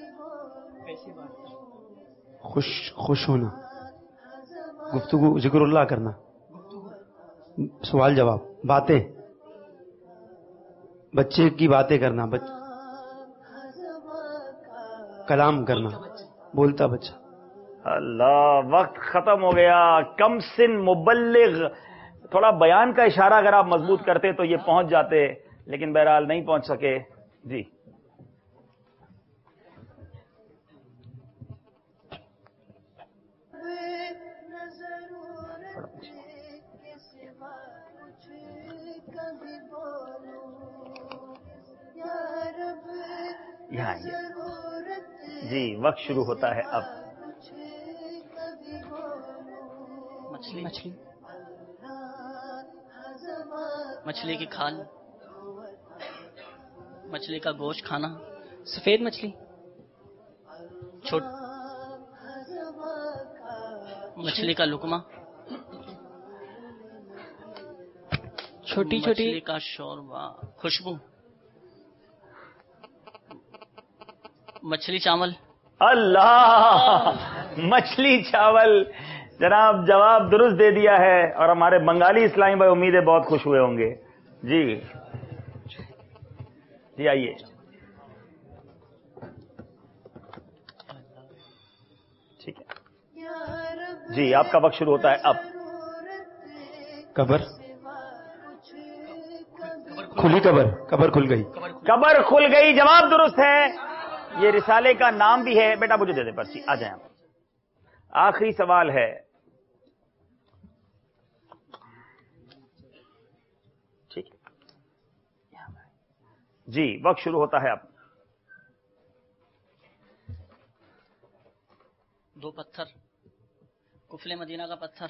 Speaker 3: खुश खुश होना, गुफ्तगू, जिक्रुल्लाह करना, सवाल जवाब, बातें, बच्चे की बातें करना, बच, कलाम करना, बोलता बच्चा।
Speaker 2: अल्लाह, वक्त खत्म हो गया। कम सिन मुबल्लिग, थोड़ा बयान का इशारा अगर आप मजबूत करते तो ये पहुंच जाते, लेकिन बहरहाल नहीं पहुंच सके जी। यहाँ जी, वक्त शुरू होता है अब।
Speaker 7: मछली, मछली, मछली की खाल, मछली का गोश्त खाना,
Speaker 1: सफेद मछली,
Speaker 7: छोट मछली का लुकमा,
Speaker 1: छोटी छोटी
Speaker 7: मछली का शोरबा, खुशबू, मछली चावल।
Speaker 2: अल्लाह, मछली चावल। जनाब जवाब दुरुस्त दे दिया है और हमारे बंगाली इस्लामी भाई उम्मीद है बहुत खुश हुए होंगे। जी जी आइए। ठीक है जी, आपका वक्त शुरू होता है अब।
Speaker 3: कबर खुली, कबर कबर खुल गई,
Speaker 2: कबर खुल गई, जवाब दुरुस्त है। ये रिसाले का नाम भी है। बेटा मुझे दे दे पर्ची, आ जाए आप। आखिरी सवाल है, ठीक है जी, वक्त शुरू होता है अब।
Speaker 7: दो पत्थर, कुफले मदीना का पत्थर।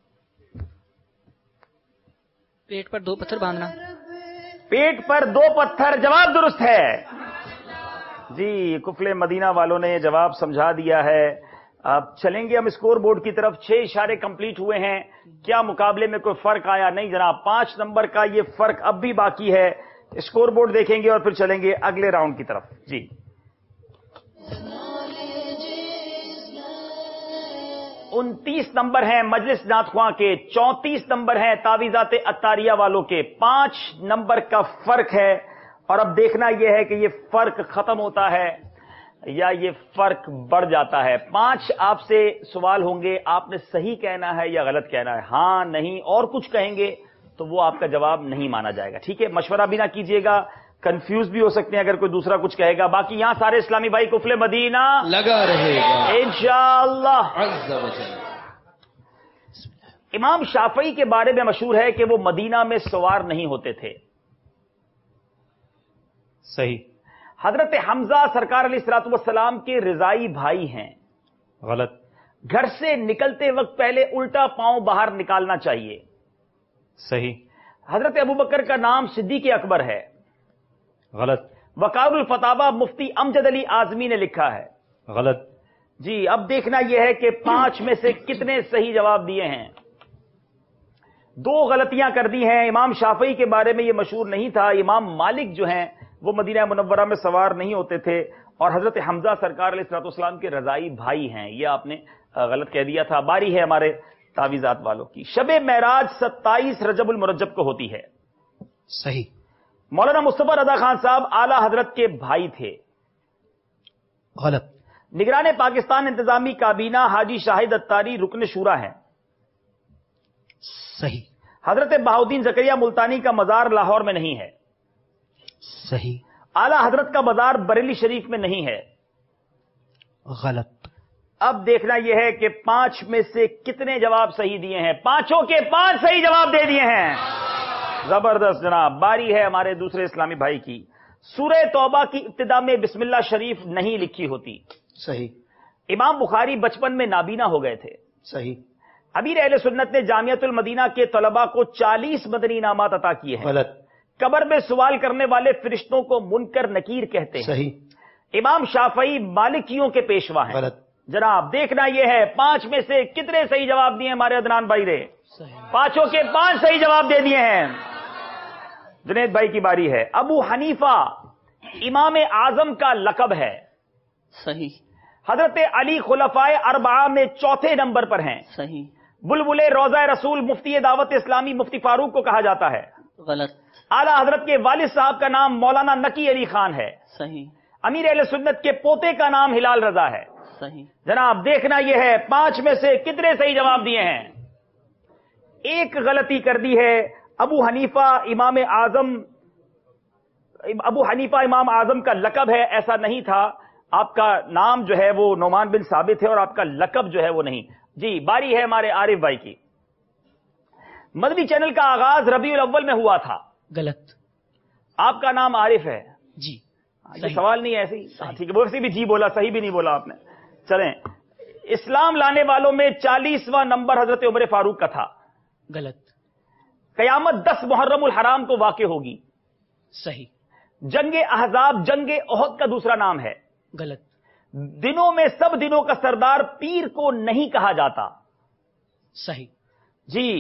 Speaker 9: पेट पर दो पत्थर बांधना।
Speaker 2: पेट पर दो पत्थर, जवाब दुरुस्त है जी। कुफले मदीना वालों ने जवाब समझा दिया है। अब चलेंगे हम स्कोर बोर्ड की तरफ। छह इशारे कंप्लीट हुए हैं। क्या मुकाबले में कोई फर्क आया? नहीं जनाब, पांच नंबर का ये फर्क अब भी बाकी है। स्कोर बोर्ड देखेंगे और फिर चलेंगे अगले राउंड की तरफ। जी उनतीस नंबर हैं मजलिस नाथख्वां के, चौंतीस नंबर हैं तावीज़ात अत्तारिया वालों के। पांच नंबर का फर्क है और अब देखना यह है कि यह फर्क खत्म होता है या ये फर्क बढ़ जाता है। पांच आपसे सवाल होंगे, आपने सही कहना है या गलत कहना है। हां, नहीं और कुछ कहेंगे तो वो आपका जवाब नहीं माना जाएगा। ठीक है, मशवरा भी ना कीजिएगा, कंफ्यूज भी हो सकते हैं अगर कोई दूसरा कुछ कहेगा। बाकी यहां सारे इस्लामी भाई कुफले मदीना
Speaker 5: लगा रहेगा
Speaker 2: इंशाअल्लाह। इमाम शाफई के बारे में मशहूर है कि वो मदीना में सवार नहीं होते थे।
Speaker 14: सही।
Speaker 2: हजरत हमजा सरकार अलैहिस्सलातु वस्सलाम के रिजाई भाई हैं।
Speaker 14: गलत।
Speaker 2: घर से निकलते वक्त पहले उल्टा पांव बाहर निकालना चाहिए।
Speaker 14: सही।
Speaker 2: हजरत अबू बकर का नाम सिद्दीक अकबर है।
Speaker 14: गलत।
Speaker 2: वकारुल फतावा मुफ्ती अमजद अली आजमी ने लिखा है।
Speaker 14: गलत।
Speaker 2: जी अब देखना यह है कि पांच में से कितने सही जवाब दिए हैं। दो गलतियां कर दी हैं। इमाम शाफई के बारे में यह मशहूर नहीं था। इमाम मालिक जो हैं वो मदीना मुनव्वरा में सवार नहीं होते थे और हजरत हमजा सरकार अलैहिस्सलातु वस्सलाम के रजाई भाई हैं, यह आपने गलत कह दिया था। बारी है हमारे तावीज़ात वालों की। शबे मेराज सत्ताईस रजबुल मुरज्जब को होती है।
Speaker 15: सही।
Speaker 2: मौलाना मुस्तफा रजा खान साहब आला हजरत के भाई थे।
Speaker 15: गलत।
Speaker 2: निगरान पाकिस्तान इंतजामी काबीना हाजी शाहिद अत्तारी रुकन शूरा हैं।
Speaker 15: सही।
Speaker 2: हजरत बहाउद्दीन जकरिया मुल्तानी का मजार लाहौर में नहीं है।
Speaker 15: सही।
Speaker 2: आला हजरत का मजार बरेली शरीफ में नहीं है।
Speaker 15: गलत।
Speaker 2: अब देखना यह है कि पांच में से कितने जवाब सही दिए हैं। पांचों के पांच सही जवाब दे दिए हैं। जबरदस्त जनाब। बारी है हमारे दूसरे इस्लामी भाई की। सूरह तौबा की इब्तिदा में बिस्मिल्लाह शरीफ नहीं लिखी होती।
Speaker 3: सही।
Speaker 2: इमाम बुखारी बचपन में नाबीना हो गए थे।
Speaker 3: सही।
Speaker 2: अमीर अहले सुन्नत ने जामियातुल मदीना के तलबा को चालीस मदनी इनामात अता किए हैं।
Speaker 3: गलत।
Speaker 2: कब्र में सवाल करने वाले फरिश्तों को मुनकर नकीर कहते हैं।
Speaker 3: सही।
Speaker 2: इमाम शाफई मालिकियों के पेशवा हैं।
Speaker 3: गलत।
Speaker 2: जनाब देखना यह है पांच में से कितने सही जवाब दिए हमारे अदनान भाई ने। पांचों के पांच सही जवाब दे दिए हैं। जुनैद भाई की बारी है। अबू हनीफा इमाम आजम का लकब है।
Speaker 7: सही।
Speaker 2: हजरत अली खुलफाए अरबा में चौथे नंबर पर हैं।
Speaker 7: सही।
Speaker 2: बुलबुले रोजा रसूल मुफ्ती दावत इस्लामी मुफ्ती फारूक को कहा जाता है।
Speaker 7: गलत।
Speaker 2: आला हजरत के वालिद साहब का नाम मौलाना नकी अली खान है।
Speaker 7: सही।
Speaker 2: अमीर अहले सुन्नत के पोते का नाम हिलाल रजा है।
Speaker 7: सही।
Speaker 2: जनाब देखना यह है पांच में से कितने सही जवाब दिए हैं। एक गलती कर दी है। अबू हनीफा इमाम आजम अबू हनीफा इमाम आजम का लकब है, ऐसा नहीं था। आपका नाम जो है वो नोमान बिन साबित है और आपका लकब जो है वो नहीं। जी बारी है हमारे आरिफ भाई की। मदनी चैनल का आगाज रबीउल अव्वल में हुआ था।
Speaker 1: गलत।
Speaker 2: आपका नाम आरिफ है।
Speaker 1: जी
Speaker 2: ये सवाल नहीं है ऐसी। ठीक है, वैसे भी जी बोला, सही भी नहीं बोला आपने। चलें, इस्लाम लाने वालों में चालीसवां नंबर हजरत उमर फारूक का था।
Speaker 1: गलत।
Speaker 2: कयामत दस मुहर्रमुल हराम को वाक़ होगी।
Speaker 1: सही।
Speaker 2: जंगे अहजाब जंगे ओहद का दूसरा नाम है।
Speaker 1: गलत।
Speaker 2: दिनों में सब दिनों का सरदार पीर को नहीं कहा जाता।
Speaker 1: सही।
Speaker 2: जी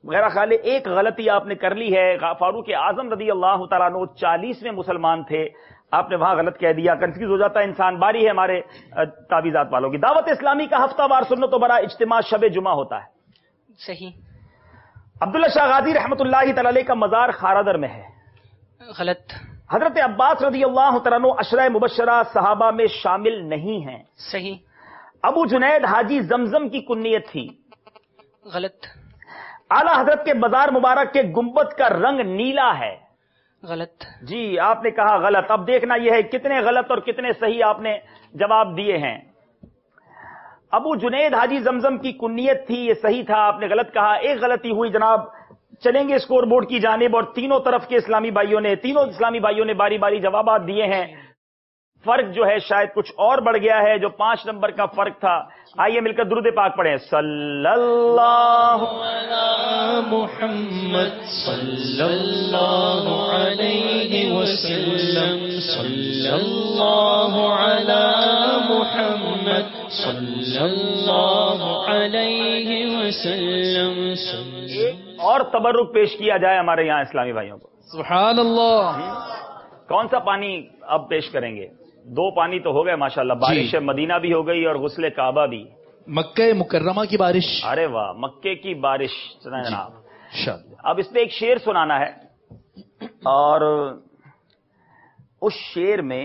Speaker 2: میرا خیال ہے ایک غلطی آپ نے کر لی ہے. فاروق اعظم رضی اللہ تعالیٰ عنہ چالیسویں مسلمان تھے, آپ نے وہاں غلط کہہ دیا. کنفیوز ہو جاتا ہے انسان. باری ہے ہمارے تعویذات والوں کی. دعوت اسلامی کا ہفتہ وار سنت و برا اجتماع شب جمعہ ہوتا ہے.
Speaker 4: صحیح.
Speaker 2: عبداللہ شاہ غازی رحمۃ اللہ تعالی علیہ کا مزار خارادر میں ہے.
Speaker 4: غلط.
Speaker 2: حضرت عباس رضی اللہ تعالیٰ عنہ عشرہ مبشرہ صحابہ میں شامل نہیں ہیں.
Speaker 4: صحیح.
Speaker 2: ابو جنید حاجی زمزم کی کنیت تھی.
Speaker 4: غلط.
Speaker 2: اعلی حضرت کے مزار مبارک کے گنبد کا رنگ نیلا ہے.
Speaker 4: غلط.
Speaker 2: جی آپ نے کہا غلط. اب دیکھنا یہ ہے کتنے غلط اور کتنے صحیح آپ نے جواب دیے ہیں. ابو جنید حاجی زمزم کی کنیت تھی, یہ صحیح تھا, آپ نے غلط کہا. ایک غلطی ہوئی جناب. چلیں گے اسکور بورڈ کی جانب, اور تینوں طرف کے اسلامی بھائیوں نے تینوں اسلامی بھائیوں نے باری باری جوابات دیے ہیں. فرق جو ہے شاید کچھ اور بڑھ گیا ہے. جو پانچ نمبر کا فرق تھا, آئیے مل کر درود پاک پڑھیں. صلی اللہ
Speaker 17: علی محمد صلی اللہ علیہ وسلم صلی اللہ علی محمد صلی اللہ علیہ وسلم.
Speaker 2: اور تبرک پیش کیا جائے ہمارے یہاں اسلامی بھائیوں کو.
Speaker 5: سبحان اللہ.
Speaker 2: کون سا پانی اب پیش کریں گے؟ دو پانی تو ہو گئے ماشاءاللہ. بارش مدینہ بھی ہو گئی اور غسل کعبہ بھی.
Speaker 5: مکہ مکرمہ کی بارش.
Speaker 2: ارے واہ, مکے کی بارش. سنائیں جناب. اب اس پہ ایک شعر سنانا ہے, اور اس شعر میں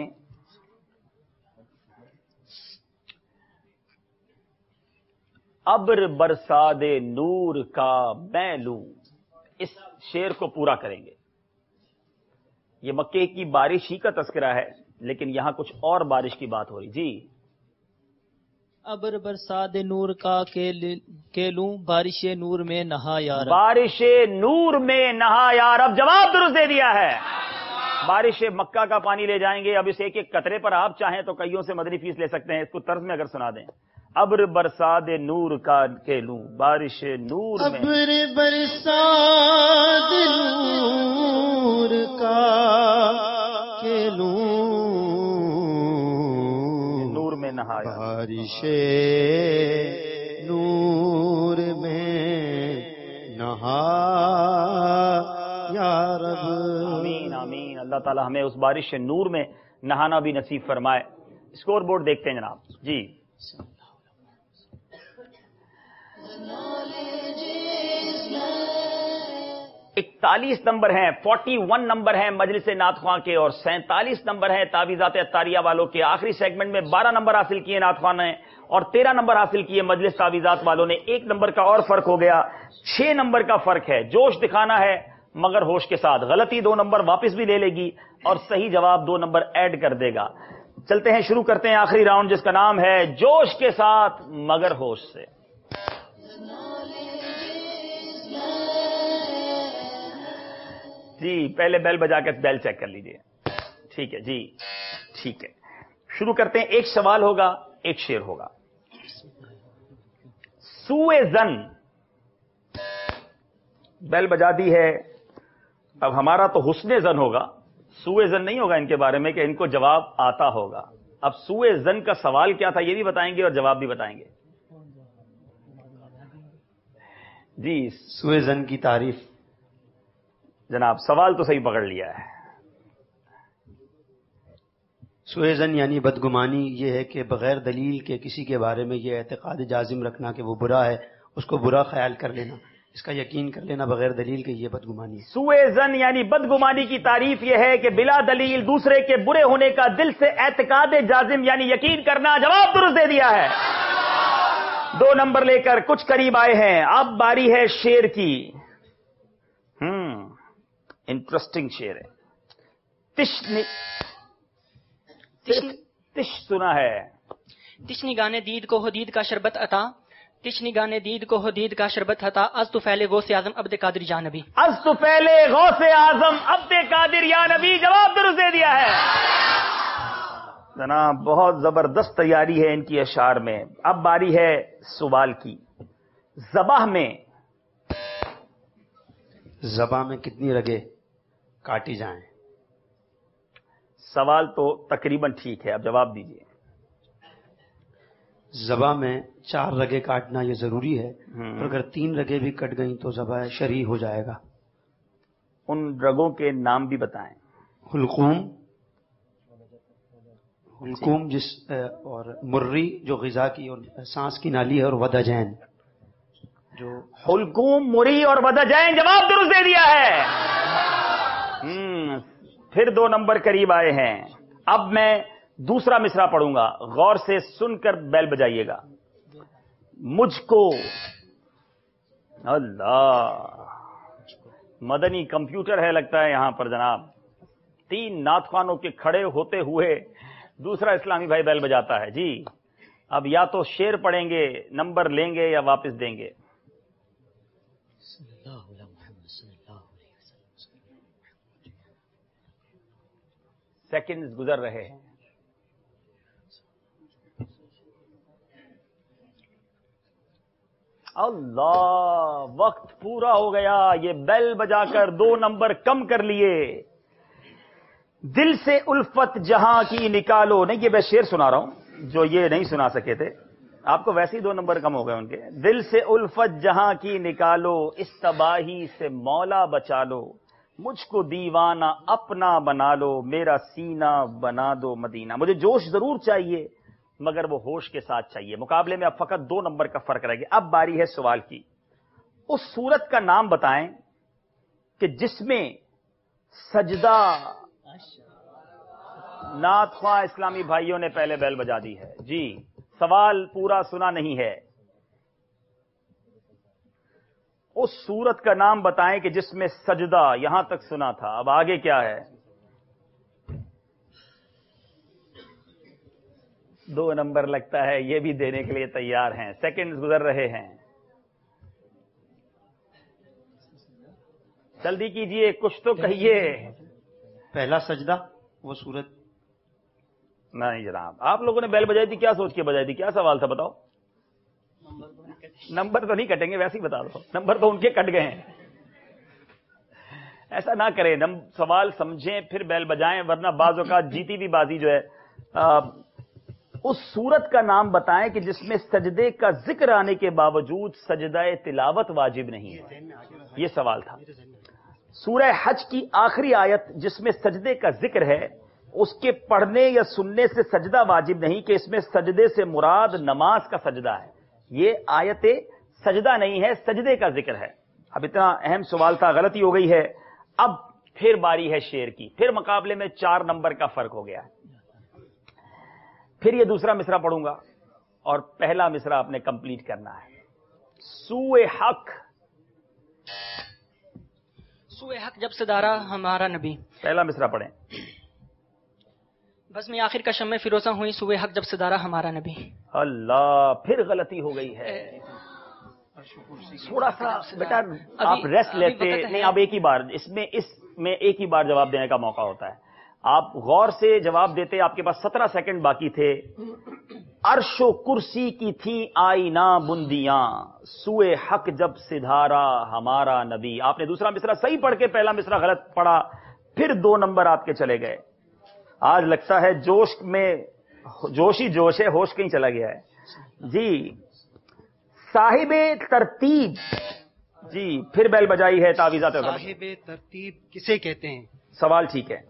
Speaker 2: ابر برسا دے نور کا میں لوں, اس شعر کو پورا کریں گے. یہ مکے کی بارش ہی کا تذکرہ ہے, لیکن یہاں کچھ اور بارش کی بات ہو رہی. جی
Speaker 4: ابر برسا دے نور کا کے لوں, بارش نور میں نہا یار.
Speaker 2: بارش نور میں نہا یار. اب جواب درست دے دیا ہے. بارش مکہ کا پانی لے جائیں گے. اب اس ایک ایک قطرے پر آپ چاہیں تو کئیوں سے مدنی فیس لے سکتے ہیں. اس کو طرز میں اگر سنا دیں. ابر برسا دے نور کا کے لوں, بارش نور میں.
Speaker 17: ابر برسا دے نور کا کے لوں,
Speaker 2: نور میں نہایا.
Speaker 3: بارش نور میں نہا یا رب.
Speaker 2: آمین آمین. اللہ تعالی ہمیں اس بارش نور میں نہانا بھی نصیب فرمائے. اسکور بورڈ دیکھتے ہیں جناب. جی اکتالیس نمبر ہیں, فورٹی ون نمبر ہیں مجلس نعت خواں کے, اور سینتالیس نمبر ہیں تعویذات عطاریہ والوں کے. آخری سیگمنٹ میں بارہ نمبر حاصل کیے نعت خواں نے, اور تیرہ نمبر حاصل کیے مجلس تعویذات والوں نے. ایک نمبر کا اور فرق ہو گیا, چھ نمبر کا فرق ہے. جوش دکھانا ہے مگر ہوش کے ساتھ. غلطی دو نمبر واپس بھی لے لے گی, اور صحیح جواب دو نمبر ایڈ کر دے گا. چلتے ہیں, شروع کرتے ہیں آخری راؤنڈ جس کا نام ہے جوش کے ساتھ مگر ہوش سے. جی پہلے بیل بجا کے بیل چیک کر لیجئے. ٹھیک ہے جی, ٹھیک ہے. شروع کرتے ہیں. ایک سوال ہوگا, ایک شعر ہوگا. سوئے زن, بیل بجا دی ہے. اب ہمارا تو حسن زن ہوگا, سوئے زن نہیں ہوگا ان کے بارے میں کہ ان کو جواب آتا ہوگا. اب سوئے زن کا سوال کیا تھا یہ بھی بتائیں گے, اور جواب بھی بتائیں گے. جی
Speaker 3: سوئے زن کی تعریف.
Speaker 2: جناب سوال تو صحیح پکڑ لیا ہے.
Speaker 3: سوئے زن یعنی بدگمانی. یہ ہے کہ بغیر دلیل کے کسی کے بارے میں یہ اعتقاد جازم رکھنا کہ وہ برا ہے, اس کو برا خیال کر لینا, اس کا یقین کر لینا بغیر دلیل کے, یہ بدگمانی ہے.
Speaker 2: سوئے زن یعنی بدگمانی کی تعریف یہ ہے کہ بلا دلیل دوسرے کے برے ہونے کا دل سے اعتقاد جازم یعنی یقین کرنا. جواب درست دے دیا ہے. دو نمبر لے کر کچھ قریب آئے ہیں. اب باری ہے شعر کی. ہم انٹرسٹنگ شعر ہے. تش تش سنا ہے.
Speaker 4: تشنی گانے دید کو حدید کا شربت عطا, تشنی گانے دید کو حدید کا شربت عطا, از تو پہلے غوث اعظم عبد قادر یا نبی.
Speaker 2: از تو پہلے غوث اعظم عبد قادر یا نبی. جواب درست دے دیا ہے جناب. بہت زبردست تیاری ہے ان کی اشعار میں. اب باری ہے سوال کی. ذبح میں,
Speaker 3: ذبح میں کتنی رگیں کاٹی جائیں.
Speaker 2: سوال تو تقریباً ٹھیک ہے, اب جواب دیجیے.
Speaker 3: ذبح میں چار رگے کاٹنا یہ ضروری ہے، اور اگر تین رگیں بھی کٹ گئیں تو ذبح شرعی ہو جائے گا۔
Speaker 2: ان رگوں کے نام بھی بتائیں۔
Speaker 3: حلقوم، حلقوم جس اور مری جو غذا کی اور سانس کی نالی ہے، اور ودجین جو
Speaker 2: حلقوم، مری اور ودجین، جواب درست دے دیا ہے۔ ہم پھر دو نمبر قریب آئے ہیں۔ اب میں دوسرا مصرع پڑھوں گا، غور سے سن کر بیل بجائیے گا۔ مجھ کو، اللہ، مدنی کمپیوٹر ہے لگتا ہے یہاں پر جناب۔ تین نعت خوانوں کے کھڑے ہوتے ہوئے دوسرا اسلامی بھائی بیل بجاتا ہے جی۔ اب یا تو شعر پڑھیں گے، نمبر لیں گے، یا واپس دیں گے۔ سیکنڈز گزر رہے ہیں۔ اللہ، وقت پورا ہو گیا، یہ بیل بجا کر دو نمبر کم کر لیے۔ دل سے الفت جہاں کی نکالو، نہیں یہ میں شعر سنا رہا ہوں جو یہ نہیں سنا سکے تھے، آپ کو ویسے ہی دو نمبر کم ہو گئے ان کے۔ دل سے الفت جہاں کی نکالو، اس تباہی سے مولا بچا لو، مجھ کو دیوانہ اپنا بنا لو، میرا سینہ بنا دو مدینہ۔ مجھے جوش ضرور چاہیے مگر وہ ہوش کے ساتھ چاہیے۔ مقابلے میں اب فقط دو نمبر کا فرق رہ گیا۔ اب باری ہے سوال کی۔ اس سورت کا نام بتائیں کہ جس میں سجدہ، نعت خواہ اسلامی بھائیوں نے پہلے بیل بجا دی ہے جی، سوال پورا سنا نہیں ہے۔ اس سورت کا نام بتائیں کہ جس میں سجدہ یہاں تک سنا تھا۔ اب آگے کیا ہے؟ دو نمبر لگتا ہے یہ بھی دینے کے لیے تیار ہیں۔ سیکنڈز گزر رہے ہیں، جلدی کیجئے، کچھ تو کہیے۔
Speaker 3: پہلا سجدہ وہ سورت؟
Speaker 2: نہیں جناب، آپ لوگوں نے بیل بجائی تھی، کیا سوچ کے بجائی تھی؟ کیا سوال تھا بتاؤ؟ نمبر تو نہیں کٹیں گے، ویسے ہی بتا دو، نمبر تو ان کے کٹ گئے ہیں۔ ایسا نہ کریں، سوال سمجھیں پھر بیل بجائیں، ورنہ بعض اوقات جیتی بھی بازی جو ہے۔ اس سورت کا نام بتائیں کہ جس میں سجدے کا ذکر آنے کے باوجود سجدہ تلاوت واجب نہیں ہے، یہ سوال تھا۔ سورہ حج کی آخری آیت جس میں سجدے کا ذکر ہے، اس کے پڑھنے یا سننے سے سجدہ واجب نہیں، کہ اس میں سجدے سے مراد نماز کا سجدہ ہے۔ یہ آیت سجدہ نہیں ہے، سجدے کا ذکر ہے۔ اب اتنا اہم سوال تھا، غلطی ہو گئی ہے۔ اب پھر باری ہے شعر کی، پھر مقابلے میں چار نمبر کا فرق ہو گیا ہے۔ پھر یہ دوسرا مصرع پڑھوں گا اور پہلا مصرع آپ نے کمپلیٹ کرنا ہے۔ سوئے حق،
Speaker 4: سوئے حق جب صدارہ ہمارا نبی۔
Speaker 2: پہلا مصرع پڑھیں۔
Speaker 4: بس میں آخر کا شمع فیروزہ ہوئی، سوئے حق جب صدارہ ہمارا نبی۔
Speaker 2: اللہ، پھر غلطی ہو گئی ہے۔ تھوڑا سا بیٹا آپ ریسٹ لیتے نہیں، اب ایک ہی بار اس میں اس میں ایک ہی بار جواب دینے کا موقع ہوتا ہے۔ آپ غور سے جواب دیتے، آپ کے پاس سترہ سیکنڈ باقی تھے۔ عرش و کرسی کی تھیں آئینہ بندیاں، سوئے حق جب سدھارا ہمارا نبی۔ آپ نے دوسرا مصرع صحیح پڑھ کے پہلا مصرع غلط پڑھا، پھر دو نمبر آپ کے چلے گئے۔ آج لگتا ہے جوش میں جوش ہی جوش ہے، ہوش کہیں چلا گیا ہے جی۔ صاحب ترتیب جی، پھر بیل بجائی ہے تعویذات۔
Speaker 15: صاحب ترتیب کسے کہتے ہیں؟
Speaker 2: سوال ٹھیک ہے۔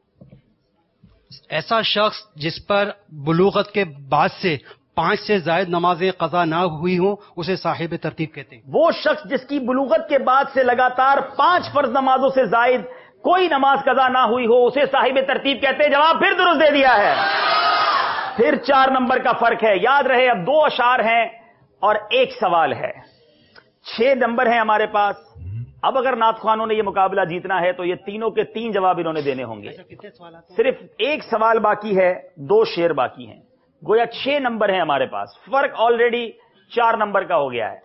Speaker 15: ایسا شخص جس پر بلوغت کے بعد سے پانچ سے زائد نمازیں قضا نہ ہوئی ہوں، اسے صاحب ترتیب کہتے ہیں۔
Speaker 2: وہ شخص جس کی بلوغت کے بعد سے لگاتار پانچ فرض نمازوں سے زائد کوئی نماز قضا نہ ہوئی ہو، اسے صاحب ترتیب کہتے ہیں۔ جواب پھر درست دے دیا ہے۔ پھر چار نمبر کا فرق ہے، یاد رہے اب دو اشعار ہیں اور ایک سوال ہے۔ چھ نمبر ہیں ہمارے پاس۔ اب اگر نعت خوانوں نے یہ مقابلہ جیتنا ہے تو یہ تینوں کے تین جواب انہوں نے دینے ہوں گے۔ صرف ایک سوال باقی ہے، دو شعر باقی ہیں، گویا چھ نمبر ہیں ہمارے پاس، فرق آلریڈی چار نمبر کا ہو گیا ہے۔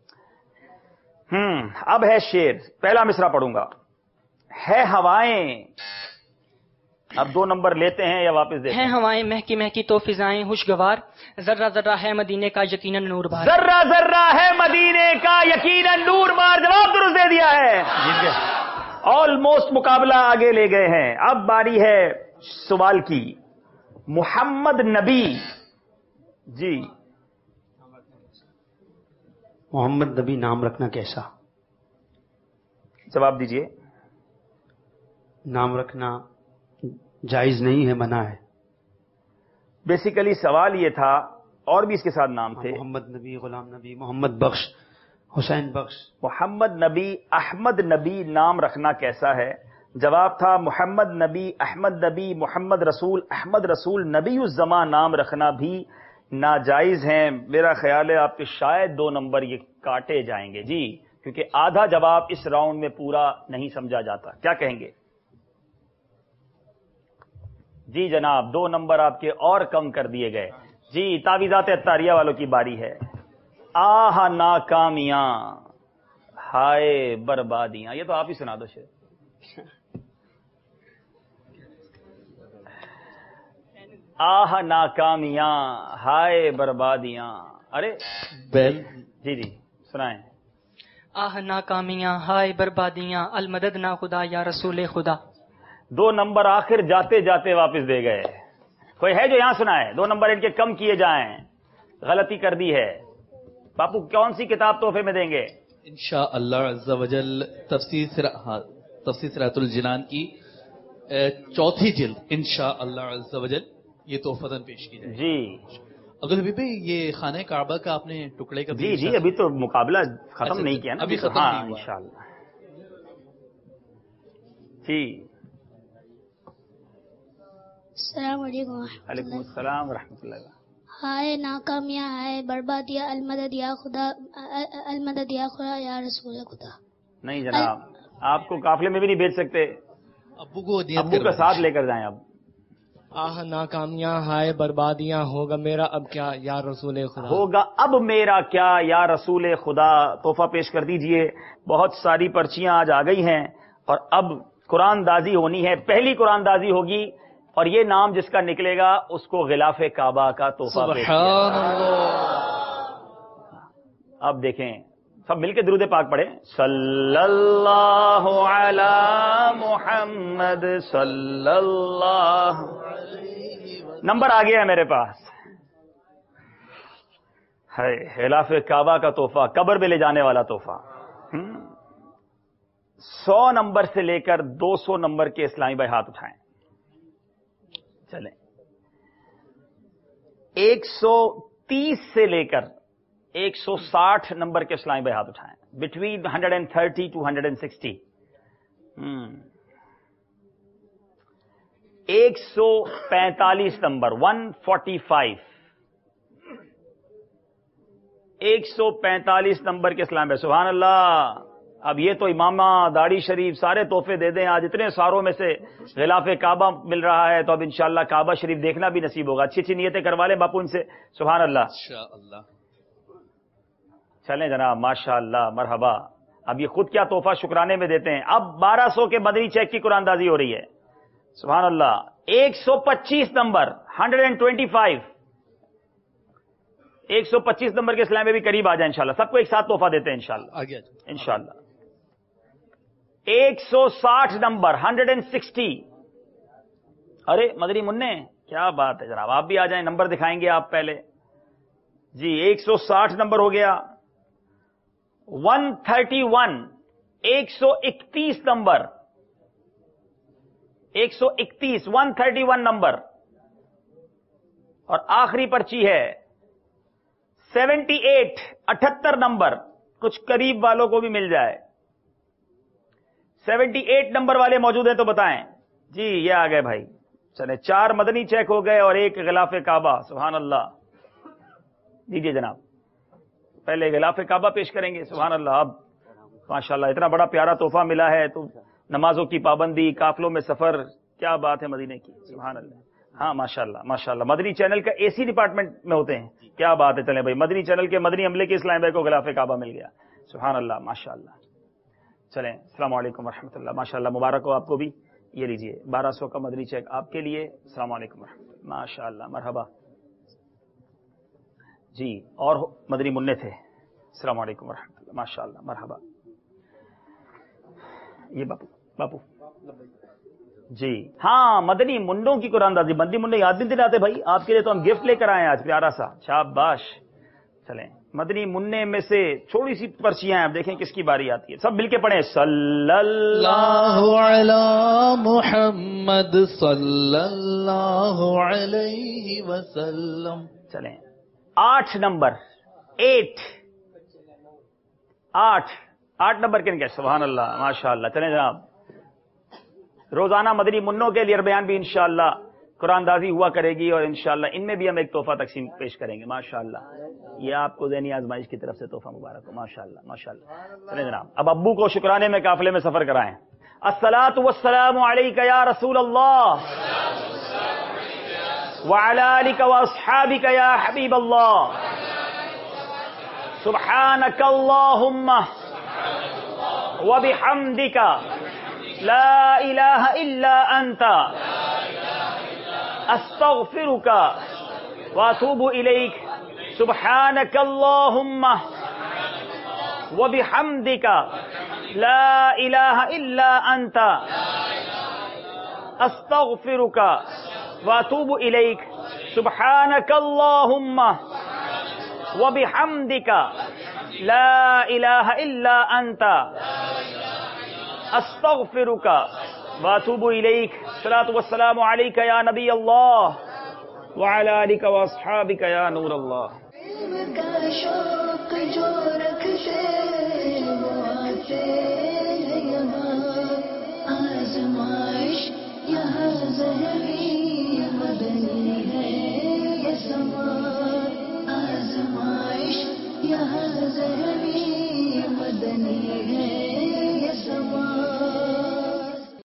Speaker 2: ہم اب ہے شعر، پہلا مصرع پڑھوں گا۔ ہے ہوائیں، اب دو نمبر لیتے ہیں یا واپس دیتے ہیں؟
Speaker 4: ہیں ہوائیں مہکی مہکی تو فضائیں خوشگوار، ذرہ ذرہ ہے مدینے کا یقیناً نور بار۔
Speaker 2: ذرہ ذرہ ہے مدینے کا یقیناً نور بار، جواب درست دے دیا ہے۔ آلموسٹ مقابلہ آگے لے گئے ہیں۔ اب باری ہے سوال کی۔ محمد نبی جی
Speaker 3: محمد نبی نام رکھنا کیسا؟
Speaker 2: جواب دیجئے.
Speaker 3: نام رکھنا جائز نہیں ہے، منع ہے.
Speaker 2: بیسیکلی سوال یہ تھا، اور بھی اس کے ساتھ نام تھے،
Speaker 3: محمد نبی، غلام نبی، محمد بخش، حسین بخش.
Speaker 2: محمد نبی، احمد نبی نام رکھنا کیسا ہے؟ جواب تھا محمد نبی، احمد نبی، محمد رسول، احمد رسول، نبی الزمان نام رکھنا بھی ناجائز ہیں. میرا خیال ہے آپ کے شاید دو نمبر یہ کاٹے جائیں گے جی، کیونکہ آدھا جواب اس راؤنڈ میں پورا نہیں سمجھا جاتا. کیا کہیں گے؟ جی جناب، دو نمبر آپ کے اور کم کر دیے گئے. جی تعویذات عطاریہ والوں کی باری ہے. آہ ناکامیاں ہائے بربادیاں، یہ تو آپ ہی سنا دو شیر. آہ ناکامیاں ہائے بربادیاں. ارے
Speaker 5: بیل
Speaker 2: جی جی سنائیں.
Speaker 4: آہ ناکامیاں ہائے بربادیاں، المدد نا خدا یا رسول خدا.
Speaker 2: دو نمبر آخر جاتے جاتے واپس دے گئے. کوئی ہے جو یہاں سنائے؟ دو نمبر ان کے کم کیے جائیں. غلطی کر دی ہے. باپو کون سی کتاب تحفے میں دیں گے؟
Speaker 5: انشاء اللہ عز و جل تفسیر تفسیر صراط الجنان کی چوتھی جلد انشاء اللہ عز و جل یہ تحفتاً پیش کی جائے.
Speaker 2: جی
Speaker 5: اگر حبیب بھائی یہ خانہ کعبہ کا آپ نے ٹکڑے کا
Speaker 2: جی جی ابھی تو مقابلہ ختم نہیں کیا نا،
Speaker 5: ابھی ختم
Speaker 2: ہاں
Speaker 5: نہیں ہوا.
Speaker 2: انشاءاللہ. جی
Speaker 20: السلام علیکم.
Speaker 2: وعلیکم السلام ورحمۃ اللہ.
Speaker 20: ہائے ناکامیاں ہائے بربادیاں، المدد یا خدا، المدد یا خدا یا رسول خدا.
Speaker 2: نہیں جناب، آپ کو قافلے میں بھی نہیں بھیج سکتے.
Speaker 5: ابو کو
Speaker 2: ابو کا ساتھ لے کر جائیں. اب
Speaker 6: آہ ناکامیاں ہائے بربادیاں، ہوگا میرا اب کیا یا رسول خدا.
Speaker 2: ہوگا اب میرا کیا یا رسول خدا. تحفہ پیش کر دیجئے. بہت ساری پرچیاں آج آ گئی ہیں اور اب قرآن دازی ہونی ہے. پہلی قرآن دازی ہوگی اور یہ نام جس کا نکلے گا اس کو غلاف کعبہ کا تحفہ پیش کیا. اب دیکھیں سب مل کے درود پاک پڑھیں. صلی اللہ علی محمد صلی اللہ. نمبر آ گیا ہے میرے پاس. ہے غلاف کعبہ کا تحفہ، قبر میں لے جانے والا تحفہ. سو نمبر سے لے کر دو سو نمبر کے اسلامی بھائی ہاتھ اٹھائیں. چلیں. ایک سو تیس سے لے کر ایک سو ساٹھ نمبر کے اسلامی بھائی ہاتھ اٹھائیں. Between hundred and thirty two hundred and sixty. ایک سو پینتالیس نمبر ون فورٹی فائیو. ایک سو پینتالیس نمبر کے اسلام بھائی. سبحان اللہ. اب یہ تو امامہ، داڑھی شریف سارے تحفے دے دیں. آج اتنے ساروں میں سے غلاف کعبہ مل رہا ہے تو اب انشاءاللہ کعبہ شریف دیکھنا بھی نصیب ہوگا. اچھی اچھی نیتیں کروا لیں باپو ان سے. سبحان اللہ.
Speaker 5: انشاءاللہ.
Speaker 2: چلیں جناب، ماشاء اللہ، مرحبا. اب یہ خود کیا تحفہ شکرانے میں دیتے ہیں. اب بارہ سو کے مدنی چیک کی قرآن دازی ہو رہی ہے. سبحان اللہ. ایک سو پچیس number hundred and twenty five. ایک سو پچیس نمبر کے اسلام میں بھی قریب آ جائیں انشاءاللہ. سب کو ایک ساتھ تحفہ دیتے ہیں انشاءاللہ.
Speaker 5: آگے
Speaker 2: انشاءاللہ. ایک سو ساٹھ نمبر ہنڈریڈ اینڈ سکسٹی. ارے مدنی منع کیا بات ہے جناب، آپ بھی آ جائیں. نمبر دکھائیں گے آپ پہلے. جی ایک سو ساٹھ نمبر ہو گیا. One thirty one. ایک سو اکتیس نمبر. ایک سو اکتیس ون تھرٹی ون نمبر. اور آخری پرچی ہے سیونٹی ایٹ اٹھہتر نمبر. کچھ قریب والوں کو بھی مل جائے. سیونٹی ایٹ نمبر والے موجود ہیں تو بتائیں. جی یہ آ گئے بھائی. چلے چار مدنی چیک ہو گئے اور ایک غلاف کعبہ. سبحان اللہ. دیجیے جناب. پہلے غلاف کعبہ پیش کریں گے. سبحان اللہ. اب ماشاءاللہ اتنا بڑا پیارا تحفہ ملا ہے تو نمازوں کی پابندی، قافلوں میں سفر، کیا بات ہے مدینے کی. سبحان اللہ. ہاں ماشاءاللہ ماشاءاللہ. مدنی چینل کا اے سی ڈپارٹمنٹ میں ہوتے ہیں. کیا بات ہے. چلیں بھائی مدنی چینل کے مدنی عملے کے اسلام بھائی کو غلاف کعبہ مل گیا. سبحان اللہ ماشاءاللہ. چلیں السلام علیکم ورحمۃ اللہ. ماشاءاللہ مبارک ہو آپ کو بھی. یہ لیجئے بارہ سو کا مدنی چیک آپ کے لیے. السلام علیکم ورحمۃ اللہ. ماشاءاللہ مرحبا. جی اور مدنی منع تھے. السلام علیکم ورحمۃ اللہ. ماشاءاللہ مرحبا. یہ باپو باپو جی ہاں مدنی منڈوں کی قرآن دازی. مدنی منڈے یاد نہیں دلاتے بھائی. آپ کے لیے تو ہم گفٹ لے کر آئے ہیں آج پیارا سا. شاباش. چلیں مدنی منع میں سے چھوٹی سی پرچیاں ہیں، آپ دیکھیں کس کی باری آتی ہے. سب مل کے پڑھیں صلی اللہ
Speaker 5: علی محمد صلی اللہ علیہ وسلم.
Speaker 2: چلیں آٹھ نمبر ایٹ آٹھ آٹھ نمبر کن کے سبحان اللہ ماشاء اللہ. چلیں جناب روزانہ مدنی منوں کے لیے بیان بھی انشاءاللہ قرآن دازی ہوا کرے گی اور انشاءاللہ ان میں بھی ہم ایک تحفہ تقسیم پیش کریں گے ماشاءاللہ. یہ آپ کو ذہنی آزمائش کی طرف سے تحفہ مبارک ہو ماشاءاللہ ماشاءاللہ. چلیں جناب اب ابو کو شکرانے میں قافلے میں سفر کرائیں. الصلاۃ والسلام علیک یا رسول اللہ وعلی آلک واصحابک یا حبیب اللہ. سبحانک اللہم وبحمدک لا الہ الا انت استغفرک واتوب الیک. سبحانک اللہم وبحمدک لا الہ الا انت استغفرک واتوب الیک. سبحانک اللہم وبحمدک لا الہ الا انت استغفرک واتوب الیک. الصلاۃ والسلام علیک یا نبی اللہ وعلی آلک واصحابک یا نور اللہ.
Speaker 8: علم کا شوق جو رکھتے وہ آتے